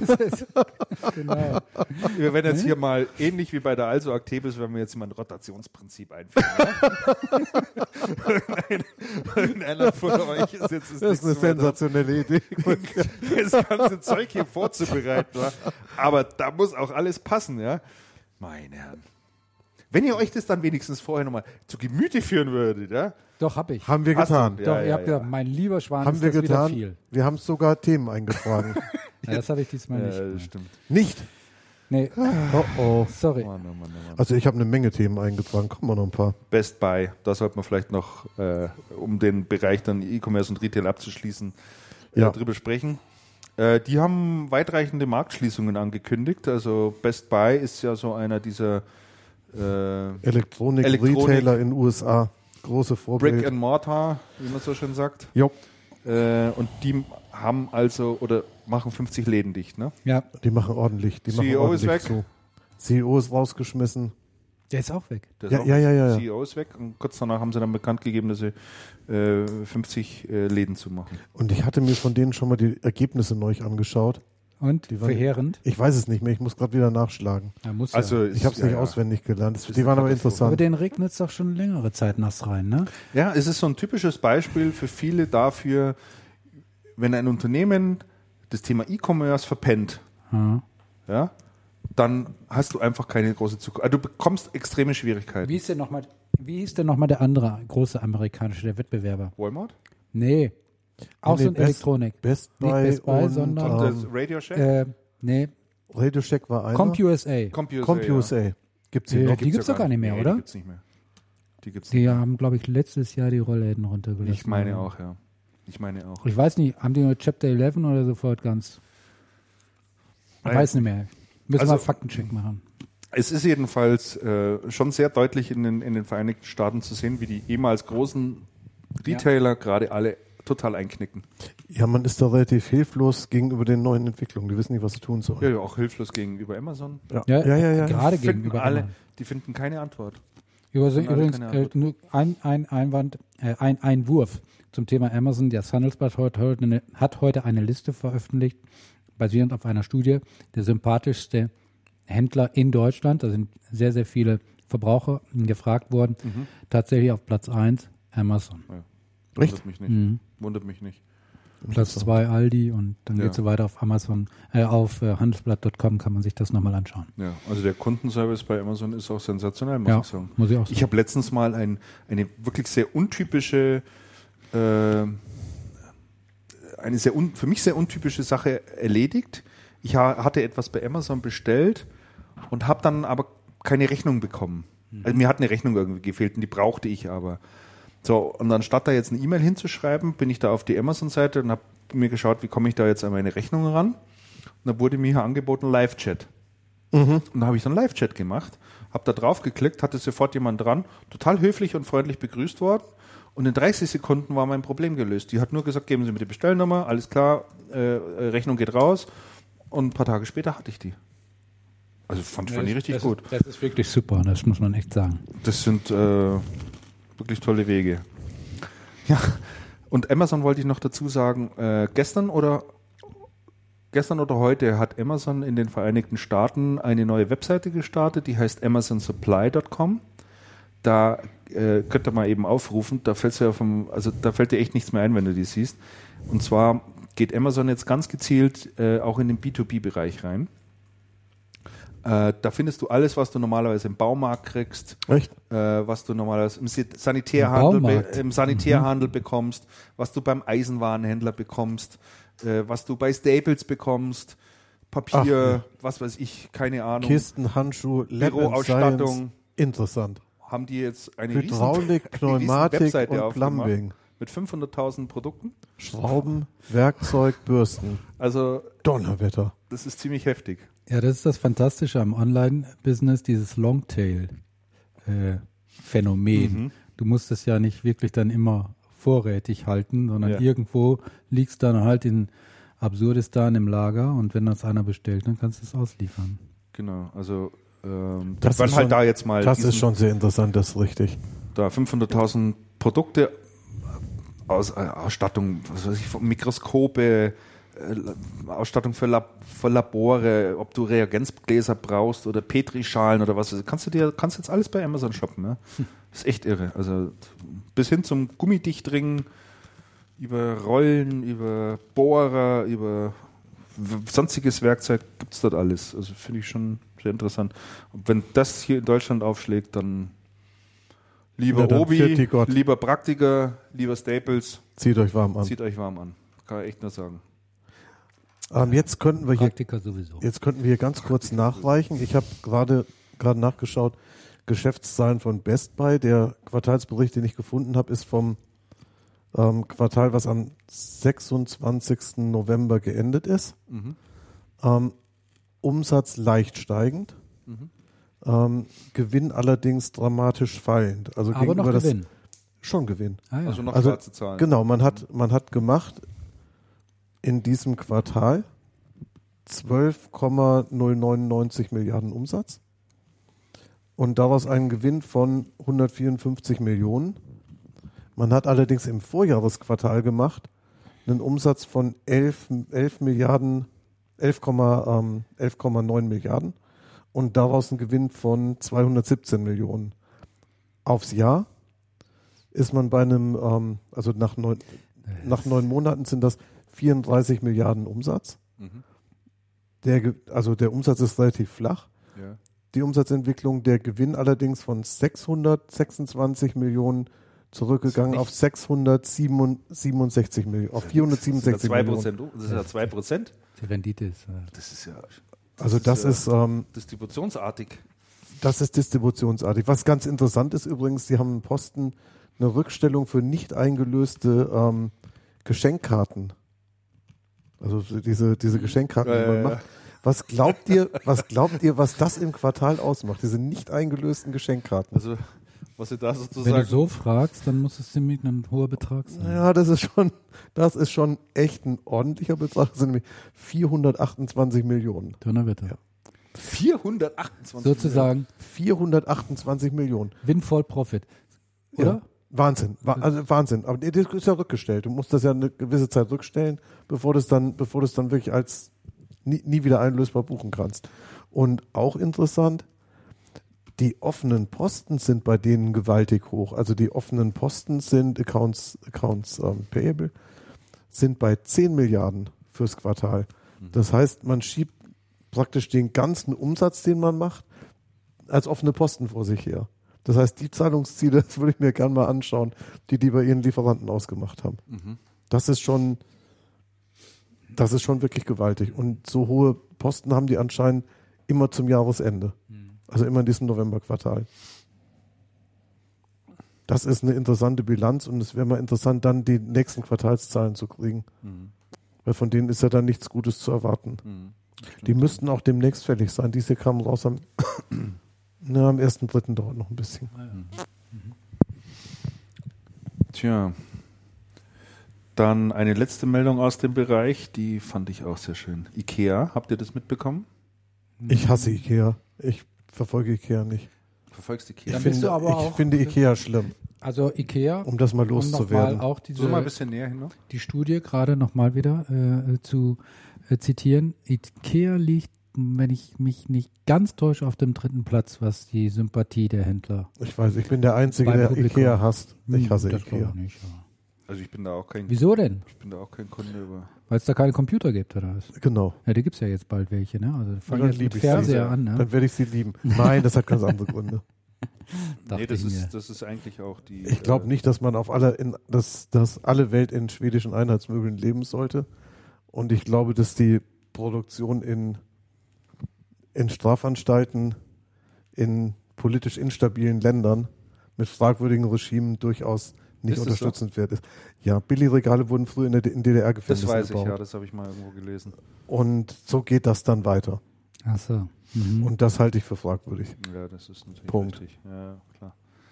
Genau. Wir werden jetzt hier mal, ähnlich wie bei der Also Actebis, wenn wir jetzt mal ein Rotationsprinzip einführen. Irgendeiner von euch ist jetzt Das ist eine sensationelle Idee. das ganze Zeug hier vorzubereiten. Wa? Aber da muss auch alles passen, ja. Meine Herren. Wenn ihr euch das dann wenigstens vorher nochmal zu Gemüte führen würdet, ja. Doch, hab ich. Haben wir Hast du? getan. Ja, Doch, ihr habt gesagt, mein lieber Schwan, Haben ist wir das wieder getan. viel. Wir haben sogar Themen eingetragen. Ja, das habe ich diesmal nicht. Das stimmt. Nicht? Nee, Oh. sorry. Mann, oh Mann, oh Mann. Also ich habe eine Menge Themen eingetragen. Kommen wir noch ein paar. Best Buy, da sollte man vielleicht noch, um den Bereich dann E-Commerce und Retail abzuschließen, Ja. drüber sprechen. Die haben weitreichende Marktschließungen angekündigt. Also Best Buy ist ja so einer dieser Elektronik-Retailer in den USA. Große Brick Vorbild. and Mortar, wie man so schön sagt. Jo, Und die haben also, oder machen 50 Läden dicht, ne? Ja, die machen ordentlich. Die CEO machen ist ordentlich weg. zu. CEO ist rausgeschmissen. der ist auch weg. Der Ja, ist auch ja. CEO ist weg und kurz danach haben sie dann bekannt gegeben, dass sie 50 Läden zu machen. Und ich hatte mir von denen schon mal die Ergebnisse neu angeschaut. Und Die waren- verheerend. Ich weiß es nicht mehr. Ich muss gerade wieder nachschlagen. Ja, muss Also ja. Ich habe es nicht auswendig gelernt. Die waren aber Aber interessant. den regnet es doch schon längere Zeit nass rein, ne? Ja, es ist so ein typisches Beispiel für viele dafür, wenn ein Unternehmen das Thema E-Commerce verpennt, Ja. ja, dann hast du einfach keine große Zukunft. Also du bekommst extreme Schwierigkeiten. Wie hieß denn nochmal der andere große amerikanische, der Wettbewerber? Walmart? Nee. Auch Nee, so in Best- Elektronik. Best Nicht Buy, Best Buy, und sondern- Das Radio Shack? Nee, Radio Shack war einer. CompUSA. CompUSA. Gibt es Ja, hier noch? die gibt's doch gar nicht mehr, oder? Die gibt's nicht mehr. Die gibt's Die nicht mehr. haben, glaube ich, letztes Jahr die Rollläden runtergelassen. Ich meine auch, ja. Ich meine auch. Ich weiß nicht, haben die nur Chapter 11 oder sofort ganz? Ich weiß nicht mehr. Müssen Also- wir Faktencheck machen. Es ist jedenfalls schon sehr deutlich in den Vereinigten Staaten zu sehen, wie die ehemals großen Retailer gerade alle total einknicken. Ja, man ist da relativ hilflos gegenüber den neuen Entwicklungen. Die wissen nicht, was sie tun sollen. Ja, ja, auch hilflos gegenüber Amazon. Ja. Gerade Finden gegenüber alle, anderen. die finden keine Antwort. Übrigens, alle keine Antwort. nur ein Einwurf zum Thema Amazon. Das Handelsblatt hat heute eine Liste veröffentlicht, basierend auf einer Studie, der sympathischste Händler in Deutschland. Da sind sehr, sehr viele Verbraucher gefragt worden. Tatsächlich auf Platz 1 Amazon. Echt? Wundert mich nicht. Mhm. Wundert mich nicht. Platz 2 Aldi und dann Ja. geht es so weiter auf Amazon, auf handelsblatt.com kann man sich das nochmal anschauen. Ja, also der Kundenservice bei Amazon ist auch sensationell, muss Ja, ich sagen. muss ich auch sagen. Ich habe letztens mal eine wirklich sehr untypische, für mich sehr untypische Sache erledigt. Ich hatte etwas bei Amazon bestellt und habe dann aber keine Rechnung bekommen. Also mir hat eine Rechnung irgendwie gefehlt und die brauchte ich aber. So, und anstatt da jetzt eine E-Mail hinzuschreiben, bin ich da auf die Amazon-Seite und habe mir geschaut, wie komme ich da jetzt an meine Rechnung ran. Und da wurde mir hier angeboten Live-Chat. Und da habe ich dann Live-Chat gemacht, habe da drauf geklickt, hatte sofort jemand dran, total höflich und freundlich begrüßt worden. Und in 30 Sekunden war mein Problem gelöst. Die hat nur gesagt, geben Sie mir die Bestellnummer, alles klar, Rechnung geht raus. Und ein paar Tage später hatte ich die. Also fand ich richtig gut. Das ist wirklich super, das muss man echt sagen. Das sind wirklich tolle Wege. Ja, und Amazon wollte ich noch dazu sagen, gestern oder heute hat Amazon in den Vereinigten Staaten eine neue Webseite gestartet, die heißt amazonsupply.com. Da könnt ihr mal eben aufrufen, da fällt dir echt nichts mehr ein, wenn du die siehst. Und zwar geht Amazon jetzt ganz gezielt auch in den B2B-Bereich rein. Da findest du alles, was du normalerweise im Baumarkt kriegst, Echt? was du normalerweise im Sanitärhandel bekommst, was du beim Eisenwarenhändler bekommst, was du bei Staples bekommst, Papier, was weiß ich, keine Ahnung. Kisten, Handschuh, Lab Büroausstattung. Science. Interessant. Haben die jetzt eine Hydraulik, riesen Pneumatik Webseite und aufgemacht Plumbing. mit 500.000 Produkten. Schrauben, Werkzeug, Bürsten. Also Donnerwetter. das ist ziemlich heftig. Ja, das ist das Fantastische am Online-Business, dieses Longtail-Phänomen. Du musst es ja nicht wirklich dann immer vorrätig halten, sondern irgendwo liegt es dann halt in Absurdistan im Lager und wenn das einer bestellt, dann kannst du es ausliefern. Genau, also Das waren ist halt schon- da jetzt mal Das ist schon sehr interessant, das ist richtig. da 500.000 Produkte Ausstattung, was weiß ich, Mikroskope, Ausstattung für Labore, ob du Reagenzgläser brauchst oder Petrischalen oder was. Kannst jetzt alles bei Amazon shoppen. Ja? Das ist echt irre. Also bis hin zum Gummidichtring, über Rollen, über Bohrer, über sonstiges Werkzeug gibt es dort alles. Also finde ich schon sehr interessant. Und wenn das hier in Deutschland aufschlägt, dann lieber Obi, lieber Praktiker, lieber Staples. Zieht euch warm an. Zieht euch warm an. Kann ich echt nur sagen. Jetzt könnten wir Praktiker sowieso. Jetzt könnten wir ganz kurz nachreichen. Ich habe gerade nachgeschaut, Geschäftszahlen von Best Buy. Der Quartalsbericht, den ich gefunden habe, ist vom Quartal, was am 26. November geendet ist. Umsatz leicht steigend. Gewinn allerdings dramatisch fallend. Also aber noch Gewinn. Schon Gewinn. Ah, ja. Also noch schwarze Zahlen. Genau, man hat gemacht in diesem Quartal 12,099 Milliarden Umsatz und daraus einen Gewinn von 154 Millionen. Man hat allerdings im Vorjahresquartal gemacht einen Umsatz von 11,9 Milliarden und daraus einen Gewinn von 217 Millionen. Aufs Jahr ist man bei einem, also nach 9 Monaten sind das 34 Milliarden Umsatz. Der Umsatz ist relativ flach. Ja. Die Umsatzentwicklung, der Gewinn allerdings von 626 Millionen zurückgegangen auf 667 Millionen, auf 467 Millionen. Das ist ja 2%. Die Rendite ist. Das ist ja. Das ist distributionsartig. Das ist distributionsartig. Was ganz interessant ist übrigens, die haben im Posten eine Rückstellung für nicht eingelöste Geschenkkarten. Also diese Geschenkkarten, die man macht. Was glaubt ihr, was das im Quartal ausmacht? Diese nicht eingelösten Geschenkkarten. Also was ihr da sozusagen. Wenn du so fragst, dann muss es ziemlich ein hoher Betrag sein. Ja, das ist schon echt ein ordentlicher Betrag. Das sind nämlich 428 Millionen. Donnerwetter. Ja. 428 sozusagen. 428 Millionen. Windfall Profit. Oder? Ja. Wahnsinn. Wahnsinn. Aber das ist ja rückgestellt. Du musst das ja eine gewisse Zeit rückstellen, bevor du es dann wirklich als nie wieder einlösbar buchen kannst. Und auch interessant, die offenen Posten sind bei denen gewaltig hoch. Also die offenen Posten sind Accounts Payable, sind bei 10 Milliarden fürs Quartal. Das heißt, man schiebt praktisch den ganzen Umsatz, den man macht, als offene Posten vor sich her. Das heißt, die Zahlungsziele, das würde ich mir gerne mal anschauen, die bei ihren Lieferanten ausgemacht haben. Das ist schon wirklich gewaltig. Und so hohe Posten haben die anscheinend immer zum Jahresende. Also immer in diesem Novemberquartal. Das ist eine interessante Bilanz und es wäre mal interessant, dann die nächsten Quartalszahlen zu kriegen. Weil von denen ist ja dann nichts Gutes zu erwarten. Die müssten auch demnächst fällig sein. Diese kamen raus am 1.3. dauert noch ein bisschen. Tja. Dann eine letzte Meldung aus dem Bereich, die fand ich auch sehr schön. IKEA, habt ihr das mitbekommen? Ich hasse IKEA. Ich verfolge IKEA nicht. Verfolgst IKEA? Ich finde IKEA schlimm. Also IKEA, um das mal loszuwerden. Auch so mal ein bisschen näher hin noch. Die Studie gerade nochmal wieder zu zitieren. IKEA liegt, wenn ich mich nicht ganz täusche, auf dem 3. Platz, was die Sympathie der Händler. Ich weiß, ich bin der Einzige, der Publikum. IKEA hasst. Ich hasse das IKEA. Nicht, ja. Also ich bin da auch kein. Wieso denn? Ich bin da auch kein Kunde über. Weil es da keine Computer gibt, oder was? Genau. Ja, da gibt es ja jetzt bald welche, ne? Also fangen Dann jetzt mit lieb ich sie. Fernseher an, ne? Dann werde ich sie lieben. Nein, das hat ganz andere Gründe. Nee, das ist eigentlich auch die. Ich glaube nicht, dass man dass alle Welt in schwedischen Einheitsmöbeln leben sollte. Und ich glaube, dass die Produktion in Strafanstalten in politisch instabilen Ländern mit fragwürdigen Regimen durchaus nicht unterstützend wert ist. Ja, Billigregale wurden früher in DDR-Gefängnissen gebaut. Das weiß gebaut. ich, ja, das habe ich mal irgendwo gelesen. Und so geht das dann weiter. Ach so. Und das halte ich für fragwürdig. Ja, das ist natürlich Punkt. richtig. Ja, klar.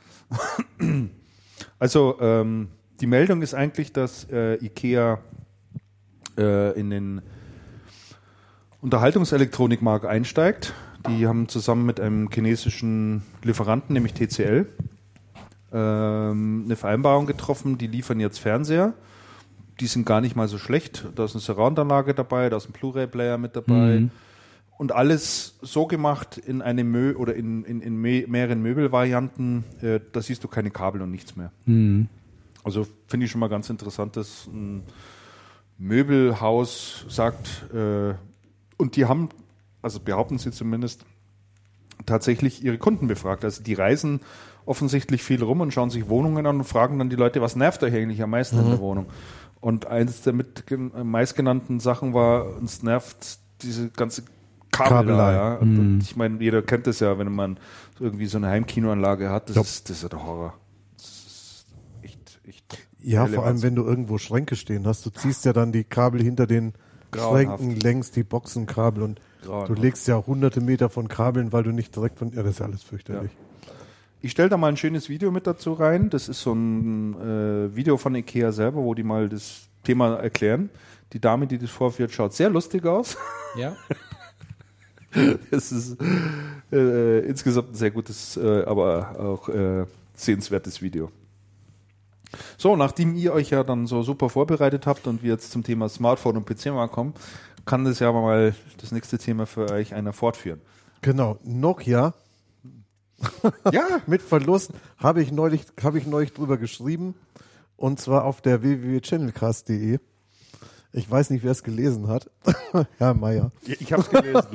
Also, die Meldung ist eigentlich, dass IKEA in den Unterhaltungselektronikmarkt einsteigt. Die haben zusammen mit einem chinesischen Lieferanten, nämlich TCL, eine Vereinbarung getroffen, die liefern jetzt Fernseher. Die sind gar nicht mal so schlecht. Da ist eine Surround-Anlage dabei, da ist ein Blu-ray-Player mit dabei. Und alles so gemacht in eine in mehreren Möbelvarianten, da siehst du keine Kabel und nichts mehr. Also finde ich schon mal ganz interessant, dass ein Möbelhaus sagt, und die haben, also behaupten sie zumindest, tatsächlich ihre Kunden befragt. Also die reisen offensichtlich viel rum und schauen sich Wohnungen an und fragen dann die Leute, was nervt euch eigentlich am meisten in der Wohnung? Und eines der meistgenannten Sachen war, uns nervt diese ganze Kabelei. Ja? Und ich meine, jeder kennt das ja, wenn man irgendwie so eine Heimkinoanlage hat, das ist ja der Horror. Das ist echt Ja, vor allem, wenn du irgendwo Schränke stehen hast, du ziehst ja dann die Kabel hinter den Schränken längs, die Boxenkabel und du legst ja hunderte Meter von Kabeln, weil du nicht direkt von, das ist ja alles fürchterlich. Ja. Ich stelle da mal ein schönes Video mit dazu rein. Das ist so ein Video von Ikea selber, wo die mal das Thema erklären. Die Dame, die das vorführt, schaut sehr lustig aus. Ja. Es ist insgesamt ein sehr gutes, aber auch sehenswertes Video. So, nachdem ihr euch ja dann so super vorbereitet habt und wir jetzt zum Thema Smartphone und PC mal kommen, kann das ja mal das nächste Thema für euch einer fortführen. Genau, Nokia. Ja, mit Verlust habe ich neulich drüber geschrieben, und zwar auf der www.channelcast.de. Ich weiß nicht, wer es gelesen hat. Herr Meier. Ich habe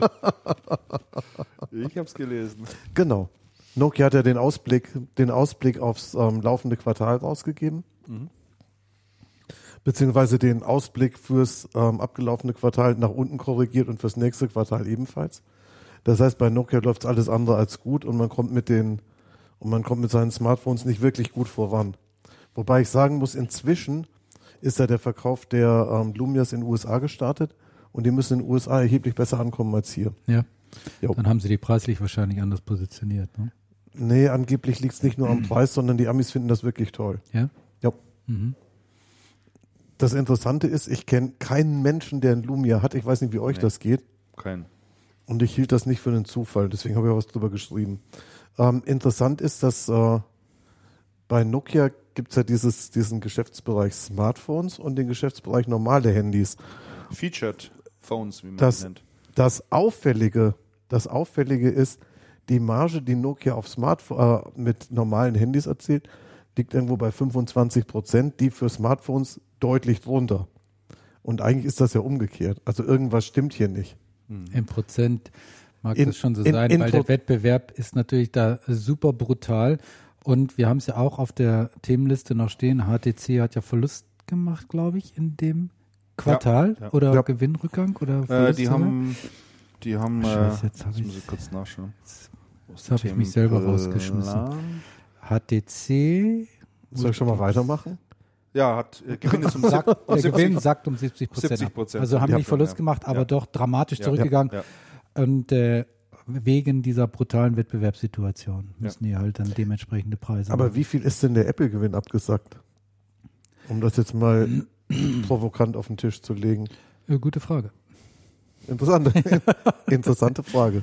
es gelesen. Genau. Nokia hat ja den Ausblick aufs laufende Quartal rausgegeben. Beziehungsweise den Ausblick fürs abgelaufene Quartal nach unten korrigiert und fürs nächste Quartal ebenfalls. Das heißt, bei Nokia läuft alles andere als gut und man kommt mit seinen Smartphones nicht wirklich gut voran. Wobei ich sagen muss, inzwischen ist ja der Verkauf der Lumias in den USA gestartet und die müssen in den USA erheblich besser ankommen als hier. Ja. Jo. Dann haben sie die preislich wahrscheinlich anders positioniert. Ne? Nee, angeblich liegt es nicht nur am Preis, sondern die Amis finden das wirklich toll. Ja. Ja. Das Interessante ist, ich kenne keinen Menschen, der ein Lumia hat. Ich weiß nicht, wie euch das geht. Kein. Und ich hielt das nicht für einen Zufall, deswegen habe ich auch was drüber geschrieben. Interessant ist, dass bei Nokia gibt es ja diesen Geschäftsbereich Smartphones und den Geschäftsbereich normale Handys. Featured Phones, wie man das nennt. Das Auffällige ist, die Marge, die Nokia auf mit normalen Handys erzielt, liegt irgendwo bei 25%, die für Smartphones deutlich drunter. Und eigentlich ist das ja umgekehrt. Also irgendwas stimmt hier nicht. Im Prozent mag das schon so sein, weil der Wettbewerb ist natürlich da super brutal. Und wir haben es ja auch auf der Themenliste noch stehen. HTC hat ja Verlust gemacht, glaube ich, in dem Quartal. Ja. Oder Gewinnrückgang oder Verlust? Die haben Scheiße, jetzt muss ich kurz nachschauen. Jetzt habe ich mich selber rausgeschmissen. HTC. Soll ich schon mal weitermachen? Ja, hat Gewinn ist der Gewinn sagt um 70%. Also haben nicht Verlust gemacht, aber doch dramatisch zurückgegangen. Ja. Und wegen dieser brutalen Wettbewerbssituation müssen die halt dann dementsprechende Preise Aber machen. wie viel ist denn der Apple-Gewinn abgesagt? Um das jetzt mal provokant auf den Tisch zu legen. Gute Frage. Interessante Frage.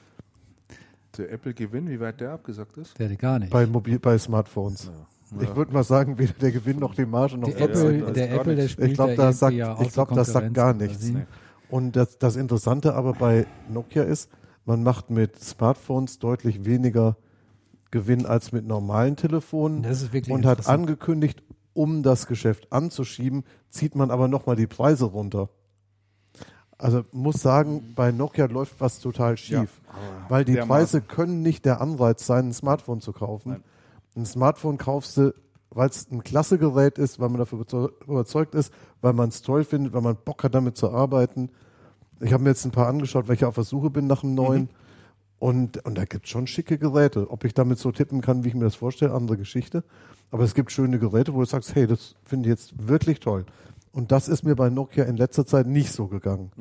Der Apple-Gewinn, wie weit der abgesagt ist? Der gar nicht. Bei Smartphones. Ja. Ich würde mal sagen, weder der Gewinn noch die Marge noch der spielt ich glaube, das sagt gar nichts. Nee. Und das Interessante aber bei Nokia ist, man macht mit Smartphones deutlich weniger Gewinn als mit normalen Telefonen. Das ist wirklich und hat angekündigt, um das Geschäft anzuschieben, zieht man aber nochmal die Preise runter. Also muss sagen, bei Nokia läuft was total schief. Weil die Preise können nicht der Anreiz sein, ein Smartphone zu kaufen. Nein. Ein Smartphone kaufst du, weil es ein klasse Gerät ist, weil man dafür überzeugt ist, weil man es toll findet, weil man Bock hat, damit zu arbeiten. Ich habe mir jetzt ein paar angeschaut, weil ich auf der Suche bin nach einem neuen. Und da gibt es schon schicke Geräte. Ob ich damit so tippen kann, wie ich mir das vorstelle, andere Geschichte. Aber es gibt schöne Geräte, wo du sagst, hey, das finde ich jetzt wirklich toll. Und das ist mir bei Nokia in letzter Zeit nicht so gegangen.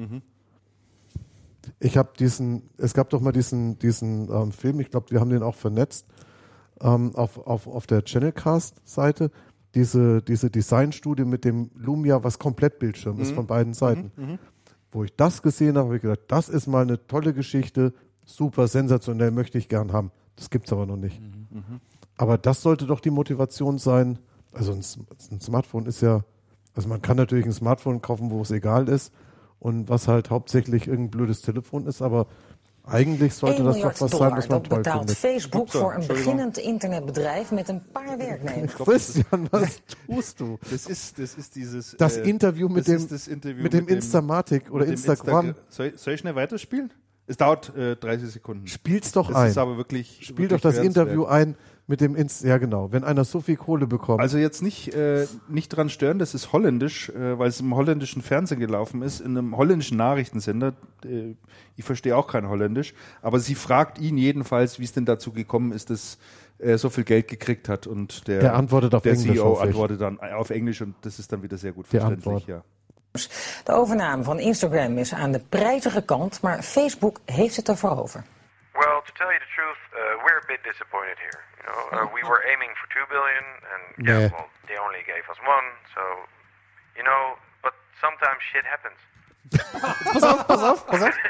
Es gab doch mal diesen Film, ich glaube, wir haben den auch vernetzt, auf der Channelcast-Seite, diese Designstudie mit dem Lumia, was Komplettbildschirm ist von beiden Seiten. Wo ich das gesehen habe, habe ich gedacht, das ist mal eine tolle Geschichte, super sensationell, möchte ich gern haben. Das gibt's aber noch nicht. Aber das sollte doch die Motivation sein. Also ein Smartphone ist ja, also man kann natürlich ein Smartphone kaufen, wo es egal ist und was halt hauptsächlich irgendein blödes Telefon ist, aber eigentlich sollte das doch was sein, was man toll betaalt findet. Facebook voor een beginnend internetbedrijf met een paar werknemers. Christian, was tust du? Das ist dieses... Das Interview mit dem Instamatic oder Instagram. Soll ich schnell weiterspielen? Es dauert 30 Sekunden. Spiel's doch das ein. Ist aber wirklich, Spiel doch das Interview ein mit dem ja genau, wenn einer so viel Kohle bekommt. Also jetzt nicht dran stören, das ist holländisch, weil es im holländischen Fernsehen gelaufen ist, in einem holländischen Nachrichtensender. Ich verstehe auch kein Holländisch, aber sie fragt ihn jedenfalls, wie es denn dazu gekommen ist, dass er so viel Geld gekriegt hat, und der antwortet auf Englisch, CEO antwortet dann auf Englisch, und das ist dann wieder sehr gut verständlich. Ja. De overname van Instagram is aan de prijzige kant, maar Facebook heeft het ervoor over. Well, to tell you the truth, we're a bit disappointed here. You know, we were aiming for $2 billion, and well, they only gave us $1. So, you know, but sometimes shit happens. Pass auf.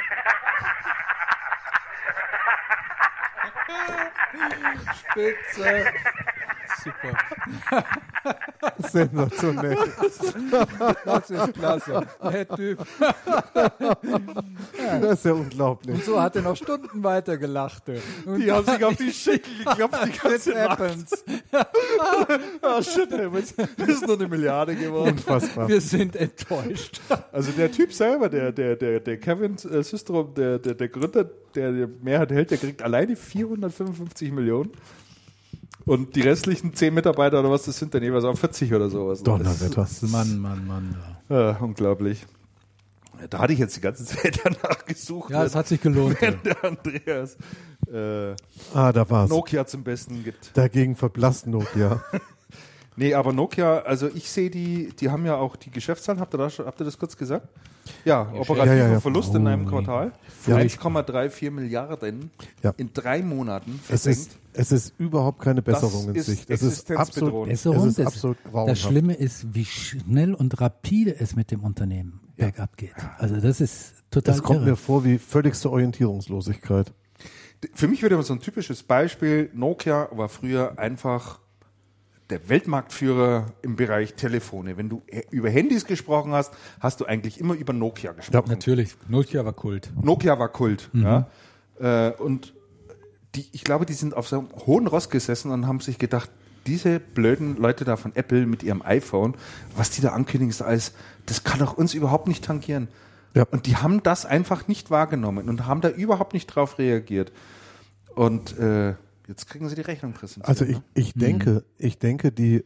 Spitze. Super. Sensationell. Das ist klasse. Der Typ. Das ist ja unglaublich. Und so hat er noch Stunden weiter gelacht. Und Die haben sich auf die Schenkel geklopft, die ganze Nacht. happens. Oh shit, das ist nur 1 Milliarde geworden. Unfassbar. Wir sind enttäuscht. Also der Typ selber, der Kevin Systrom, der Gründer, der die Mehrheit hält, der kriegt alleine 455 Millionen. Und die restlichen 10 Mitarbeiter oder was, das sind dann jeweils auch 40 oder sowas. Donnerwetter. Mann. Ja, unglaublich. Da hatte ich jetzt die ganze Zeit danach gesucht. Ja, es hat sich gelohnt. Wenn der Andreas Da war's. Nokia zum Besten gibt. Dagegen verblasst Nokia. Nee, aber Nokia, also ich sehe die haben ja auch die Geschäftszahlen, habt ihr das kurz gesagt? Ja, operativer Ja. Verlust in einem Quartal. Ja. 1,34 Milliarden in 3 Monaten versenkt. Es ist überhaupt keine Besserung in ist Sicht. Es ist absolut, Besserung. es ist absolut grauenhaft. Das Schlimme ist, wie schnell und rapide es mit dem Unternehmen bergab geht. Also das ist total Das kommt irre. mir vor wie völligste Orientierungslosigkeit. Für mich wäre so ein typisches Beispiel, Nokia war früher einfach der Weltmarktführer im Bereich Telefone. Wenn du über Handys gesprochen hast, hast du eigentlich immer über Nokia gesprochen. Ja, natürlich. Nokia war Kult. Nokia war Kult. Ja. Und ich glaube, die sind auf so einem hohen Ross gesessen und haben sich gedacht, diese blöden Leute da von Apple mit ihrem iPhone, was die da ankündigen, ist alles, das kann doch uns überhaupt nicht tangieren. Ja. Und die haben das einfach nicht wahrgenommen und haben da überhaupt nicht drauf reagiert. Und jetzt kriegen sie die Rechnung präsentiert. Also ich denke, die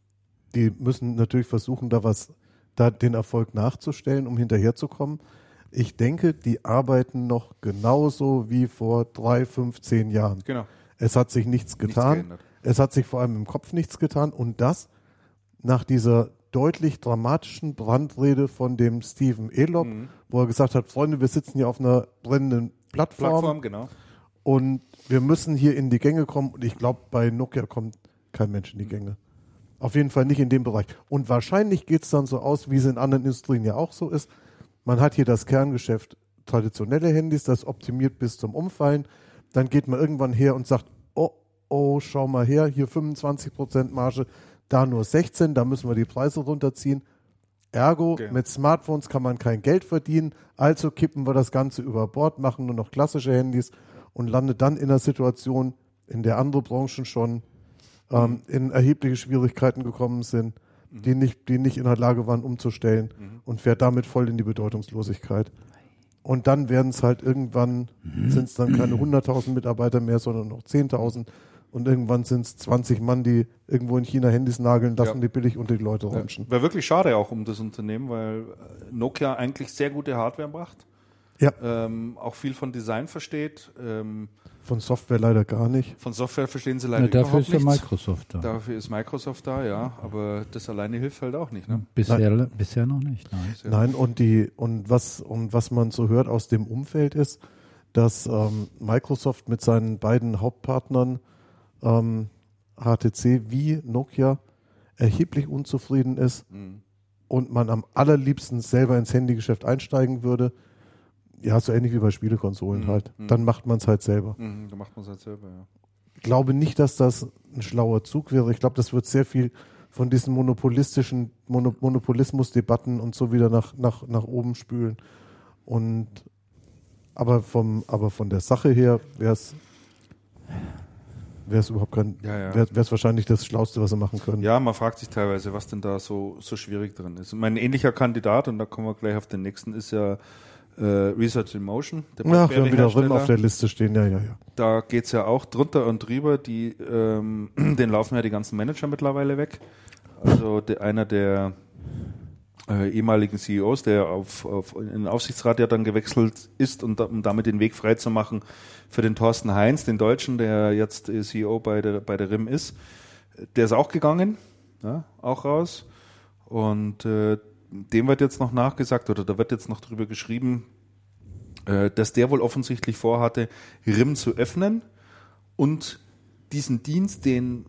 müssen natürlich versuchen, da den Erfolg nachzustellen, um hinterherzukommen. Ich denke, die arbeiten noch genauso wie vor 3, 5, 10 Jahren. Genau. Es hat sich nichts getan. geändert. Es hat sich vor allem im Kopf nichts getan. Und das nach dieser deutlich dramatischen Brandrede von dem Steven Elop, wo er gesagt hat, Freunde, wir sitzen hier auf einer brennenden Plattform. Genau. Und wir müssen hier in die Gänge kommen. Und ich glaube, bei Nokia kommt kein Mensch in die Gänge. Auf jeden Fall nicht in dem Bereich. Und wahrscheinlich geht es dann so aus, wie es in anderen Industrien ja auch so ist. Man hat hier das Kerngeschäft traditionelle Handys, das optimiert bis zum Umfallen. Dann geht man irgendwann her und sagt, oh, schau mal her, hier 25% Marge, da nur 16, da müssen wir die Preise runterziehen. Ergo, mit Smartphones kann man kein Geld verdienen, also kippen wir das Ganze über Bord, machen nur noch klassische Handys und landet dann in einer Situation, in der andere Branchen schon in erhebliche Schwierigkeiten gekommen sind, die nicht in der Lage waren umzustellen und fährt damit voll in die Bedeutungslosigkeit. Und dann werden es halt irgendwann, sind es dann keine 100.000 Mitarbeiter mehr, sondern noch 10.000 und irgendwann sind es 20 Mann, die irgendwo in China Handys nageln lassen, die billig unter die Leute räumschen. Wäre wirklich schade auch um das Unternehmen, weil Nokia eigentlich sehr gute Hardware macht. Ja. Auch viel von Design versteht. Von Software leider gar nicht. Von Software verstehen sie leider Ja, dafür überhaupt ist ja nichts. Microsoft da. Dafür ist Microsoft da, ja. Aber das alleine hilft halt auch nicht. Ne? Bisher noch nicht. Nein. Nein, und was man so hört aus dem Umfeld ist, dass Microsoft mit seinen beiden Hauptpartnern HTC wie Nokia erheblich unzufrieden ist und man am allerliebsten selber ins Handygeschäft einsteigen würde. Ja, so ähnlich wie bei Spielekonsolen halt. Dann macht man es halt selber. Dann macht man es halt selber, ja. glaube nicht, dass das ein schlauer Zug wäre. Ich glaube, das wird sehr viel von diesen Monopolismusdebatten und so wieder nach oben spülen. Aber von der Sache her wäre es überhaupt wäre es wahrscheinlich das Schlauste, was sie machen können. Ja, man fragt sich teilweise, was denn da so schwierig drin ist. Mein ähnlicher Kandidat, und da kommen wir gleich auf den nächsten, ist ja Research in Motion. Wir haben wieder RIM auf der Liste stehen, ja. Da geht's ja auch drunter und drüber. Den laufen ja die ganzen Manager mittlerweile weg. Also einer der ehemaligen CEOs, der in den Aufsichtsrat ja dann gewechselt ist, um damit den Weg frei zu machen für den Thorsten Heinz, den Deutschen, der jetzt CEO bei der RIM ist. Der ist auch gegangen, ja, auch raus. Und dem wird jetzt noch nachgesagt, oder da wird jetzt noch drüber geschrieben, dass der wohl offensichtlich vorhatte, RIM zu öffnen und diesen Dienst, den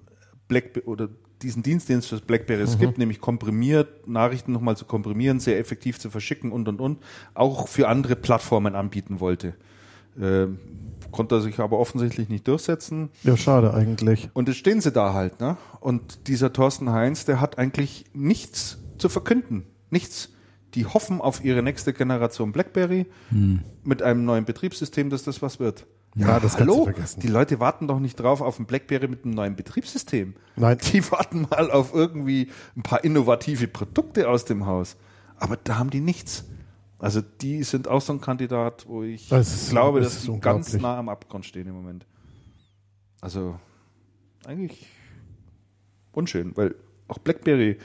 es für Blackberries gibt, nämlich komprimiert, Nachrichten nochmal zu komprimieren, sehr effektiv zu verschicken und, auch für andere Plattformen anbieten wollte. Konnte er sich aber offensichtlich nicht durchsetzen. Ja, schade eigentlich. Und jetzt stehen sie da halt, ne? Und dieser Thorsten Heinz, der hat eigentlich nichts zu verkünden. Nichts. Die hoffen auf ihre nächste Generation BlackBerry mit einem neuen Betriebssystem, dass das was wird. Ja, das kannst du vergessen. Die Leute warten doch nicht drauf auf ein BlackBerry mit einem neuen Betriebssystem. Nein. Die warten mal auf irgendwie ein paar innovative Produkte aus dem Haus. Aber da haben die nichts. Also die sind auch so ein Kandidat, wo ich glaube, dass sie ganz nah am Abgrund stehen im Moment. Also eigentlich unschön, weil auch BlackBerry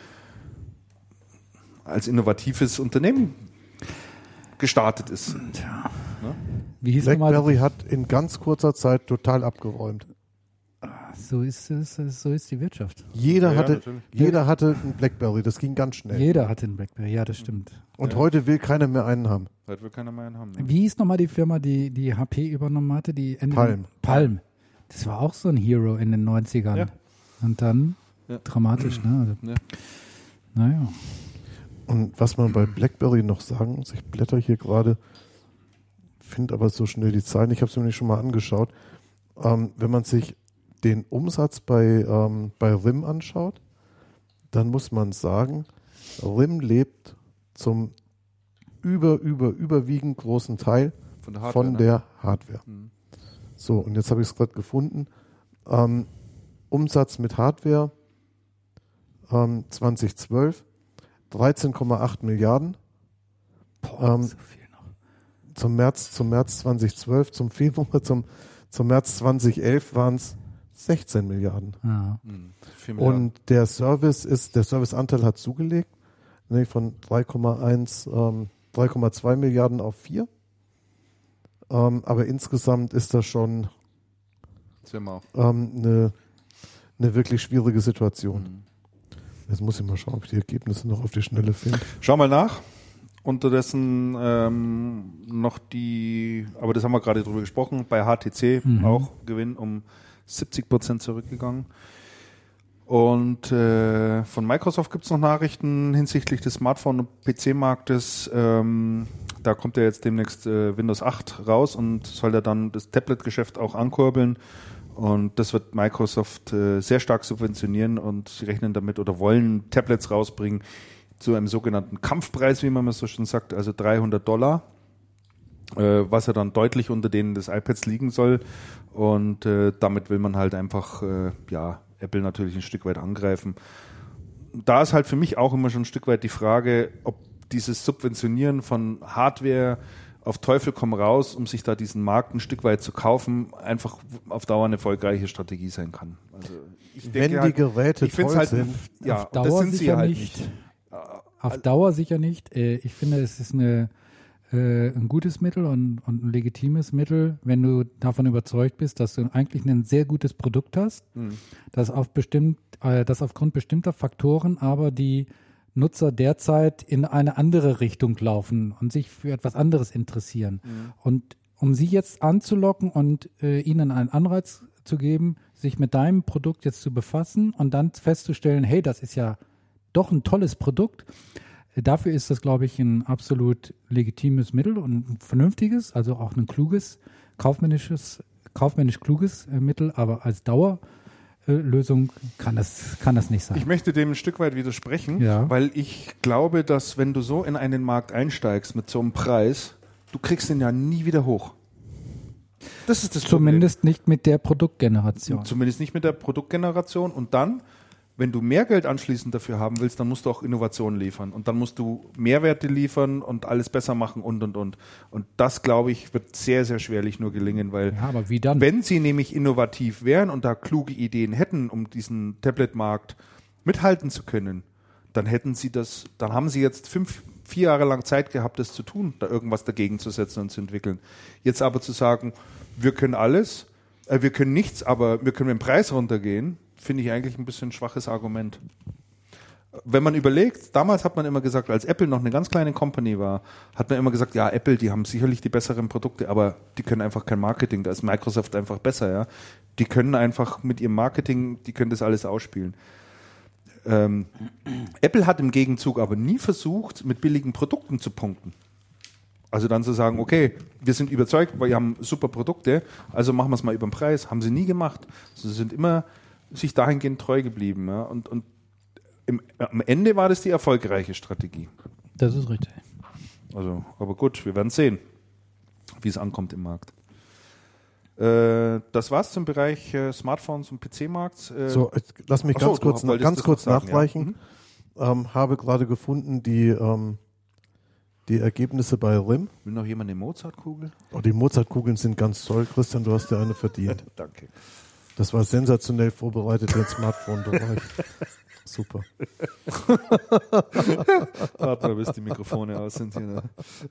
als innovatives Unternehmen gestartet ist. Tja. Ne? Wie hieß BlackBerry hat in ganz kurzer Zeit total abgeräumt. So ist es, so ist die Wirtschaft. Jeder hatte einen BlackBerry, das ging ganz schnell. Jeder hatte einen BlackBerry, ja, das stimmt. Und heute will keiner mehr einen haben. Heute will keiner mehr einen haben. Ne? Wie hieß nochmal die Firma, die HP übernommen hatte? Palm. Das war auch so ein Hero in den 90ern. Ja. Und dann dramatisch, ne? Also, Ja. Naja. Und was man bei BlackBerry noch sagen muss, ich blätter hier gerade, finde aber so schnell die Zahlen, ich habe es mir nämlich schon mal angeschaut, wenn man sich den Umsatz bei RIM anschaut, dann muss man sagen, RIM lebt zum überwiegend großen Teil von der Hardware. So, und jetzt habe ich es gerade gefunden. Umsatz mit Hardware 2012 13,8 Milliarden. Boah, so viel noch. Zum März 2012, zum Februar, zum März 2011 waren es 16 Milliarden. Ja. 4 Milliarden. Und der Serviceanteil hat zugelegt, ne, von 3,2 Milliarden auf 4. Aber insgesamt ist das schon eine wirklich schwierige Situation. Jetzt muss ich mal schauen, ob ich die Ergebnisse noch auf die Schnelle finde. Schau mal nach. Unterdessen noch aber das haben wir gerade drüber gesprochen, bei HTC auch Gewinn um 70% zurückgegangen. Und von Microsoft gibt es noch Nachrichten hinsichtlich des Smartphone- und PC-Marktes. Da kommt ja jetzt demnächst Windows 8 raus und soll ja dann das Tablet-Geschäft auch ankurbeln. Und das wird Microsoft sehr stark subventionieren und sie rechnen damit oder wollen Tablets rausbringen zu einem sogenannten Kampfpreis, wie man so schon sagt, also $300, was ja dann deutlich unter denen des iPads liegen soll. Und damit will man halt einfach Apple natürlich ein Stück weit angreifen. Da ist halt für mich auch immer schon ein Stück weit die Frage, ob dieses Subventionieren von Hardware auf Teufel komm raus, um sich da diesen Markt ein Stück weit zu kaufen, einfach auf Dauer eine erfolgreiche Strategie sein kann. Also ich denke Wenn die Geräte toll sind. Ja, auf Dauer das sind sie sicher halt nicht. Auf Dauer sicher nicht. Ich finde, es ist ein gutes Mittel und ein legitimes Mittel, wenn du davon überzeugt bist, dass du eigentlich ein sehr gutes Produkt hast, das aufgrund bestimmter Faktoren aber die Nutzer derzeit in eine andere Richtung laufen und sich für etwas anderes interessieren. Und um sie jetzt anzulocken und ihnen einen Anreiz zu geben, sich mit deinem Produkt jetzt zu befassen und dann festzustellen, hey, das ist ja doch ein tolles Produkt. Dafür ist das, glaube ich, ein absolut legitimes Mittel und ein vernünftiges, also auch ein kluges, kaufmännisches kaufmännisch kluges Mittel, aber als Dauerlösung kann das nicht sein. Ich möchte dem ein Stück weit widersprechen, Ja. weil ich glaube, dass wenn du so in einen Markt einsteigst mit so einem Preis, du kriegst den ja nie wieder hoch. Das ist das Zumindest nicht mit der Produktgeneration. Problem. Zumindest nicht mit der Produktgeneration. Und dann, wenn du mehr Geld anschließend dafür haben willst, dann musst du auch Innovationen liefern. Und dann musst du Mehrwerte liefern und alles besser machen und. Und das, glaube ich, wird sehr, sehr schwerlich nur gelingen, weil Ja, aber wie dann? wenn sie nämlich innovativ wären und da kluge Ideen hätten, um diesen Tablet-Markt mithalten zu können, dann hätten sie das, dann haben sie jetzt 4 Jahre lang Zeit gehabt, das zu tun, da irgendwas dagegen zu setzen und zu entwickeln. Jetzt aber zu sagen, wir können alles, wir können nichts, aber wir können mit dem Preis runtergehen, finde ich eigentlich ein bisschen ein schwaches Argument. Wenn man überlegt, damals hat man immer gesagt, als Apple noch eine ganz kleine Company war, hat man immer gesagt, ja, Apple, die haben sicherlich die besseren Produkte, aber die können einfach kein Marketing, da ist Microsoft einfach besser, ja. Die können einfach mit ihrem Marketing, die können das alles ausspielen. Apple hat im Gegenzug aber nie versucht, mit billigen Produkten zu punkten. Also dann zu sagen, okay, wir sind überzeugt, weil wir haben super Produkte, also machen wir es mal über den Preis. Haben sie nie gemacht. Sie sind immer sich dahingehend treu geblieben. Ja? Und am Ende war das die erfolgreiche Strategie. Das ist richtig. Also, aber gut, wir werden sehen, wie es ankommt im Markt. Das war's zum Bereich Smartphones und PC-Markt. So, lass mich ganz kurz nachreichen. Ja. Habe gerade gefunden, die Ergebnisse bei RIM. Will noch jemand eine Mozartkugel? Oh, die Mozartkugeln sind ganz toll. Christian, du hast dir eine verdient. Danke. Das war sensationell vorbereitet im Smartphone-Bereich. Super. Warte mal, bis die Mikrofone aus sind hier.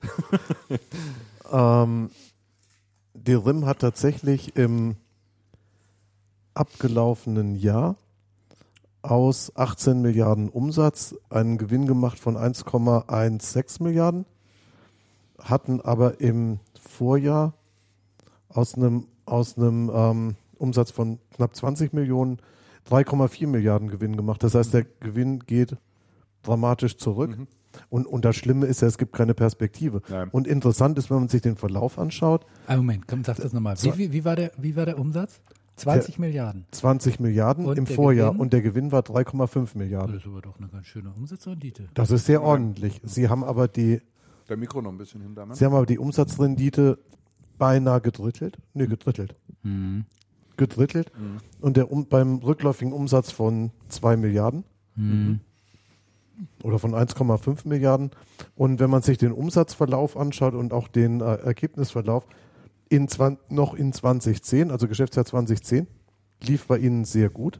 Die RIM hat tatsächlich im abgelaufenen Jahr aus 18 Milliarden Umsatz einen Gewinn gemacht von 1,16 Milliarden, hatten aber im Vorjahr aus einem Umsatz von knapp 20 Millionen 3,4 Milliarden Gewinn gemacht. Das heißt, der Gewinn geht dramatisch zurück. Mhm. Und das Schlimme ist ja, es gibt keine Perspektive. Nein. Und interessant ist, wenn man sich den Verlauf anschaut, Moment, komm, sag das nochmal. Wie war der Umsatz? 20 Milliarden. 20 Milliarden Und im der Vorjahr Gewinn? und der Gewinn war 3,5 Milliarden. Das ist aber doch eine ganz schöne Umsatzrendite. Das ist sehr ordentlich. Sie haben aber die Mikro noch ein bisschen hinter. Ne? die Umsatzrendite beinahe gedrittelt. Nee, gedrittelt. Gedrittelt. Und beim rückläufigen Umsatz von 2 Milliarden. Oder von 1,5 Milliarden. Und wenn man sich den Umsatzverlauf anschaut und auch den Ergebnisverlauf, noch in 2010, also Geschäftsjahr 2010, lief bei Ihnen sehr gut.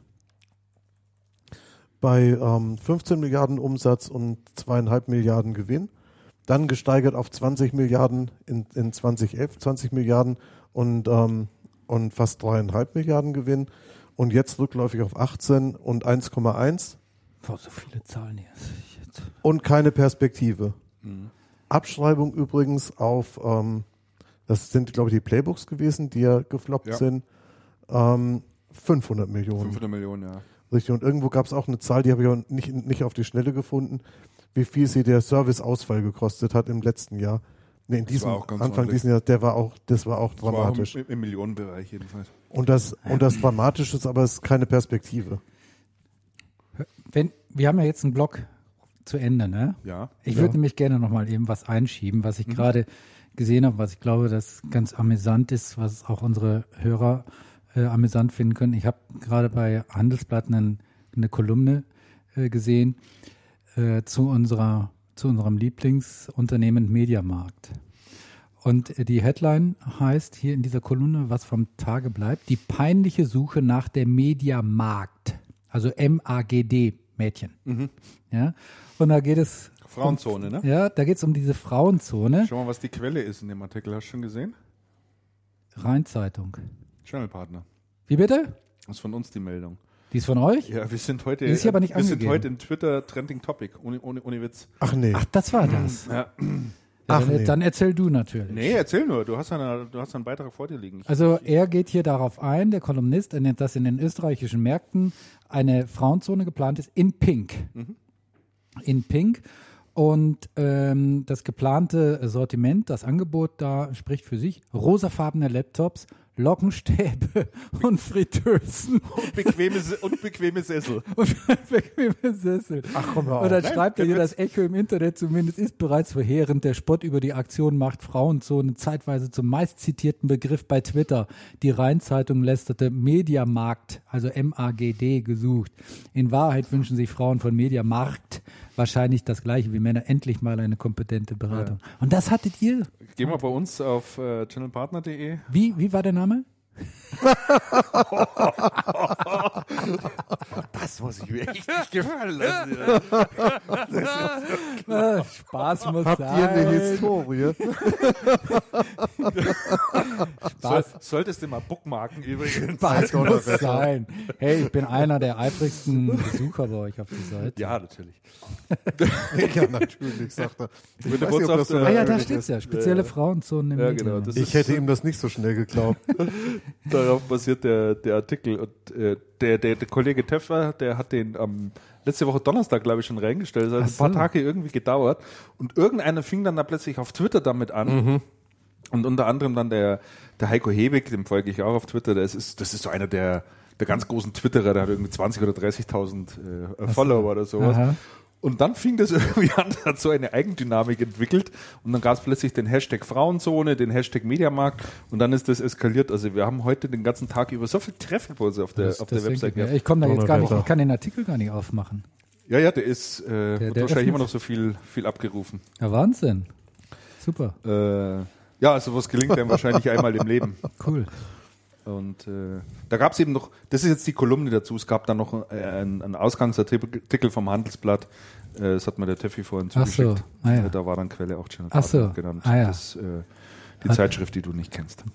Bei 15 Milliarden Umsatz und 2,5 Milliarden Gewinn. Dann gesteigert auf 20 Milliarden in 2011, 20 Milliarden und fast 3,5 Milliarden Gewinn. Und jetzt rückläufig auf 18 und 1,1. Boah, so viele Zahlen hier. Und keine Perspektive. Abschreibung übrigens auf, das sind, glaube ich, die Playbooks gewesen, die ja gefloppt sind, 500 Millionen. 500 Millionen, ja. Richtig, und irgendwo gab es auch eine Zahl, die habe ich auch nicht auf die Schnelle gefunden, wie viel sie der Serviceausfall gekostet hat im letzten Jahr. Nee, in diesem Anfang diesen Jahr, das war auch dramatisch. War auch im Millionenbereich jedenfalls. Und das Dramatische ist aber, es ist keine Perspektive. Wir haben ja jetzt einen Block zu Ende, ne? Ja. Ich würde nämlich gerne nochmal eben was einschieben, was ich gerade gesehen habe, was ich glaube, das ganz amüsant ist, was auch unsere Hörer amüsant finden können. Ich habe gerade bei Handelsblatt eine Kolumne gesehen zu unserem Lieblingsunternehmen Mediamarkt. Und die Headline heißt hier in dieser Kolumne, was vom Tage bleibt, die peinliche Suche nach der Mediamarkt. Also MAGD, Mädchen. Ja? Und da geht es Frauenzone, ne? Ja, da geht es um diese Frauenzone. Schau mal, was die Quelle ist in dem Artikel. Hast du schon gesehen? Rheinzeitung. Channelpartner. Wie bitte? Das ist von uns die Meldung. Die ist von euch? Ja, wir sind heute, Die ist hier aber nicht wir sind angegeben. heute in Twitter Trending Topic, ohne Witz. Ach nee. Ach, das war das. Ja. Ja, Ach, nee. Dann erzähl du natürlich. Nee, erzähl nur. Du hast einen Beitrag vor dir liegen. Also er geht hier darauf ein, der Kolumnist, dass in den österreichischen Märkten eine Frauenzone geplant ist in Pink. In Pink. Und das geplante Sortiment, das Angebot da spricht für sich. Rosafarbene Laptops, Lockenstäbe und Fritteusen. Und bequeme Sessel. Und bequeme Sessel. Ach, komm mal auf. Und dann schreibt er hier, das Echo im Internet zumindest ist bereits verheerend. Der Spott über die Aktion macht Frauenzone zeitweise zum meistzitierten Begriff bei Twitter. Die Rhein-Zeitung lästerte Mediamarkt, also M-A-G-D, gesucht. In Wahrheit wünschen sich Frauen von Mediamarkt wahrscheinlich das Gleiche wie Männer, endlich mal eine kompetente Beratung. Ja. Und das hattet ihr? Gehen wir bei uns auf channelpartner.de. Wie war der Name? Das muss ich mir echt nicht gefallen lassen. Spaß muss Habt sein. ihr eine Historie? Solltest du mal bookmarken übrigens. Spaß muss sein. Hey, ich bin einer der eifrigsten Besucher bei euch auf der Seite. Ja, natürlich. Ja, natürlich, sagt er. Wenn du kurz auf Ah ja, da steht's ja. Spezielle Frauenzonen im Ja, Medium. genau. Das Ich hätte ihm das nicht so schnell geglaubt. Darauf basiert der Artikel. Und der Kollege Töpfer, der hat den letzte Woche Donnerstag, glaube ich, schon reingestellt. Das hat ein paar Tage irgendwie gedauert. Und irgendeiner fing dann da plötzlich auf Twitter damit an. Und unter anderem dann der Heiko Hebig, dem folge ich auch auf Twitter. Das ist so einer der ganz großen Twitterer, der hat irgendwie 20.000 oder 30.000 Follower oder sowas. Aha. Und dann fing das irgendwie an, hat so eine Eigendynamik entwickelt und dann gab es plötzlich den Hashtag Frauenzone, den Hashtag Mediamarkt und dann ist das eskaliert. Also wir haben heute den ganzen Tag über so viel Traffic bei uns auf der Website gehabt. Ich komme da jetzt gar nicht, ich kann den Artikel gar nicht aufmachen. Ja, der ist wird wahrscheinlich immer noch so viel abgerufen. Ja, Wahnsinn. Super. Ja, also was gelingt einem wahrscheinlich einmal im Leben. Cool. Und da gab es eben noch, das ist jetzt die Kolumne dazu, es gab dann noch einen Ausgangsartikel vom Handelsblatt, das hat mir der Töffi vorhin zugeschickt. Ach so. Ah, ja. Da war dann Quelle auch Channel Ach so. genannt. Ah, ja. Das, die Zeitschrift, die du nicht kennst.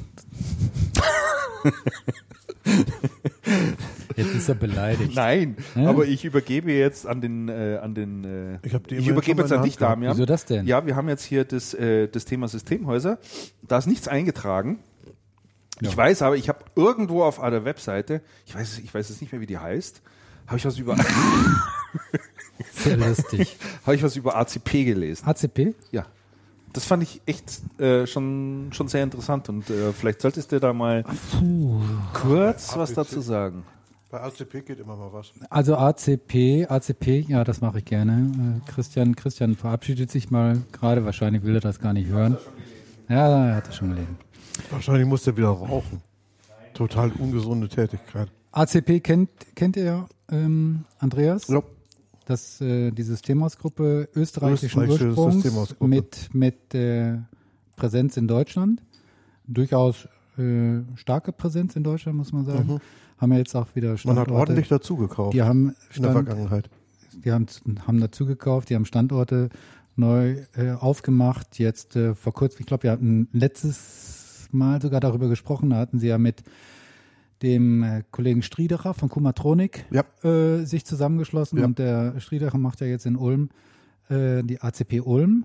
Jetzt ist er beleidigt. Nein, Ja? aber ich übergebe jetzt an den ich übergebe jetzt an dich, Damian. Wieso das denn? Ja, wir haben jetzt hier das Thema Systemhäuser. Da ist nichts eingetragen. Ja. Ich weiß aber, ich habe irgendwo auf einer Webseite, ich weiß es nicht mehr, wie die heißt, habe ich was über Sehr lustig. habe ich was über ACP gelesen. ACP? Ja. Das fand ich echt schon sehr interessant und vielleicht solltest du da mal kurz was dazu sagen. Bei ACP geht immer mal was. Also ACP, ja, das mache ich gerne. Christian verabschiedet sich mal gerade, wahrscheinlich will er das gar nicht hören. Ja, er hat das schon gelesen. Wahrscheinlich muss er wieder rauchen. Total ungesunde Tätigkeit. ACP kennt ihr, Andreas? Ja. Das die Systemhausgruppe österreichischen Österreichische Ursprungs Systemhausgruppe. mit Präsenz in Deutschland. Durchaus starke Präsenz in Deutschland, muss man sagen. Haben ja jetzt auch wieder Man Standorte. hat ordentlich dazu gekauft Die haben in der Vergangenheit. Die haben dazu gekauft, die haben Standorte neu aufgemacht. Jetzt vor kurzem, ich glaube, wir hatten letztes Mal sogar darüber gesprochen, da hatten sie ja mit dem Kollegen Striederer von Kumatronik sich zusammengeschlossen und der Striederer macht ja jetzt in Ulm die ACP Ulm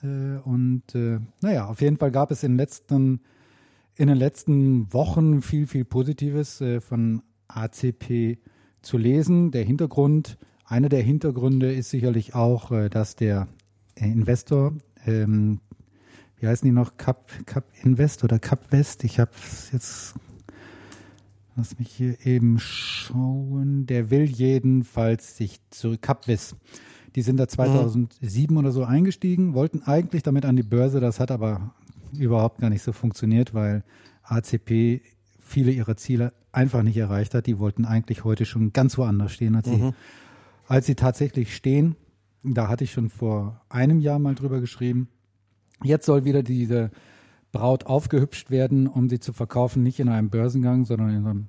naja, auf jeden Fall gab es in den letzten Wochen viel Positives von ACP zu lesen. Einer der Hintergründe ist sicherlich auch, dass der Investor, wie heißen die noch, Cap Invest oder Cap West, ich habe jetzt, lass mich hier eben schauen, der will jedenfalls sich zurück, Capvis, die sind da 2007 oder so eingestiegen, wollten eigentlich damit an die Börse, das hat aber überhaupt gar nicht so funktioniert, weil ACP viele ihrer Ziele einfach nicht erreicht hat. Die wollten eigentlich heute schon ganz woanders stehen, als sie tatsächlich stehen. Da hatte ich schon vor einem Jahr mal drüber geschrieben. Jetzt soll wieder diese Braut aufgehübscht werden, um sie zu verkaufen, nicht in einem Börsengang, sondern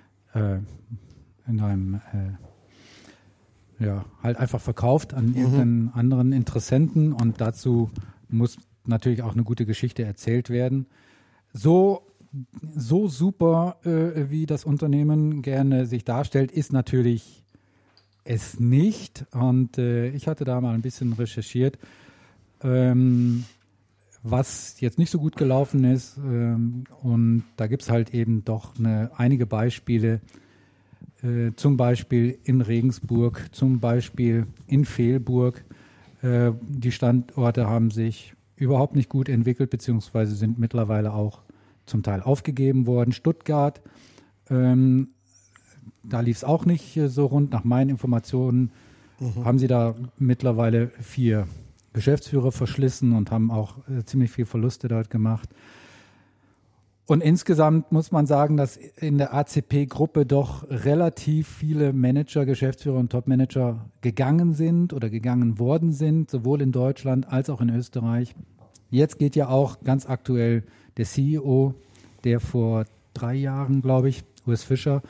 in einem halt einfach verkauft an irgendeinen anderen Interessenten und dazu muss natürlich auch eine gute Geschichte erzählt werden. So super, wie das Unternehmen gerne sich darstellt, ist natürlich es nicht. Und ich hatte da mal ein bisschen recherchiert, was jetzt nicht so gut gelaufen ist. Und da gibt es halt eben doch einige Beispiele, zum Beispiel in Regensburg, zum Beispiel in Vehlburg. Die Standorte haben sich überhaupt nicht gut entwickelt, beziehungsweise sind mittlerweile auch zum Teil aufgegeben worden. Stuttgart, da lief es auch nicht so rund. Nach meinen Informationen haben sie da mittlerweile 4 Geschäftsführer verschlissen und haben auch ziemlich viel Verluste dort gemacht. Und insgesamt muss man sagen, dass in der ACP-Gruppe doch relativ viele Manager, Geschäftsführer und Topmanager gegangen sind oder gegangen worden sind, sowohl in Deutschland als auch in Österreich. Jetzt geht ja auch ganz aktuell der CEO, der vor 3 Jahren, glaube ich, Urs Fischer,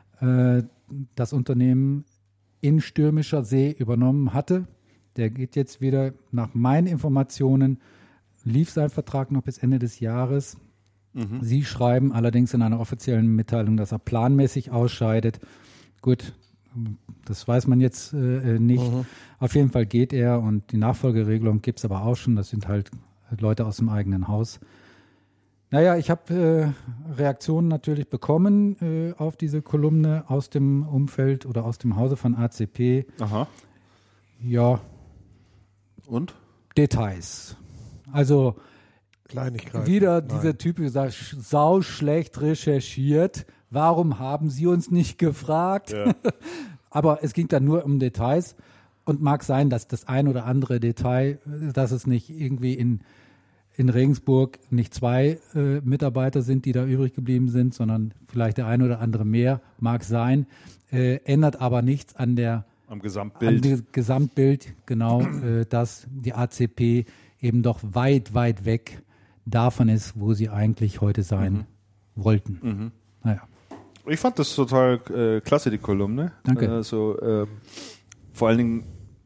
das Unternehmen in Stürmischer See übernommen hatte. Der geht jetzt wieder, nach meinen Informationen, lief sein Vertrag noch bis Ende des Jahres. Sie schreiben allerdings in einer offiziellen Mitteilung, dass er planmäßig ausscheidet. Gut, das weiß man jetzt nicht. Auf jeden Fall geht er und die Nachfolgeregelung gibt es aber auch schon. Das sind halt Leute aus dem eigenen Haus. Naja, ich habe Reaktionen natürlich bekommen auf diese Kolumne aus dem Umfeld oder aus dem Hause von ACP. Aha. Ja. Und? Details. Also Kleinigkeiten. wieder dieser Typ gesagt, sau schlecht recherchiert. Warum haben Sie uns nicht gefragt? Ja. Aber es ging dann nur um Details und mag sein, dass das ein oder andere Detail, dass es nicht irgendwie in Regensburg nicht 2 Mitarbeiter sind, die da übrig geblieben sind, sondern vielleicht der ein oder andere mehr, mag sein, ändert aber nichts an am Gesamtbild. An dem Gesamtbild, genau, dass die ACP eben doch weit, weit weg davon ist, wo sie eigentlich heute sein wollten. Naja. Ich fand das total klasse, die Kolumne. Danke. Vor allen Dingen,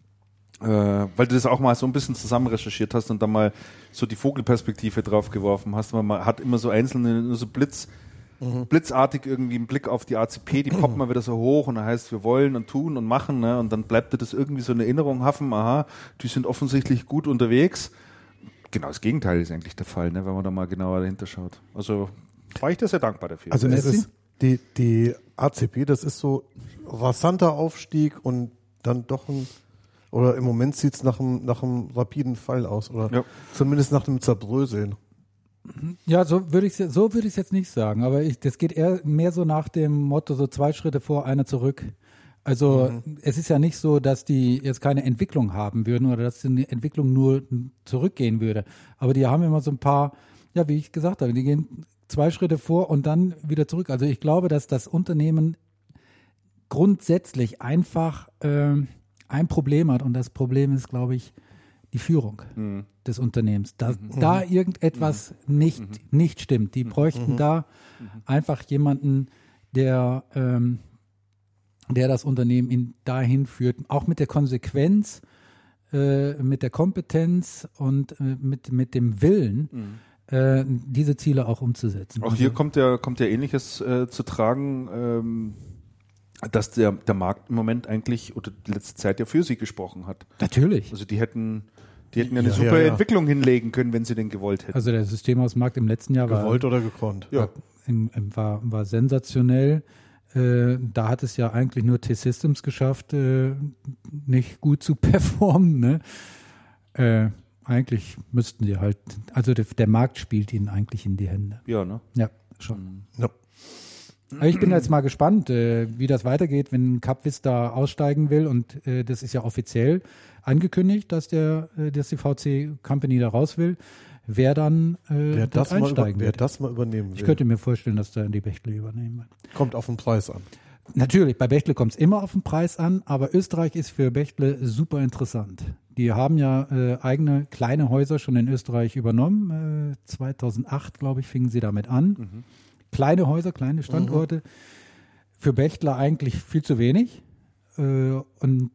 weil du das auch mal so ein bisschen zusammen recherchiert hast und dann mal so die Vogelperspektive drauf geworfen hast. Man hat immer so einzelne, nur so blitzartig irgendwie einen Blick auf die ACP, die poppt mal wieder so hoch und dann heißt, wir wollen und tun und machen, ne? Und dann bleibt dir das irgendwie so eine Erinnerung haften, aha, die sind offensichtlich gut unterwegs. Genau das Gegenteil ist eigentlich der Fall, ne? Wenn man da mal genauer dahinter schaut. Also war ich da sehr dankbar dafür. Also es ist die ACP, das ist so rasanter Aufstieg und dann doch oder im Moment sieht es nach einem rapiden Fall aus oder zumindest nach einem Zerbröseln. Ja, so würde ich es jetzt nicht sagen, aber das geht eher mehr so nach dem Motto, so 2 Schritte vor, einer zurück. Also es ist ja nicht so, dass die jetzt keine Entwicklung haben würden oder dass die Entwicklung nur zurückgehen würde. Aber die haben immer so ein paar, ja, wie ich gesagt habe, die gehen 2 Schritte vor und dann wieder zurück. Also ich glaube, dass das Unternehmen grundsätzlich einfach ein Problem hat und das Problem ist, glaube ich, die Führung des Unternehmens. Da irgendetwas nicht stimmt. Die bräuchten da einfach jemanden, der das Unternehmen dahin führt, auch mit der Konsequenz, mit der Kompetenz und mit dem Willen, diese Ziele auch umzusetzen. Auch hier kommt ja Ähnliches zu tragen, dass der Markt im Moment eigentlich oder die letzte Zeit ja für sie gesprochen hat. Natürlich. Also die hätten ja eine super Entwicklung hinlegen können, wenn sie denn gewollt hätten. Also der Systemhausmarkt im letzten Jahr gewollt oder gekonnt. War sensationell. Da hat es ja eigentlich nur T-Systems geschafft, nicht gut zu performen. Ne? Eigentlich müssten sie halt, also der Markt spielt ihnen eigentlich in die Hände. Ja, ne? Ja, schon. Ja. Aber ich bin jetzt mal gespannt, wie das weitergeht, wenn Capvista aussteigen will und das ist ja offiziell angekündigt, dass die VC Company da raus will. Wer dann einsteigen wird. Wer das mal übernehmen will. Ich könnte mir vorstellen, dass da die Bechtle übernehmen wird. Kommt auf den Preis an. Natürlich, bei Bechtle kommt es immer auf den Preis an, aber Österreich ist für Bechtle super interessant. Die haben ja eigene kleine Häuser schon in Österreich übernommen. 2008, glaube ich, fingen sie damit an. Kleine Häuser, kleine Standorte. Für Bechtle eigentlich viel zu wenig. Und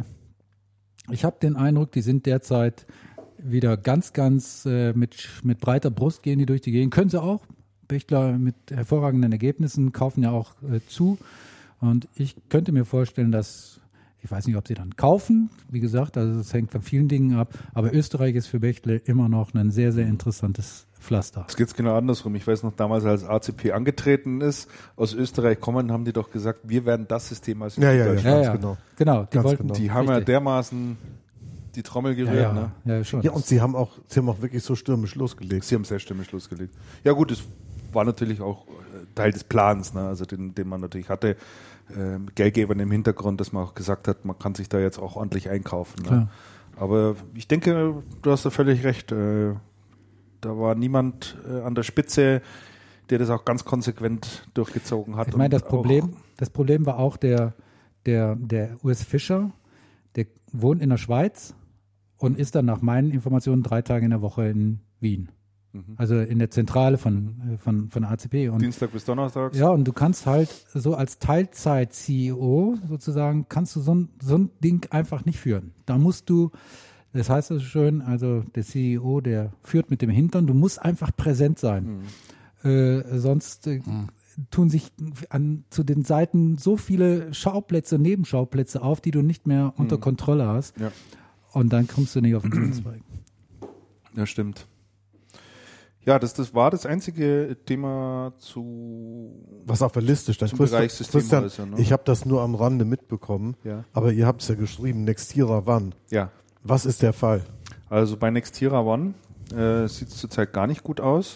ich habe den Eindruck, die sind derzeit wieder ganz mit breiter Brust gehen die durch die Gegend. Können sie auch. Bechtle mit hervorragenden Ergebnissen kaufen ja auch zu. Und ich könnte mir vorstellen, dass, ich weiß nicht, ob sie dann kaufen. Wie gesagt, also das hängt von vielen Dingen ab. Aber Österreich ist für Bechtle immer noch ein sehr, sehr interessantes Pflaster. Es geht genau andersrum. Ich weiß noch, damals als ACP angetreten ist, aus Österreich kommen, haben die doch gesagt, wir werden das System als Deutschland. Genau. Die haben ja dermaßen die Trommel gerührt. Ja, schon. Ja, und sie haben auch wirklich so stürmisch losgelegt. Sie haben sehr stürmisch losgelegt. Ja gut, war natürlich auch Teil des Plans, ne? Also den man natürlich hatte, Geldgebern im Hintergrund, dass man auch gesagt hat, man kann sich da jetzt auch ordentlich einkaufen. Ne? Aber ich denke, du hast da völlig recht. Da war niemand an der Spitze, der das auch ganz konsequent durchgezogen hat. Ich meine, das Problem war auch der US Fischer, der wohnt in der Schweiz und ist dann nach meinen Informationen 3 Tage in der Woche in Wien. Also in der Zentrale von der ACP. Und Dienstag bis Donnerstag. ja, und du kannst halt so als Teilzeit-CEO sozusagen, kannst du so ein Ding einfach nicht führen. Da musst du, das heißt so schön, also der CEO, der führt mit dem Hintern, du musst einfach präsent sein. Sonst tun sich zu den Seiten so viele Schauplätze, Nebenschauplätze auf, die du nicht mehr unter Kontrolle hast. Ja. Und dann kommst du nicht auf den Zielzweig. Ja, stimmt. Ja, das war das einzige Thema was auf der Liste stand. zum Bereichssystem. Christian, Also, ne? ich habe das nur am Rande mitbekommen, Ja. aber ihr habt es ja geschrieben, Nextira wann? Ja, Was ist der Fall? also bei Nextira One sieht es zurzeit gar nicht gut aus.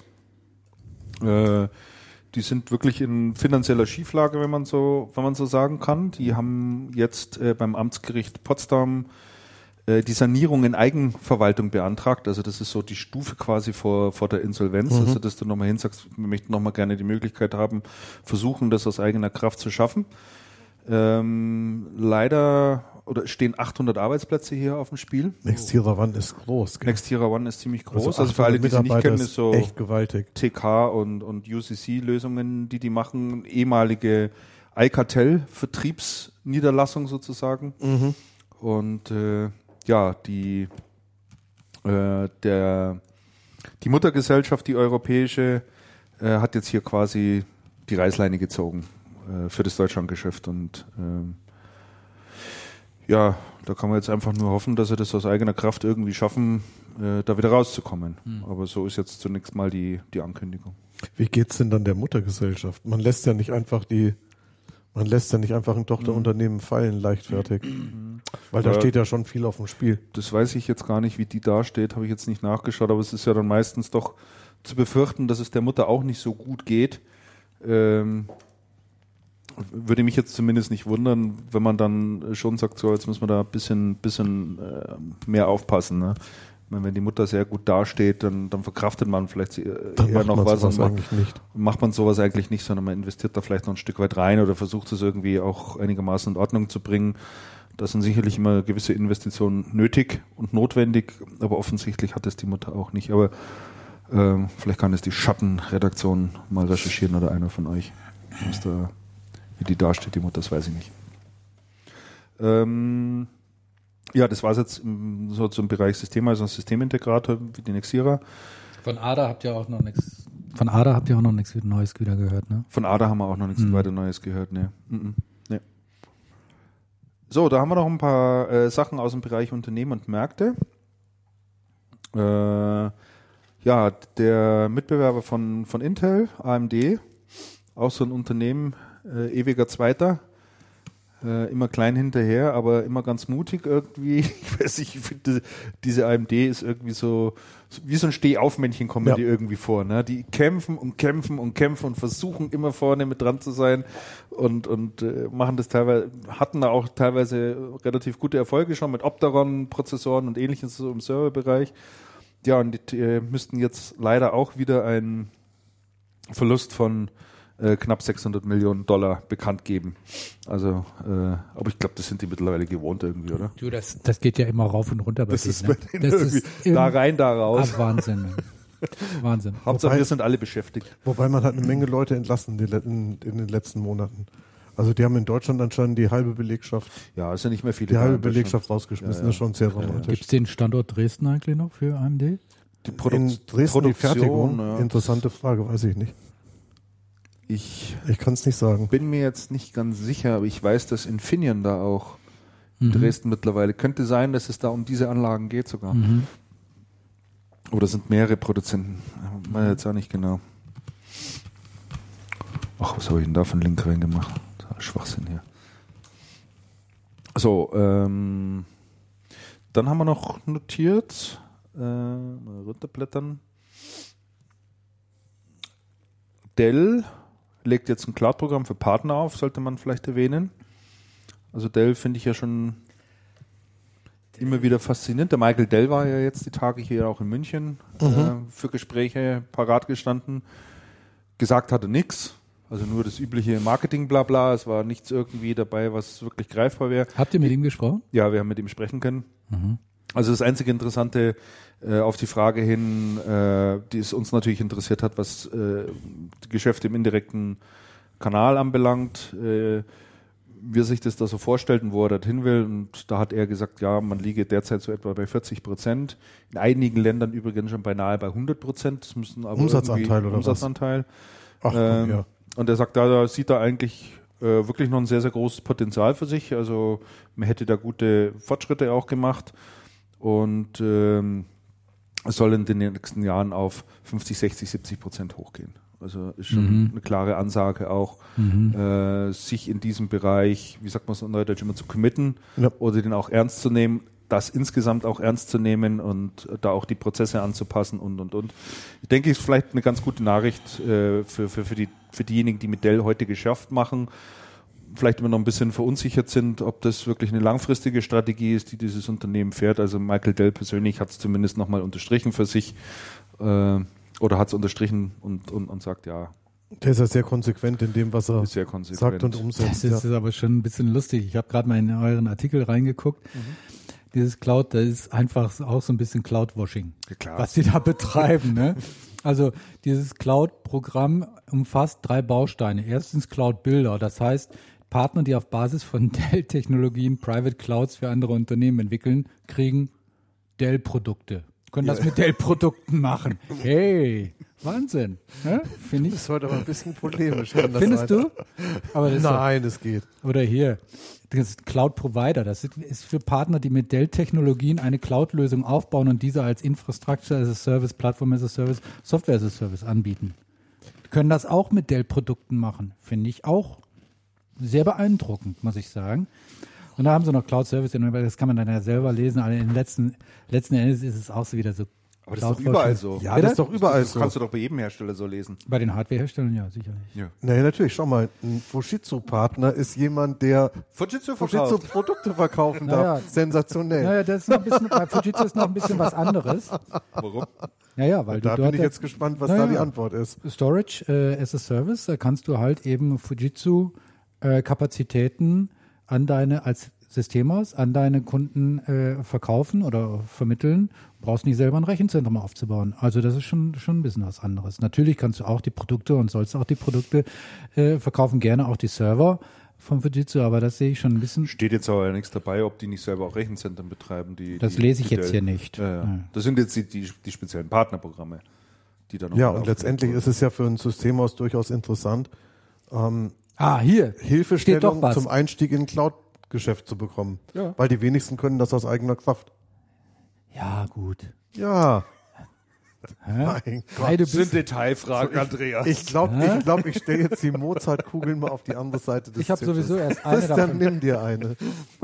Die sind wirklich in finanzieller Schieflage, wenn man so sagen kann. Die haben jetzt beim Amtsgericht Potsdam die Sanierung in Eigenverwaltung beantragt. Also das ist so die Stufe quasi vor der Insolvenz. Also dass du nochmal hinsagst, wir möchten nochmal gerne die Möglichkeit haben, versuchen, das aus eigener Kraft zu schaffen. Leider stehen 800 Arbeitsplätze hier auf dem Spiel. Nextira wann ist groß. Gell? Nextira One ist ziemlich groß. Also 800 für alle, die sie nicht Mitarbeiter kennen, ist so echt gewaltig. TK und UCC-Lösungen, die machen. Ehemalige Alcatel-Vertriebsniederlassung sozusagen. Und die Muttergesellschaft, die europäische, hat jetzt hier quasi die Reißleine gezogen für das Deutschlandgeschäft. Und da kann man jetzt einfach nur hoffen, dass sie das aus eigener Kraft irgendwie schaffen, da wieder rauszukommen. Aber so ist jetzt zunächst mal die Ankündigung. Wie geht's denn dann der Muttergesellschaft? Man lässt ja nicht einfach ein Tochterunternehmen fallen, leichtfertig. Weil da steht ja schon viel auf dem Spiel. Das weiß ich jetzt gar nicht, wie die dasteht, habe ich jetzt nicht nachgeschaut, aber es ist ja dann meistens doch zu befürchten, dass es der Mutter auch nicht so gut geht. Würde mich jetzt zumindest nicht wundern, wenn man dann schon sagt, so jetzt müssen wir da ein bisschen mehr aufpassen. Ne? Ich meine, wenn die Mutter sehr gut dasteht, dann verkraftet man vielleicht eher noch was. Sowas eigentlich nicht. Macht man sowas eigentlich nicht, sondern man investiert da vielleicht noch ein Stück weit rein oder versucht es irgendwie auch einigermaßen in Ordnung zu bringen. Da sind sicherlich immer gewisse Investitionen nötig und notwendig, aber offensichtlich hat es die Mutter auch nicht. Aber vielleicht kann es die Schattenredaktion mal recherchieren oder einer von euch. Wie die dasteht, die Mutter, das weiß ich nicht. Das war es jetzt so zum Bereich System, also ein Systemintegrator wie die Nextira. Von ADA habt ihr auch noch nichts Neues wieder gehört, ne? Von ADA haben wir auch noch nichts weiter Neues gehört, ne. Nee. So, da haben wir noch ein paar Sachen aus dem Bereich Unternehmen und Märkte. Der Mitbewerber von Intel, AMD, auch so ein Unternehmen, ewiger Zweiter, immer klein hinterher, aber immer ganz mutig irgendwie. Ich weiß nicht, ich finde, diese AMD ist irgendwie so wie so ein Stehaufmännchen kommen die irgendwie vor. Ne? Die kämpfen und kämpfen und kämpfen und versuchen immer vorne mit dran zu sein und machen das teilweise, hatten da auch teilweise relativ gute Erfolge schon mit Opteron-Prozessoren und ähnliches so im Serverbereich. Ja, und die müssten jetzt leider auch wieder einen Verlust von knapp $600 Millionen bekannt geben. Also, aber ich glaube, das sind die mittlerweile gewohnt irgendwie, oder? Du, das geht ja immer rauf und runter bei Das denen, ist bei denen irgendwie ist da rein, da raus. Wahnsinn. Wahnsinn. Hauptsache, wir sind alle beschäftigt. Wobei man hat eine Menge Leute entlassen in den letzten Monaten. Also die haben in Deutschland anscheinend die halbe Belegschaft, Ja, es sind nicht mehr viele. da in Deutschland. rausgeschmissen. Ja. Das ist schon sehr dramatisch. Gibt es den Standort Dresden eigentlich noch für AMD? Die In Dresden die Produktion, Fertigung? ja. Interessante Frage, weiß ich nicht. Ich Ich kann es nicht sagen. bin mir jetzt nicht ganz sicher, aber ich weiß, dass Infineon da auch Dresden mittlerweile. Könnte sein, dass es da um diese Anlagen geht sogar. Oder sind mehrere Produzenten. Ich weiß jetzt auch nicht genau. Ach, was habe ich denn da für einen Link reingemacht? Schwachsinn hier. So, dann haben wir noch notiert, mal runterblättern. Dell legt jetzt ein Cloud-Programm für Partner auf, sollte man vielleicht erwähnen. Also Dell finde ich ja schon immer wieder faszinierend. Der Michael Dell war ja jetzt die Tage hier auch in München für Gespräche parat gestanden. Gesagt hatte nichts, also nur das übliche Marketing-Blabla. Es war nichts irgendwie dabei, was wirklich greifbar wäre. Habt ihr mit ihm gesprochen? Ja, wir haben mit ihm sprechen können. Also das einzige Interessante auf die Frage hin, die es uns natürlich interessiert hat, was die Geschäfte im indirekten Kanal anbelangt, wie er sich das da so vorstellt und wo er dorthin will. Und da hat er gesagt, ja, man liege derzeit so etwa bei 40%. In einigen Ländern übrigens schon beinahe bei 100%. Das müssen aber Umsatzanteil oder Umsatzanteil. Ach, komm, ja. Und er sagt, da sieht er eigentlich wirklich noch ein sehr, sehr großes Potenzial für sich. Also man hätte da gute Fortschritte auch gemacht. Und es soll in den nächsten Jahren auf 50, 60, 70% hochgehen. Also ist schon eine klare Ansage auch, sich in diesem Bereich, wie sagt man es in Neudeutsch, immer zu committen oder den auch ernst zu nehmen, das insgesamt auch ernst zu nehmen und da auch die Prozesse anzupassen und. Ich denke, es ist vielleicht eine ganz gute Nachricht für diejenigen, die mit Dell heute Geschäft machen, vielleicht immer noch ein bisschen verunsichert sind, ob das wirklich eine langfristige Strategie ist, die dieses Unternehmen fährt. Also Michael Dell persönlich hat es zumindest nochmal unterstrichen für sich, oder hat es unterstrichen und sagt, ja. Der ist ja sehr konsequent in dem, was er sagt und umsetzt. Das ist aber schon ein bisschen lustig. Ich habe gerade mal in euren Artikel reingeguckt. Dieses Cloud, das ist einfach auch so ein bisschen Cloud-Washing, was die da betreiben. Ne? Also dieses Cloud-Programm umfasst 3 Bausteine. Erstens Cloud-Builder, das heißt Partner, die auf Basis von Dell-Technologien Private Clouds für andere Unternehmen entwickeln, kriegen Dell-Produkte. Können das mit Dell-Produkten machen. Hey, Wahnsinn. Ne? Finde ich. Das ist heute aber ein bisschen polemisch. Findest du? Aber das Nein, es geht. Oder hier, das Cloud-Provider. Das ist für Partner, die mit Dell-Technologien eine Cloud-Lösung aufbauen und diese als Infrastructure as a Service, Plattform as a Service, Software as a Service anbieten. Die können das auch mit Dell-Produkten machen. Finde ich auch sehr beeindruckend, muss ich sagen. Und da haben sie noch Cloud Service, das kann man dann ja selber lesen, aber letzten Endes ist es auch so wieder so. Aber das ist doch überall so. Ja, das ist doch überall so. Das kannst du doch bei jedem Hersteller so lesen. Bei den Hardware-Herstellern, ja, sicherlich. Ja. Naja, natürlich. Schau mal, ein Fujitsu-Partner ist jemand, der Fujitsu-Produkte verkaufen darf. Sensationell. Naja, das ist noch ein bisschen, bei Fujitsu ist noch ein bisschen was anderes. Warum? Ja, weil da du dort bin ich jetzt gespannt, was da die Antwort ist. Storage as a Service, da kannst du halt eben Fujitsu Kapazitäten als Systemhaus an deine Kunden verkaufen oder vermitteln. Du brauchst nicht selber ein Rechenzentrum aufzubauen. Also das ist schon ein bisschen was anderes. Natürlich kannst du auch die Produkte und sollst auch die Produkte verkaufen, gerne auch die Server von Fujitsu, aber das sehe ich schon ein bisschen. Steht jetzt aber nichts dabei, ob die nicht selber auch Rechenzentren betreiben. Das lese ich jetzt hier nicht. Ja. Das sind jetzt die speziellen Partnerprogramme, die da noch. Ja, und letztendlich ist es ja für ein Systemhaus durchaus interessant, hier Hilfestellung zum Einstieg in Cloud-Geschäft zu bekommen. Ja. Weil die wenigsten können das aus eigener Kraft. Ja, gut. Ja. Mein Gott, das sind Detailfragen, Andreas. Ich glaube, ich stelle jetzt die Mozartkugeln mal auf die andere Seite des Ich habe Tisches. sowieso erst eine Christian, davon. nimm dir eine.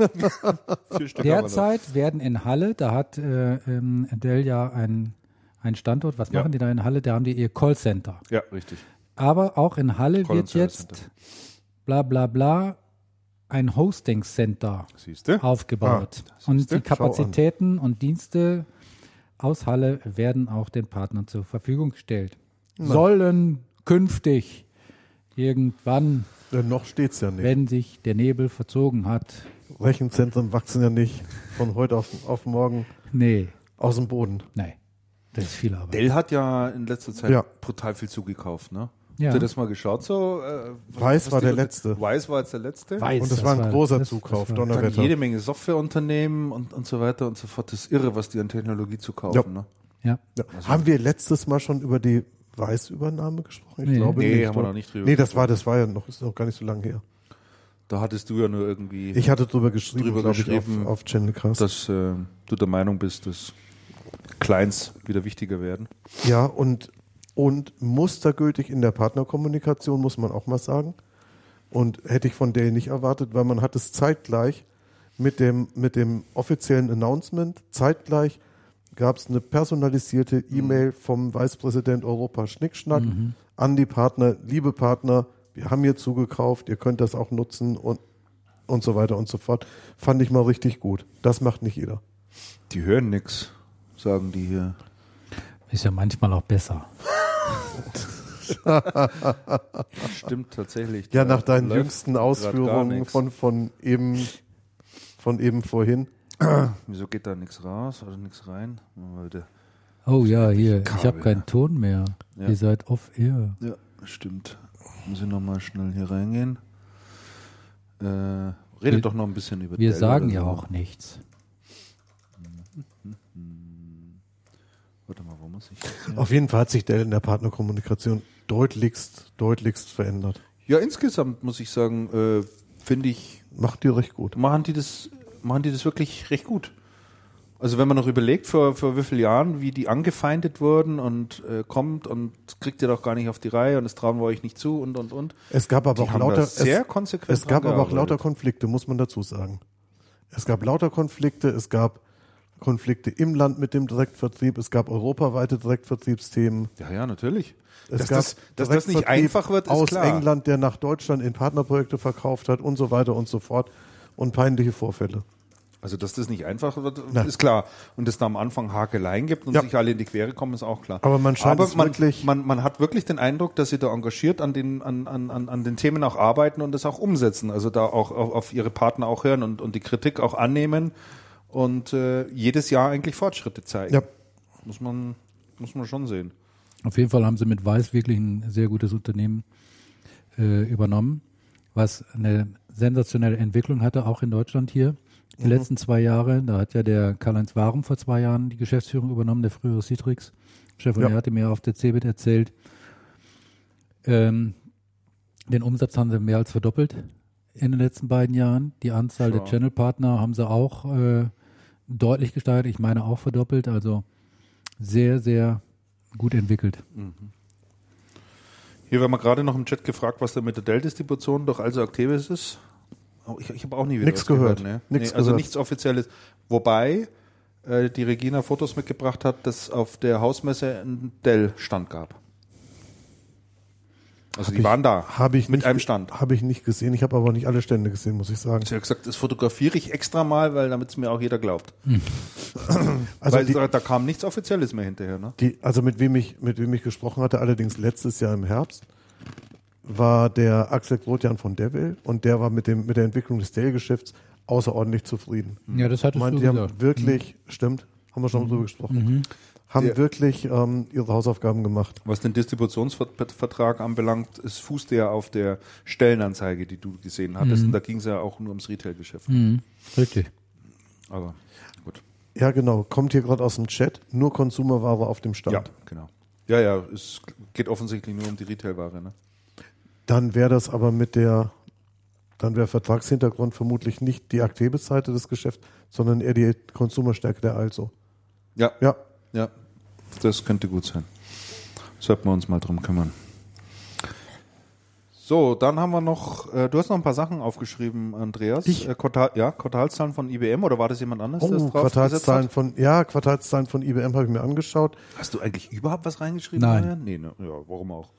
Derzeit werden in Halle, da hat Dell ja einen Standort, was machen die da in Halle? Da haben die ihr Callcenter. Ja, richtig. Aber auch in Halle wird jetzt bla bla bla ein Hosting Center aufgebaut. Und die Kapazitäten und Dienste aus Halle werden auch den Partnern zur Verfügung gestellt. Sollen künftig irgendwann, noch steht's ja nicht, wenn sich der Nebel verzogen hat. Rechenzentren wachsen ja nicht von heute auf morgen aus dem Boden. Nee, das ist viel Arbeit. Dell hat ja in letzter Zeit brutal viel zugekauft, ne? Ja. Habt ihr das mal geschaut? So, Weiß war der letzte. Weiß war jetzt der letzte. Und das war ein großer Zukauf. Dann jede Menge Softwareunternehmen und so weiter und so fort. Das ist irre, was die an Technologie zukaufen. Ne? Ja. Also haben wir letztes Mal schon über die Weiß-Übernahme gesprochen? Ich glaube nicht. Haben wir noch nicht drüber gesprochen. Das war ja noch, ist noch gar nicht so lange her. Da hattest du ja nur irgendwie... Ich hatte drüber geschrieben auf Channelcast. Dass du der Meinung bist, dass Clients wieder wichtiger werden. Ja, und mustergültig in der Partnerkommunikation, muss man auch mal sagen. Und hätte ich von Dell nicht erwartet, weil man hat es zeitgleich mit dem offiziellen Announcement, zeitgleich gab es eine personalisierte E-Mail vom Vicepräsident Europa Schnickschnack an die Partner, liebe Partner, wir haben hier zugekauft, ihr könnt das auch nutzen und so weiter und so fort. Fand ich mal richtig gut. Das macht nicht jeder. Die hören nix, sagen die hier. Ist ja manchmal auch besser. Stimmt tatsächlich. Ja, Da nach deinen läuft jüngsten grad gar Ausführungen nix. von eben vorhin. Wieso geht da nichts raus oder nichts rein? Leute. Oh ja, hier, ich Kabel, habe keinen Ton mehr. Ja. Ihr seid off-air. Ja, stimmt. Muss ich nochmal schnell hier reingehen. Redet doch noch ein bisschen über Wir Dell sagen oder ja so. auch nichts. Warte mal, wo muss ich jetzt hier? Auf jeden Fall hat sich Dell in der Partnerkommunikation deutlichst verändert. Ja, insgesamt muss ich sagen, finde ich, Macht die recht gut. machen die das wirklich recht gut. Also wenn man noch überlegt, vor wie vielen Jahren, wie die angefeindet wurden und kommt und kriegt ihr doch gar nicht auf die Reihe und das trauen wir euch nicht zu und. Es gab aber Die auch haben lauter da sehr konsequent es gab dran aber auch lauter gearbeitet. Konflikte, muss man dazu sagen. Es gab lauter Konflikte, es gab Konflikte im Land mit dem Direktvertrieb, es gab europaweite Direktvertriebsthemen. Ja, natürlich. Es Dass gab das nicht Direktvertrieb einfach wird, ist aus klar. England, der nach Deutschland in Partnerprojekte verkauft hat und so weiter und so fort und peinliche Vorfälle. Also, dass das nicht einfach wird, Nein. ist klar. Und dass da am Anfang Hakeleien gibt und Ja. sich alle in die Quere kommen, ist auch klar. Aber man scheint es wirklich- man hat wirklich den Eindruck, dass sie da engagiert an den Themen auch arbeiten und das auch umsetzen. Also da auch auf ihre Partner auch hören und die Kritik auch annehmen und jedes Jahr eigentlich Fortschritte zeigen. Ja. Muss man schon sehen. Auf jeden Fall haben sie mit Weiß wirklich ein sehr gutes Unternehmen übernommen, was eine sensationelle Entwicklung hatte, auch in Deutschland hier. Die letzten 2 Jahre, da hat ja der Karl-Heinz Warum vor 2 Jahren die Geschäftsführung übernommen, der frühere Citrix-Chef, und Ja. er hatte mir auf der CeBIT erzählt, den Umsatz haben sie mehr als verdoppelt in den letzten beiden Jahren. Die Anzahl der Schau. Channel-Partner haben sie auch deutlich gesteigert, ich meine auch verdoppelt, also sehr, sehr gut entwickelt. Hier werden wir gerade noch im Chat gefragt, was da mit der Dell-Distribution durch Also Activis ist. Oh, ich habe auch nie wieder Nichts was gehört. Ne? Nichts Also gehört. nichts Offizielles. Wobei die Regina Fotos mitgebracht hat, dass auf der Hausmesse ein Dell-Stand gab. Also die waren da Habe ich mit nicht einem ge- Stand. Habe ich nicht gesehen. Ich habe aber nicht alle Stände gesehen, muss ich sagen. Sie hat gesagt, das fotografiere ich extra mal, weil damit es mir auch jeder glaubt. Also weil die, da kam nichts Offizielles mehr hinterher. Ne? also mit wem ich gesprochen hatte, allerdings letztes Jahr im Herbst, war der Axel Grotjan von Devil und der war mit der Entwicklung des Dell-Geschäfts außerordentlich zufrieden. Ja, das hattest Meint, du die haben gesagt. wirklich, stimmt, haben wir schon drüber gesprochen, haben Der- wirklich ihre Hausaufgaben gemacht. Was den Distributionsvertrag anbelangt, es fußte ja auf der Stellenanzeige, die du gesehen hattest. Und da ging es ja auch nur ums Retail-Geschäft. Richtig. Aber gut. Ja, genau, kommt hier gerade aus dem Chat, nur Konsumerware auf dem Stand. Ja, genau. Ja, es geht offensichtlich nur um die Retailware. Ne? Dann wäre das aber dann wäre Vertragshintergrund vermutlich nicht die Actebis-Seite des Geschäfts, sondern eher die Konsumerstärke der Also. Ja, Ja, das könnte gut sein. Sollten wir uns mal drum kümmern. So, dann haben wir noch, du hast noch ein paar Sachen aufgeschrieben, Andreas. Ich? Quartalszahlen von IBM oder war das jemand anderes, der das drauf Quartalszahlen gesetzt hat? Quartalszahlen von IBM habe ich mir angeschaut. Hast du eigentlich überhaupt was reingeschrieben? Nein. Marian? Nee, ne? Ja, warum auch?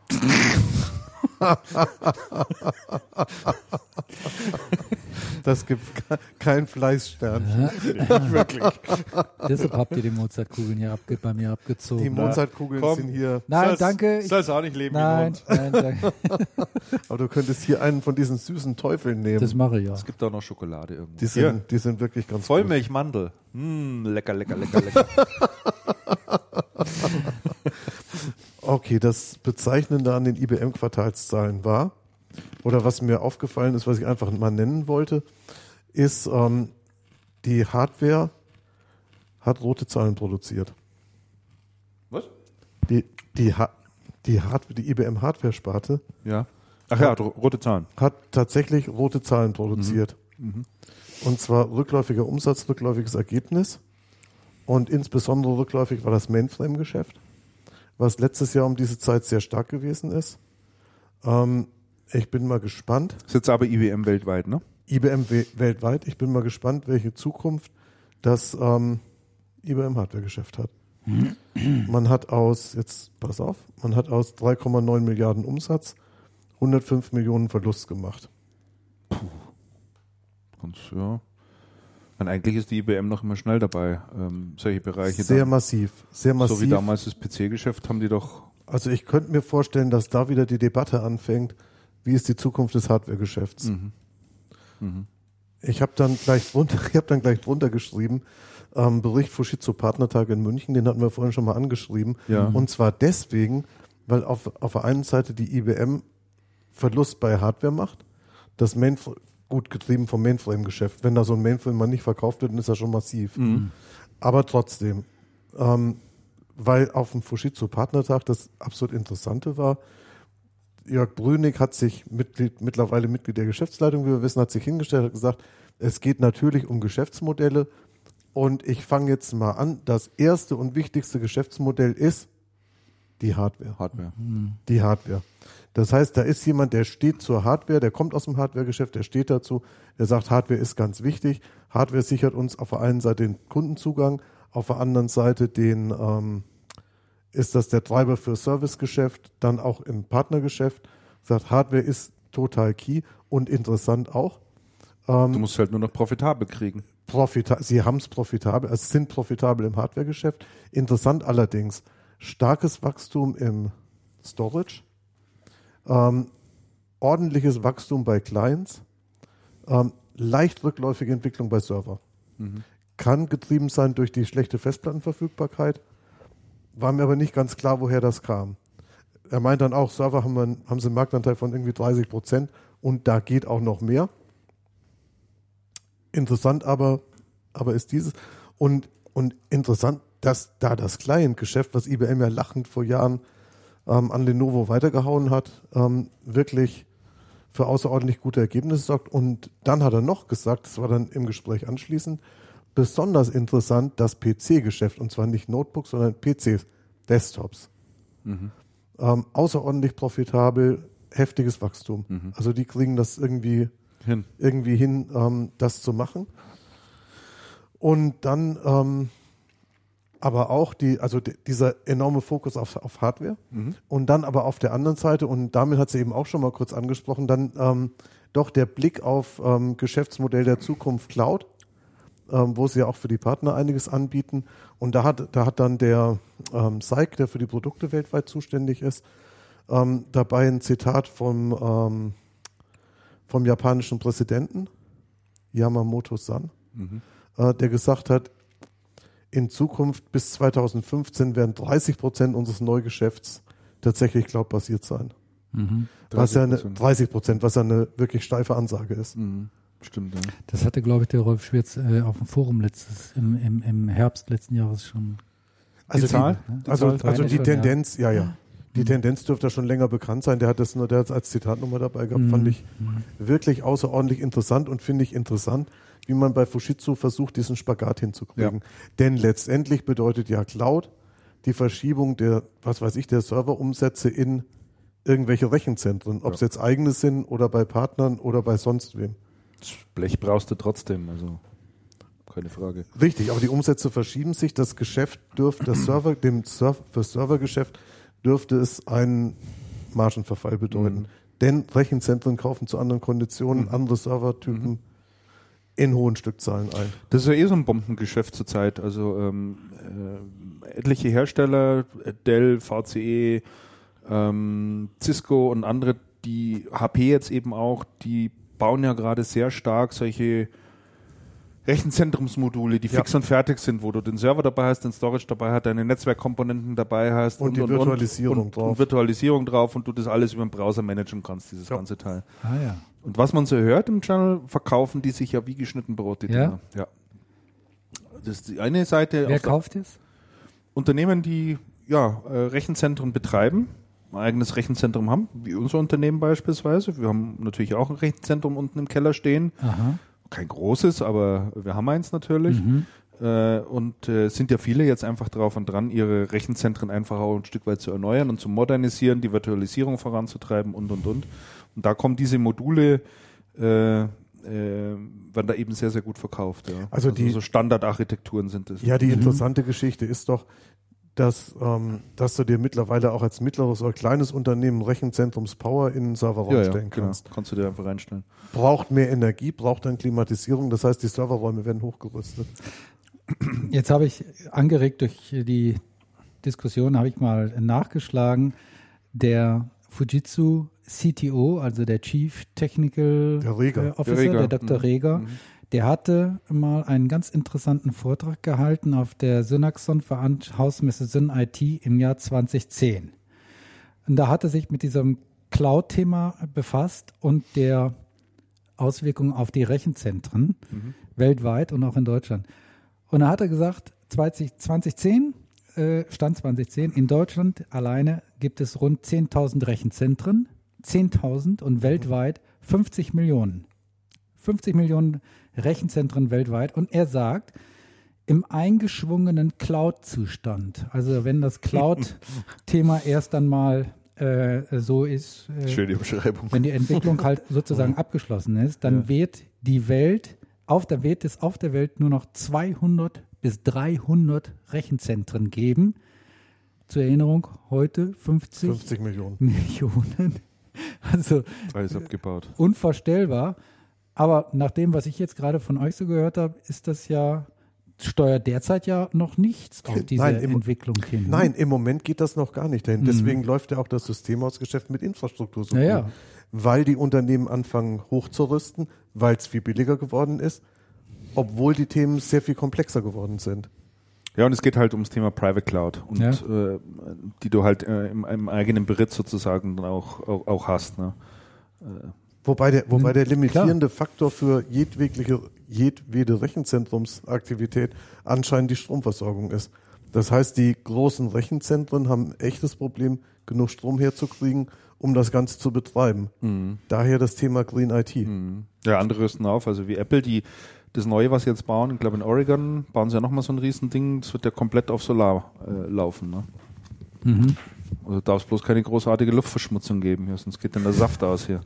Das gibt kein Fleißstern. Deshalb habt ihr die Mozartkugeln hier bei mir abgezogen. Die Mozartkugeln Komm. sind hier. Nein, danke. Sollst auch nicht leben Nein, nein, danke. Aber du könntest hier einen von diesen süßen Teufeln nehmen. Das mache ich ja. Es gibt auch noch Schokolade irgendwo. Die sind wirklich ganz gut. Vollmilchmandel. Lecker, lecker, lecker, lecker. Okay, das Bezeichnende an den IBM-Quartalszahlen war, oder was mir aufgefallen ist, was ich einfach mal nennen wollte, ist, die Hardware hat rote Zahlen produziert. Was? Die IBM-Hardware-Sparte Ja. Ach ja, rote Zahlen. hat tatsächlich rote Zahlen produziert. Und zwar rückläufiger Umsatz, rückläufiges Ergebnis. Und insbesondere rückläufig war das Mainframe-Geschäft, was letztes Jahr um diese Zeit sehr stark gewesen ist. Ich bin mal gespannt. Ist jetzt aber IBM weltweit, ne? IBM weltweit. Ich bin mal gespannt, welche Zukunft das IBM-Hardware-Geschäft hat. Man hat aus 3,9 Milliarden Umsatz 105 Millionen Verlust gemacht. Und ja. Und eigentlich ist die IBM noch immer schnell dabei, solche Bereiche. Sehr massiv. So wie damals das PC-Geschäft haben die doch. Also ich könnte mir vorstellen, dass da wieder die Debatte anfängt, wie ist die Zukunft des Hardware-Geschäfts. Ich habe dann gleich drunter geschrieben, Bericht Fujitsu Partnertag in München, den hatten wir vorhin schon mal angeschrieben. Ja. Und zwar deswegen, weil auf der einen Seite die IBM Verlust bei Hardware macht, das gut getrieben vom Mainframe-Geschäft. Wenn da so ein Mainframe mal nicht verkauft wird, dann ist das schon massiv. Aber trotzdem, weil auf dem Fujitsu Partnertag das absolut Interessante war, Jörg Brünig hat sich mittlerweile Mitglied der Geschäftsleitung, wie wir wissen, hat sich hingestellt und gesagt, es geht natürlich um Geschäftsmodelle und ich fange jetzt mal an. Das erste und wichtigste Geschäftsmodell ist die Hardware. Die Hardware. Das heißt, da ist jemand, der steht zur Hardware, der kommt aus dem Hardware-Geschäft, der steht dazu, der sagt, Hardware ist ganz wichtig. Hardware sichert uns auf der einen Seite den Kundenzugang, auf der anderen Seite ist das der Treiber für Servicegeschäft, dann auch im Partnergeschäft. Sagt, Hardware ist total key und interessant auch. Du musst halt nur noch profitabel kriegen. Sie haben es profitabel, also sind profitabel im Hardware-Geschäft. Interessant allerdings, starkes Wachstum im Storage, ordentliches Wachstum bei Clients, leicht rückläufige Entwicklung bei Server. Kann getrieben sein durch die schlechte Festplattenverfügbarkeit, war mir aber nicht ganz klar, woher das kam. Er meint dann auch, Server haben sie einen Marktanteil von irgendwie 30% und da geht auch noch mehr. Interessant aber ist dieses und interessant, dass da das Client-Geschäft, was IBM ja lachend vor Jahren an Lenovo weitergehauen hat, wirklich für außerordentlich gute Ergebnisse sorgt. Und dann hat er noch gesagt, das war dann im Gespräch anschließend, besonders interessant das PC-Geschäft, und zwar nicht Notebooks, sondern PCs, Desktops. Außerordentlich profitabel, heftiges Wachstum. Also die kriegen das irgendwie hin, das zu machen. Und dann aber auch dieser enorme Fokus auf Hardware und dann aber auf der anderen Seite, und damit hat sie eben auch schon mal kurz angesprochen, dann doch der Blick auf Geschäftsmodell der Zukunft Cloud, wo sie ja auch für die Partner einiges anbieten. Und da hat dann der Saik, der für die Produkte weltweit zuständig ist, dabei ein Zitat vom japanischen Präsidenten, Yamamoto-san, der gesagt hat, in Zukunft bis 2015 werden 30% unseres Neugeschäfts tatsächlich cloud-basiert sein. 30%, was ja eine wirklich steife Ansage ist. Stimmt, ja. Das hatte, glaube ich, der Rolf Schwirz auf dem Forum im Herbst letzten Jahres schon. Also die Zahl? Also die Tendenz, ja. Die Tendenz dürfte schon länger bekannt sein. Der hat das als Zitatnummer dabei gehabt. Fand ich wirklich außerordentlich interessant und finde ich interessant, wie man bei Fujitsu versucht, diesen Spagat hinzukriegen. Ja. Denn letztendlich bedeutet ja Cloud die Verschiebung der Serverumsätze in irgendwelche Rechenzentren, ob es jetzt eigene sind oder bei Partnern oder bei sonst wem. Das Blech brauchst du trotzdem, also keine Frage. Richtig, aber die Umsätze verschieben sich. Das Geschäft für Servergeschäft dürfte es einen Margenverfall bedeuten. Denn Rechenzentren kaufen zu anderen Konditionen andere Servertypen in hohen Stückzahlen ein. Das ist ja so ein Bombengeschäft zurzeit. Also etliche Hersteller, Dell, VCE, Cisco und andere, die HP jetzt eben auch, die bauen ja gerade sehr stark solche Rechenzentrumsmodule, die fix und fertig sind, wo du den Server dabei hast, den Storage dabei hast, deine Netzwerkkomponenten dabei hast und die Virtualisierung drauf. Und Virtualisierung drauf und du das alles über den Browser managen kannst, dieses ganze Teil. Ah ja. Und was man so hört im Channel, verkaufen die sich ja wie geschnitten Brot, die Dinger. Ja. Das ist die eine Seite. Wer kauft es? Unternehmen, die Rechenzentren betreiben, ein eigenes Rechenzentrum haben, wie unser Unternehmen beispielsweise. Wir haben natürlich auch ein Rechenzentrum unten im Keller stehen. Aha. Kein großes, aber wir haben eins natürlich. Und sind ja viele jetzt einfach drauf und dran, ihre Rechenzentren einfach auch ein Stück weit zu erneuern und zu modernisieren, die Virtualisierung voranzutreiben und. Und da kommen diese Module, werden da eben sehr, sehr gut verkauft. Ja. Also so Standardarchitekturen sind das. Ja, die interessante Geschichte ist doch, dass du dir mittlerweile auch als mittleres oder kleines Unternehmen Rechenzentrums-Power in den Serverraum stellen kannst. Genau. Kannst du dir einfach reinstellen. Braucht mehr Energie, braucht dann Klimatisierung, das heißt, die Serverräume werden hochgerüstet. Jetzt habe ich angeregt durch die Diskussion, habe ich mal nachgeschlagen, der Fujitsu CTO, also der Chief Technical Officer, der Dr. Reger, der hatte mal einen ganz interessanten Vortrag gehalten auf der Synaxon Hausmesse Syn IT im Jahr 2010. Und da hat er sich mit diesem Cloud-Thema befasst und der Auswirkungen auf die Rechenzentren weltweit und auch in Deutschland. Und da hat er gesagt, Stand 2010, in Deutschland alleine gibt es rund 10.000 Rechenzentren, 10.000 und weltweit 50 Millionen. 50 Millionen Rechenzentren weltweit. Und er sagt, im eingeschwungenen Cloud-Zustand, also wenn das Cloud-Thema erst dann mal so ist, schöne Beschreibung. Wenn die Entwicklung halt sozusagen abgeschlossen ist, dann wird die Welt, auf der Welt nur noch 200 bis 300 Rechenzentren geben. Zur Erinnerung, heute 50 Millionen. Also alles abgebaut. Unvorstellbar. Aber nach dem, was ich jetzt gerade von euch so gehört habe, ist das ja, steuert derzeit ja noch nichts auf diese Entwicklung hin. Nein, im Moment geht das noch gar nicht dahin. Deswegen läuft ja auch das Systemhausgeschäft mit Infrastruktur so gut. Weil die Unternehmen anfangen hochzurüsten, weil es viel billiger geworden ist, obwohl die Themen sehr viel komplexer geworden sind. Ja, und es geht halt ums Thema Private Cloud, und die du halt im eigenen Besitz sozusagen dann auch hast. Ne? Wobei der limitierende Faktor für jedwede Rechenzentrumsaktivität anscheinend die Stromversorgung ist. Das heißt, die großen Rechenzentren haben ein echtes Problem, genug Strom herzukriegen, um das Ganze zu betreiben. Daher das Thema Green IT. Ja, andere rüsten auf, also wie Apple, das Neue, was sie jetzt bauen, ich glaube in Oregon, bauen sie ja nochmal so ein Riesending, das wird ja komplett auf Solar laufen. Ne? Also darf es bloß keine großartige Luftverschmutzung geben hier, sonst geht dann der Saft aus hier.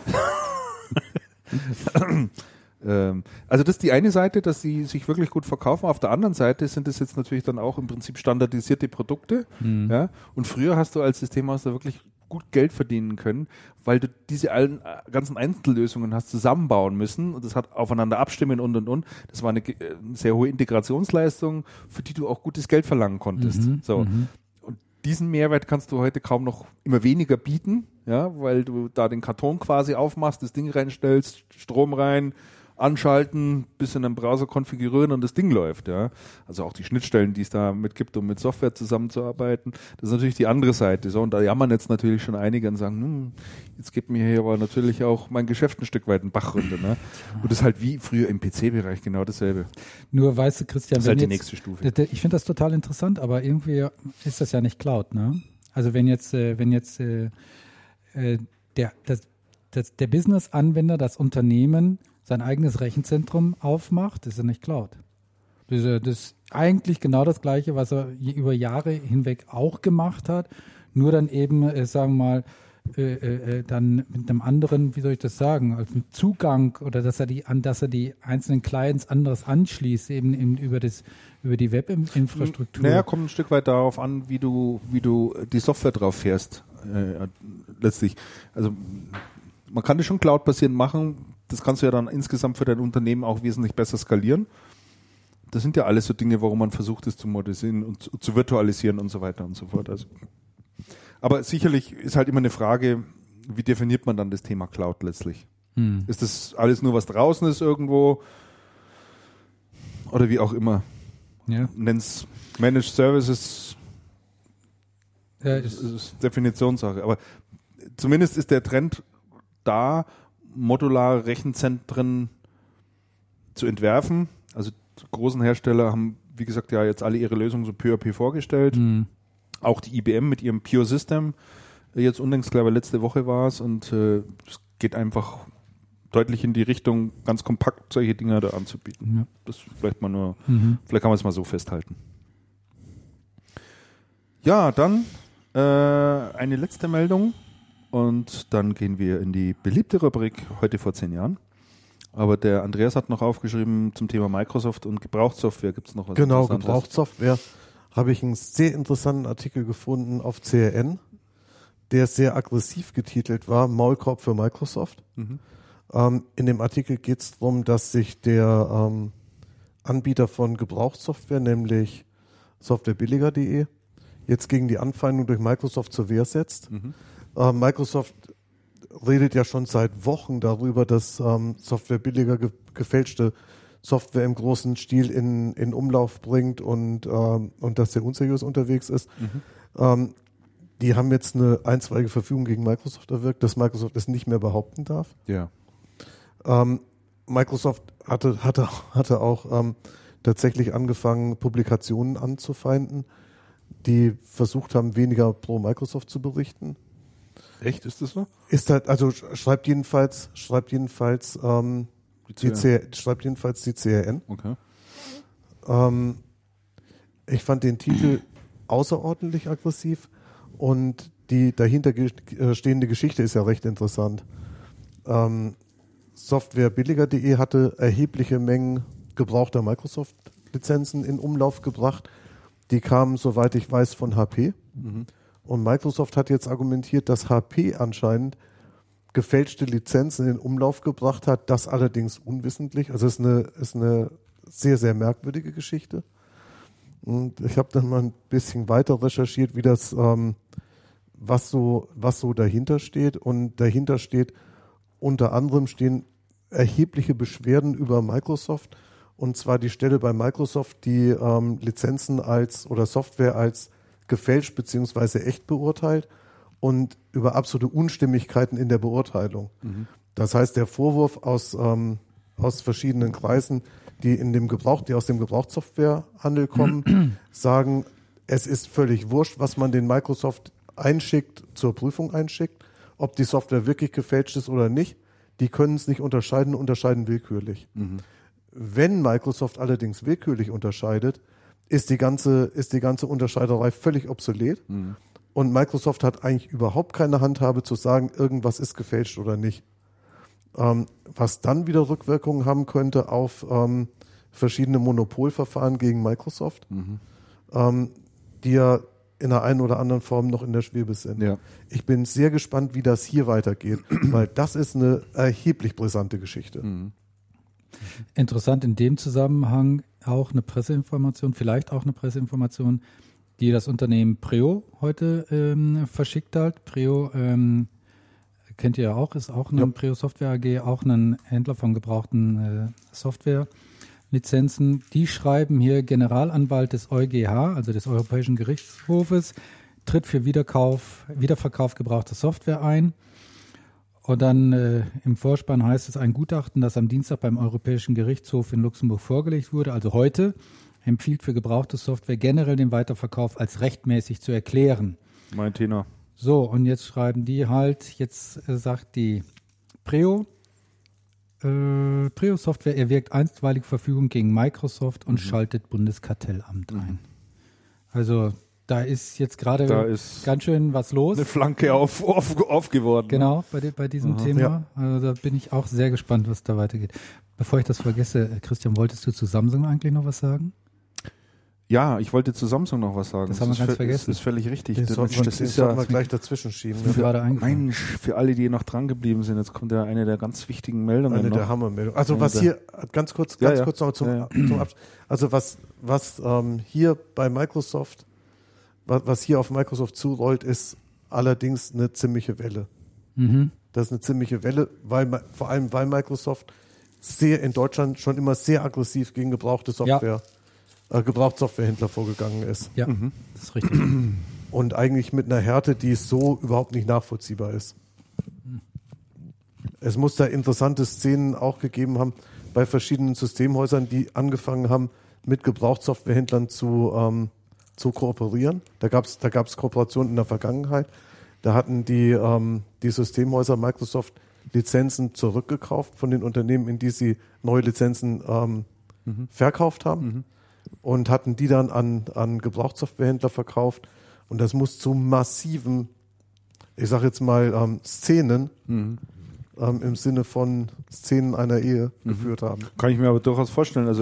Also das ist die eine Seite, dass sie sich wirklich gut verkaufen. Auf der anderen Seite sind es jetzt natürlich dann auch im Prinzip standardisierte Produkte. Ja? Und früher hast du als Systemhaus da wirklich gut Geld verdienen können, weil du diese ganzen Einzellösungen hast zusammenbauen müssen, und das hat aufeinander abstimmen und. Das war eine sehr hohe Integrationsleistung, für die du auch gutes Geld verlangen konntest. Und diesen Mehrwert kannst du heute kaum noch immer weniger bieten, ja, weil du da den Karton quasi aufmachst, das Ding reinstellst, Strom rein, anschalten, bisschen im Browser konfigurieren und das Ding läuft, ja. Also auch die Schnittstellen, die es da mit gibt, um mit Software zusammenzuarbeiten, das ist natürlich die andere Seite. So, und da jammern jetzt natürlich schon einige und sagen, jetzt geht mir hier aber natürlich auch mein Geschäft ein Stück weit in den Bach runter, ne? Und das ist halt wie früher im PC-Bereich genau dasselbe. Nur weißt du, Christian, das ist halt die nächste Stufe. Ich finde das total interessant, aber irgendwie ist das ja nicht Cloud, ne? Also wenn jetzt der Business-Anwender, das Unternehmen sein eigenes Rechenzentrum aufmacht, ist ja nicht Cloud. Das ist eigentlich genau das Gleiche, was er über Jahre hinweg auch gemacht hat, nur dann eben, sagen wir mal, dann mit einem anderen, wie soll ich das sagen, als einen Zugang, oder dass er die einzelnen Clients anderes anschließt, eben über die Webinfrastruktur. Naja, kommt ein Stück weit darauf an, wie du die Software drauf fährst, letztlich. Also man kann das schon cloud-basierend machen. Das kannst du ja dann insgesamt für dein Unternehmen auch wesentlich besser skalieren. Das sind ja alles so Dinge, warum man versucht, es zu modernisieren und zu virtualisieren und so weiter und so fort. Also, aber sicherlich ist halt immer eine Frage, wie definiert man dann das Thema Cloud letztlich? Ist das alles nur, was draußen ist irgendwo? Oder wie auch immer. Ja. Nenn's Managed Services. Ja, ist Definitionssache. Aber zumindest ist der Trend da, modulare Rechenzentren zu entwerfen. Also die großen Hersteller haben, wie gesagt, ja jetzt alle ihre Lösungen so peu à peu vorgestellt. Auch die IBM mit ihrem Pure System. Jetzt unlängst, glaube ich, letzte Woche war es, und es geht einfach deutlich in die Richtung, ganz kompakt solche Dinger da anzubieten. Ja. Das vielleicht mal nur, vielleicht kann man es mal so festhalten. Ja, dann eine letzte Meldung. Und dann gehen wir in die beliebte Rubrik heute vor 10 Jahren. Aber der Andreas hat noch aufgeschrieben zum Thema Microsoft und Gebrauchtsoftware. Gibt es noch was? Genau, Gebrauchtsoftware habe ich einen sehr interessanten Artikel gefunden auf CRN, der sehr aggressiv getitelt war, Maulkorb für Microsoft. In dem Artikel geht es darum, dass sich der Anbieter von Gebrauchssoftware, nämlich softwarebilliger.de, jetzt gegen die Anfeindung durch Microsoft zur Wehr setzt. Microsoft redet ja schon seit Wochen darüber, dass Softwarebilliger gefälschte Software im großen Stil in Umlauf bringt und dass der unseriös unterwegs ist. Die haben jetzt eine einstweilige Verfügung gegen Microsoft erwirkt, dass Microsoft es nicht mehr behaupten darf. Ja. Microsoft hatte auch tatsächlich angefangen, Publikationen anzufeinden, die versucht haben, weniger pro Microsoft zu berichten. Echt, ist das so? Ist halt, also schreibt jedenfalls die CRN. Okay. Ich fand den Titel außerordentlich aggressiv und die dahinter stehende Geschichte ist ja recht interessant. Softwarebilliger.de hatte erhebliche Mengen gebrauchter Microsoft-Lizenzen in Umlauf gebracht. Die kamen, soweit ich weiß, von HP. Und Microsoft hat jetzt argumentiert, dass HP anscheinend gefälschte Lizenzen in Umlauf gebracht hat, das allerdings unwissentlich. Also es ist eine sehr, sehr merkwürdige Geschichte. Und ich habe dann mal ein bisschen weiter recherchiert, wie das, was so dahinter steht. Und dahinter steht, unter anderem stehen erhebliche Beschwerden über Microsoft. Und zwar die Stelle bei Microsoft, die Lizenzen oder Software als gefälscht bzw. echt beurteilt und über absolute Unstimmigkeiten in der Beurteilung. Das heißt, der Vorwurf aus verschiedenen Kreisen, die aus dem Gebrauchssoftwarehandel kommen, sagen, es ist völlig wurscht, was man den Microsoft zur Prüfung einschickt, ob die Software wirklich gefälscht ist oder nicht. Die können es nicht unterscheiden willkürlich. Wenn Microsoft allerdings willkürlich unterscheidet, ist die ganze Unterscheiderei völlig obsolet. Und Microsoft hat eigentlich überhaupt keine Handhabe zu sagen, irgendwas ist gefälscht oder nicht. Was dann wieder Rückwirkungen haben könnte auf verschiedene Monopolverfahren gegen Microsoft, die ja in einer einen oder anderen Form noch in der Schwebe sind. Ja. Ich bin sehr gespannt, wie das hier weitergeht, weil das ist eine erheblich brisante Geschichte. Interessant in dem Zusammenhang auch eine Presseinformation, die das Unternehmen Preo heute verschickt hat. Preo kennt ihr ja auch, ist auch eine Preo Software AG, auch ein Händler von gebrauchten Softwarelizenzen. Die schreiben hier, Generalanwalt des EuGH, also des Europäischen Gerichtshofes, tritt für Wiederverkauf gebrauchter Software ein. Und dann im Vorspann heißt es, ein Gutachten, das am Dienstag beim Europäischen Gerichtshof in Luxemburg vorgelegt wurde, also heute, empfiehlt für gebrauchte Software generell den Weiterverkauf als rechtmäßig zu erklären. Mein Tenor. So, und jetzt schreiben die halt, sagt die Preo Software erwirkt einstweilige Verfügung gegen Microsoft und schaltet Bundeskartellamt ein. Also da ist jetzt gerade ganz schön was los. Eine Flanke aufgeworden. Genau, bei diesem Thema. Ja. Also da bin ich auch sehr gespannt, was da weitergeht. Bevor ich das vergesse, Christian, wolltest du zu Samsung eigentlich noch was sagen? Ja, ich wollte zu Samsung noch was sagen. Das haben wir ganz vergessen. Das ist völlig richtig. Das ist ja wir gleich dazwischen schieben. Ist mir gerade eingefallen. Mensch, für alle, die noch dran geblieben sind, jetzt kommt ja eine der ganz wichtigen Meldungen. Eine noch. der Hammermeldungen. Also was hier, ganz kurz noch zum Abschluss. Also was hier bei Microsoft, was hier auf Microsoft zurollt, ist allerdings eine ziemliche Welle. Das ist eine ziemliche Welle, vor allem weil Microsoft in Deutschland schon immer sehr aggressiv gegen Gebrauchtsoftwarehändler vorgegangen ist. Ja, das ist richtig. Und eigentlich mit einer Härte, die so überhaupt nicht nachvollziehbar ist. Es muss da interessante Szenen auch gegeben haben bei verschiedenen Systemhäusern, die angefangen haben, mit Gebrauchtsoftwarehändlern zu kooperieren. Da gab's Kooperationen in der Vergangenheit. Da hatten die Systemhäuser Microsoft Lizenzen zurückgekauft von den Unternehmen, in die sie neue Lizenzen verkauft haben und hatten die dann an Gebrauchtsoftwarehändler verkauft. Und das muss zu massiven, ich sage jetzt mal, Szenen im Sinne von Szenen einer Ehe geführt haben. Kann ich mir aber durchaus vorstellen. Also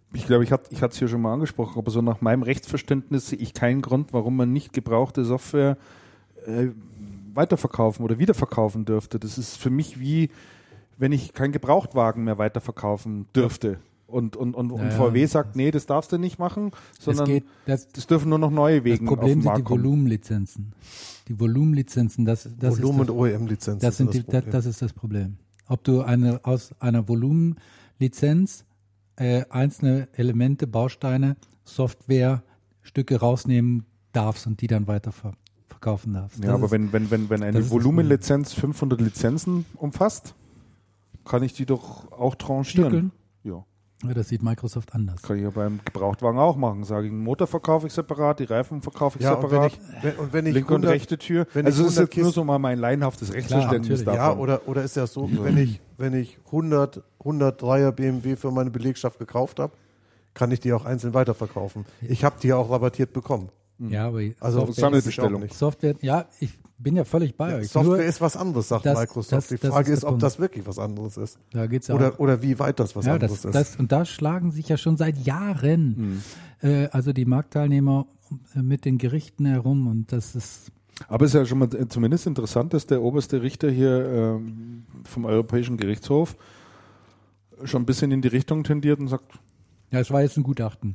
ich glaube, ich hatte es hier schon mal angesprochen, aber so nach meinem Rechtsverständnis sehe ich keinen Grund, warum man nicht gebrauchte Software weiterverkaufen oder wiederverkaufen dürfte. Das ist für mich wie, wenn ich keinen Gebrauchtwagen mehr weiterverkaufen dürfte. Und VW sagt, nee, das darfst du nicht machen, sondern das dürfen nur noch neue Wege auf den Markt kommen. Das Problem sind die Volumenlizenzen. Die Volumenlizenzen, Volumen- und OEM-Lizenzen. Das ist das Problem. Ob du aus einer Volumenlizenz einzelne Elemente, Bausteine, Software, Stücke rausnehmen darfst und die dann weiter verkaufen darfst. Ja, aber wenn eine Volumenlizenz 500 Lizenzen umfasst, kann ich die doch auch tranchieren. Stückeln? Ja. Ja, das sieht Microsoft anders. Kann ich ja beim Gebrauchtwagen auch machen. Sage ich, den Motor verkaufe ich separat, die Reifen verkaufe ich separat. Und wenn ich linke und rechte Tür. Also es ist jetzt nur so mal mein laienhaftes Rechtsverständnis davon. Ja, oder ist ja so, wenn ich 103er BMW für meine Belegschaft gekauft habe, kann ich die auch einzeln weiterverkaufen. Ich habe die ja auch rabattiert bekommen. Ja, aber also Sammelbestellung. Software, ja, ich bin ja völlig bei euch. Software ist was anderes, sagt Microsoft. Die Frage ist, ob das wirklich was anderes ist. Da geht's ja oder wie weit das was anderes ist. Und da schlagen sich ja schon seit Jahren also die Marktteilnehmer mit den Gerichten herum und das ist. Aber es ist ja schon mal zumindest interessant, dass der oberste Richter hier vom Europäischen Gerichtshof schon ein bisschen in die Richtung tendiert und sagt, ja, es war jetzt ein Gutachten.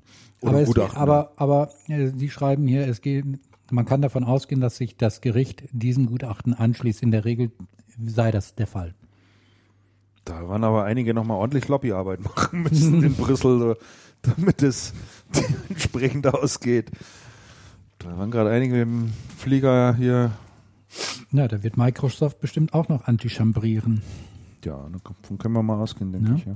Aber Sie schreiben hier, man kann davon ausgehen, dass sich das Gericht diesem Gutachten anschließt. In der Regel sei das der Fall. Da waren aber einige nochmal ordentlich Lobbyarbeit machen müssen in Brüssel, damit es entsprechend ausgeht. Da waren gerade einige im Flieger hier. Ja, da wird Microsoft bestimmt auch noch antichambrieren. Ja, davon können wir mal ausgehen, denke ich. Ja.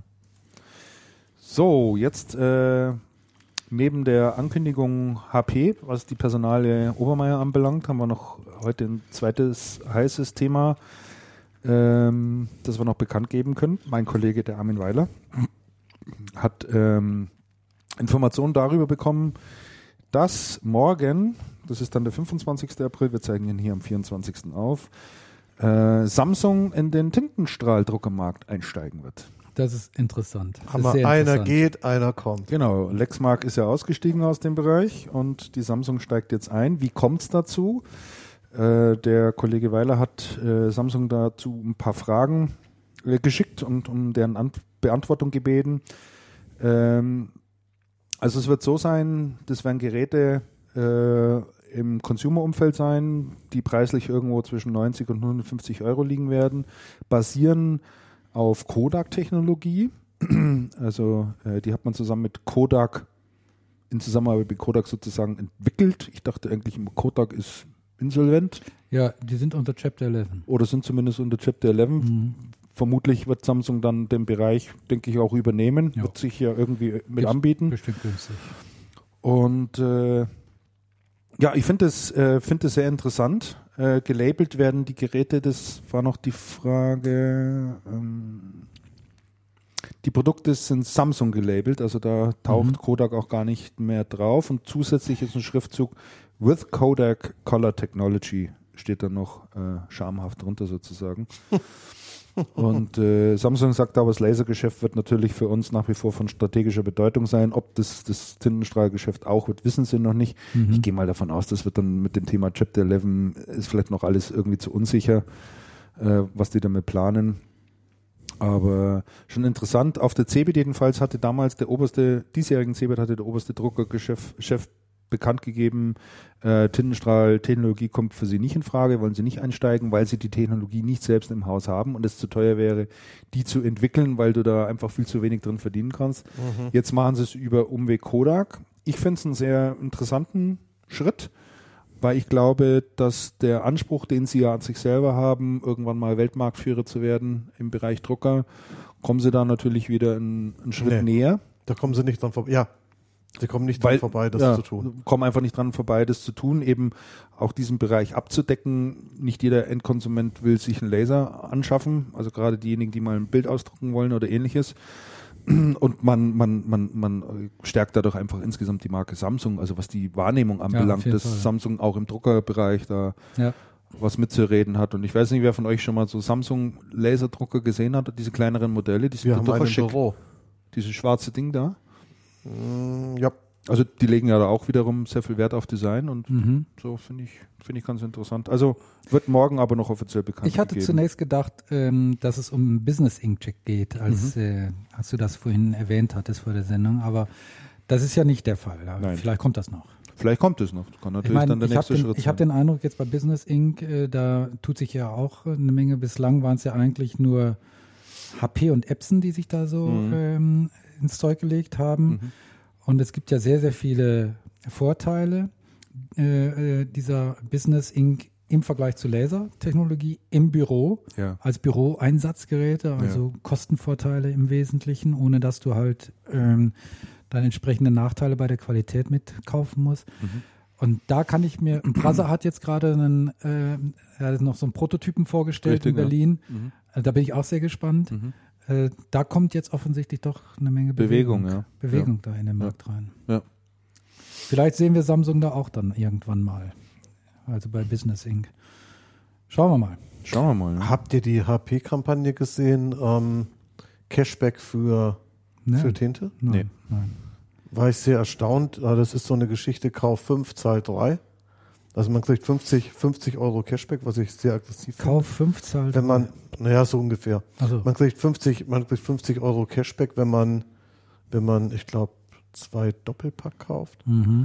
So, jetzt neben der Ankündigung HP, was die Personalie Obermeier anbelangt, haben wir noch heute ein zweites heißes Thema, das wir noch bekannt geben können. Mein Kollege, der Armin Weiler, hat Informationen darüber bekommen, dass morgen, das ist dann der 25. April, wir zeigen ihn hier am 24. auf, Samsung in den Tintenstrahldruckermarkt einsteigen wird. Das ist interessant. Aber einer geht, einer kommt. Genau, Lexmark ist ja ausgestiegen aus dem Bereich und die Samsung steigt jetzt ein. Wie kommt es dazu? Der Kollege Weiler hat Samsung dazu ein paar Fragen geschickt und um deren Beantwortung gebeten. Also es wird so sein, das werden Geräte im Consumer-Umfeld sein, die preislich irgendwo zwischen 90 und 150 Euro liegen werden, basieren auf Kodak-Technologie. Also die hat man zusammen mit Kodak, in Zusammenarbeit mit Kodak sozusagen entwickelt. Ich dachte eigentlich immer, Kodak ist insolvent. Ja, die sind unter Chapter 11. Oder sind zumindest unter Chapter 11. Vermutlich wird Samsung dann den Bereich, denke ich, auch übernehmen. Ja. Wird sich ja irgendwie mit anbieten. Bestimmt günstig. Und ja, ich finde es sehr interessant. Gelabelt werden die Geräte, das war noch die Frage. Die Produkte sind Samsung gelabelt, also da taucht Kodak auch gar nicht mehr drauf. Und zusätzlich ist ein Schriftzug with Kodak Color Technology, steht da noch schamhaft drunter sozusagen. Und Samsung sagt aber, das Lasergeschäft wird natürlich für uns nach wie vor von strategischer Bedeutung sein. Ob das Tintenstrahlgeschäft auch wird, wissen sie noch nicht. Ich gehe mal davon aus, das wird dann mit dem Thema Chapter 11 ist vielleicht noch alles irgendwie zu unsicher, was die damit planen. Aber schon interessant. Auf der CeBIT jedenfalls hatte damals diesjährigen CeBIT hatte der oberste Druckerchef bekannt gegeben, Tintenstrahl-Technologie kommt für sie nicht in Frage, wollen sie nicht einsteigen, weil sie die Technologie nicht selbst im Haus haben und es zu teuer wäre, die zu entwickeln, weil du da einfach viel zu wenig drin verdienen kannst. Jetzt machen sie es über Umweg Kodak. Ich finde es einen sehr interessanten Schritt, weil ich glaube, dass der Anspruch, den sie ja an sich selber haben, irgendwann mal Weltmarktführer zu werden im Bereich Drucker, kommen sie da natürlich wieder einen Schritt näher. Da kommen sie nicht dran vorbei. Ja. Sie kommen nicht dran vorbei, das zu tun. Kommen einfach nicht dran vorbei, das zu tun, eben auch diesen Bereich abzudecken. Nicht jeder Endkonsument will sich einen Laser anschaffen, also gerade diejenigen, die mal ein Bild ausdrucken wollen oder ähnliches. Und man stärkt dadurch einfach insgesamt die Marke Samsung, also was die Wahrnehmung anbelangt, dass Samsung auch im Druckerbereich da was mitzureden hat. Und ich weiß nicht, wer von euch schon mal so Samsung-Laserdrucker gesehen hat, diese kleineren Modelle, die sind total schick. Büro. Dieses schwarze Ding da. Ja. Also die legen ja da auch wiederum sehr viel Wert auf Design und so finde ich ganz interessant. Also wird morgen aber noch offiziell bekannt Ich hatte gegeben. zunächst gedacht, dass es um Business Inkjet geht, als du das vorhin erwähnt hattest vor der Sendung, aber das ist ja nicht der Fall. Nein. Vielleicht kommt das noch. Vielleicht kommt es noch. Das kann natürlich Ich meine, dann der nächste Schritt sein. ich habe den Eindruck, jetzt bei Business Ink, da tut sich ja auch eine Menge. Bislang waren es ja eigentlich nur HP und Epson, die sich da so ins Zeug gelegt haben. Und es gibt ja sehr, sehr viele Vorteile dieser Business Ink im Vergleich zu Lasertechnologie im Büro, als Büroeinsatzgeräte, also Kostenvorteile im Wesentlichen, ohne dass du halt dann entsprechende Nachteile bei der Qualität mitkaufen musst. Und da kann ich mir, Brasa hat jetzt gerade er hat noch so einen Prototypen vorgestellt in Berlin. Ja. Da bin ich auch sehr gespannt. Da kommt jetzt offensichtlich doch eine Menge Bewegung da in den Markt rein. Ja. Vielleicht sehen wir Samsung da auch dann irgendwann mal. Also bei Business Ink. Schauen wir mal. Ne? Habt ihr die HP-Kampagne gesehen? Cashback für Tinte? Nein. War ich sehr erstaunt. Das ist so eine Geschichte, Kauf 5, Zahl 3. Also man kriegt 50 € Cashback, was ich sehr aggressiv finde. Kauf 5, Zahl 3. Wenn man, so ungefähr. Also. Man kriegt 50 € Cashback, wenn man, ich glaube, 2 Doppelpack kauft.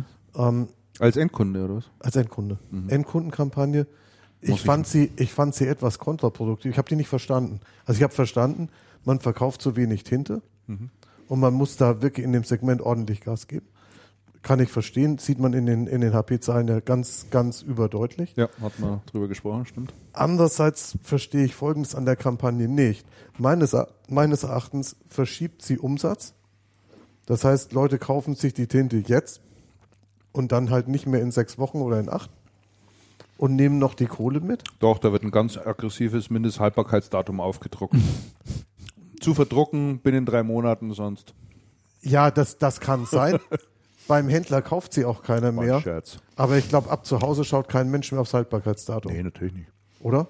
Als Endkunde, oder was? Als Endkunde. Endkundenkampagne. Ich fand sie etwas kontraproduktiv. Ich habe die nicht verstanden. Also ich habe verstanden, man verkauft zu wenig Tinte und man muss da wirklich in dem Segment ordentlich Gas geben. Kann ich verstehen, sieht man in den HP-Zahlen ja ganz, ganz überdeutlich. Ja, hat man drüber gesprochen, stimmt. Andererseits verstehe ich Folgendes an der Kampagne nicht. Meines Erachtens verschiebt sie Umsatz. Das heißt, Leute kaufen sich die Tinte jetzt und dann halt nicht mehr in 6 Wochen oder in 8 und nehmen noch die Kohle mit. Doch, da wird ein ganz aggressives Mindesthaltbarkeitsdatum aufgedruckt. Zu verdrucken binnen 3 Monaten sonst. Ja, das kann sein. Beim Händler kauft sie auch keiner mehr. Scherz. Aber ich glaube, ab zu Hause schaut kein Mensch mehr aufs Haltbarkeitsdatum. Nee, natürlich nicht. Oder?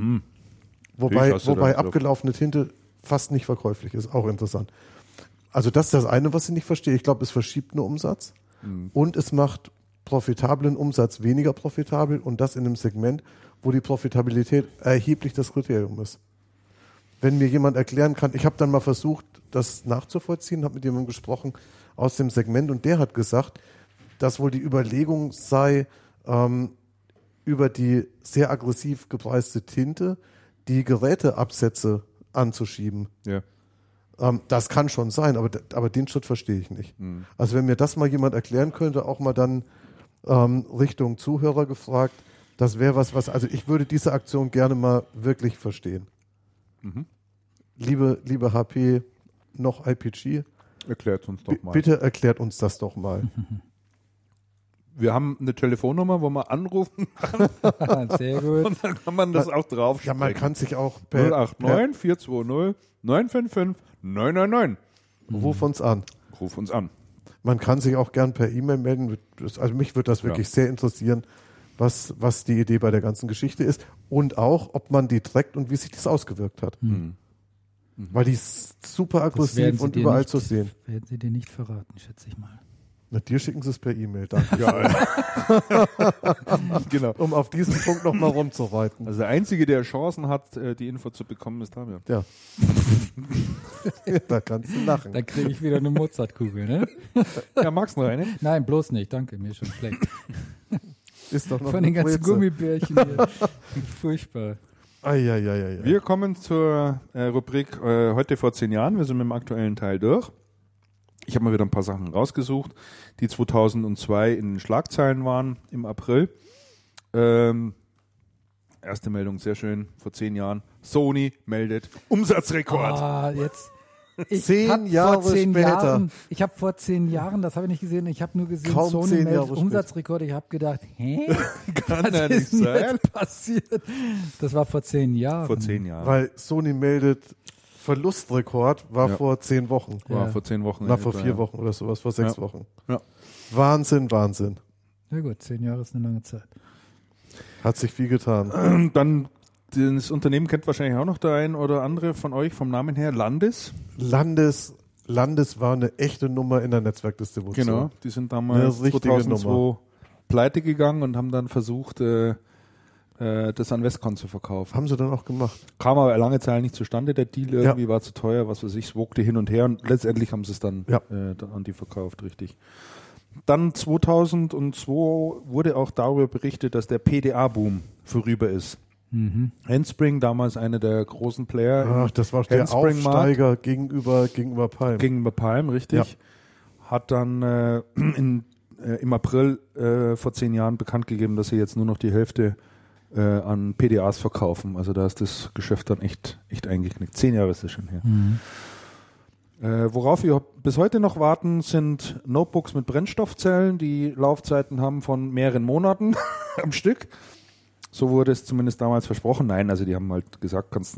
Wobei abgelaufene Tinte fast nicht verkäuflich ist. Auch interessant. Also das ist das eine, was ich nicht verstehe. Ich glaube, es verschiebt nur Umsatz und es macht profitablen Umsatz weniger profitabel und das in einem Segment, wo die Profitabilität erheblich das Kriterium ist. Wenn mir jemand erklären kann, ich habe dann mal versucht, das nachzuvollziehen, habe mit jemandem gesprochen aus dem Segment und der hat gesagt, dass wohl die Überlegung sei, über die sehr aggressiv gepreiste Tinte die Geräteabsätze anzuschieben. Ja. Das kann schon sein, aber den Schritt verstehe ich nicht. Also wenn mir das mal jemand erklären könnte, auch mal dann Richtung Zuhörer gefragt, das wäre was, also ich würde diese Aktion gerne mal wirklich verstehen. Liebe HP, noch IPG, Erklärt uns doch mal. bitte erklärt uns das doch mal. Wir haben eine Telefonnummer, wo man anrufen Sehr gut. und dann kann man das auch drauf Ja, man kann sich auch 089 420 955 999. Ruf uns an. Ruf uns an. Man kann sich auch gern per E-Mail melden. Also mich würde das wirklich sehr interessieren, was die Idee bei der ganzen Geschichte ist und auch, ob man die trägt und wie sich das ausgewirkt hat. Weil die ist super aggressiv und überall zu sehen. Werden sie dir nicht verraten, schätze ich mal. Na, dir schicken sie es per E-Mail, danke. Genau. Um auf diesen Punkt nochmal rumzureiten. Also der Einzige, der Chancen hat, die Info zu bekommen, ist Damian. Ja. Da kannst du lachen. Da kriege ich wieder eine Mozartkugel, ne? Ja, magst du noch eine? Nein, bloß nicht, danke, mir ist schon schlecht. Ist doch noch Von den eine ganzen Brezel. Gummibärchen hier. Furchtbar. Eieieiei. Wir kommen zur Rubrik heute vor 10 Jahren. Wir sind mit dem aktuellen Teil durch. Ich habe mal wieder ein paar Sachen rausgesucht, die 2002 in den Schlagzeilen waren im April. Erste Meldung, sehr schön, vor 10 Jahren. Sony meldet Umsatzrekord. Jetzt. 10 Jahre später. Ich habe vor 10 Jahren, das habe ich nicht gesehen, ich habe nur gesehen, Kaum Sony 10 meldet Jahre später. Umsatzrekord. Ich habe gedacht, hä? Kann Was ja nicht ist denn sein. jetzt passiert? Das war vor 10 Jahren. Vor 10 Jahren. Weil Sony meldet Verlustrekord war vor 10 Wochen. War Ja. vor 10 Wochen. Na, vor etwa, 4 Wochen oder sowas, vor 6 Ja. Wochen. Ja. Wahnsinn. Ja gut, 10 Jahre ist eine lange Zeit. Hat sich viel getan. Und dann, das Unternehmen kennt wahrscheinlich auch noch der ein oder andere von euch vom Namen her, Landis. Landis war eine echte Nummer in der Netzwerkdistribution. Genau, die sind damals Eine richtige 2002 Nummer. pleite gegangen und haben dann versucht, das an Westcon zu verkaufen. Haben sie dann auch gemacht. Kam aber lange Zeit nicht zustande, der Deal irgendwie war zu teuer, was weiß ich, es wogte hin und her und letztendlich haben sie es dann an die verkauft, richtig. Dann 2002 wurde auch darüber berichtet, dass der PDA-Boom vorüber ist. Handspring, damals einer der großen Player. Ach, das war der Aufsteiger gegenüber Palm. Gegenüber Palm, richtig. Hat dann im April vor 10 Jahren bekannt gegeben, dass sie jetzt nur noch die Hälfte an PDAs verkaufen. Also da ist das Geschäft dann echt eingeknickt. 10 Jahre ist das schon her. Worauf wir bis heute noch warten, sind Notebooks mit Brennstoffzellen, die Laufzeiten haben von mehreren Monaten am Stück. So wurde es zumindest damals versprochen. Nein, also die haben halt gesagt, kannst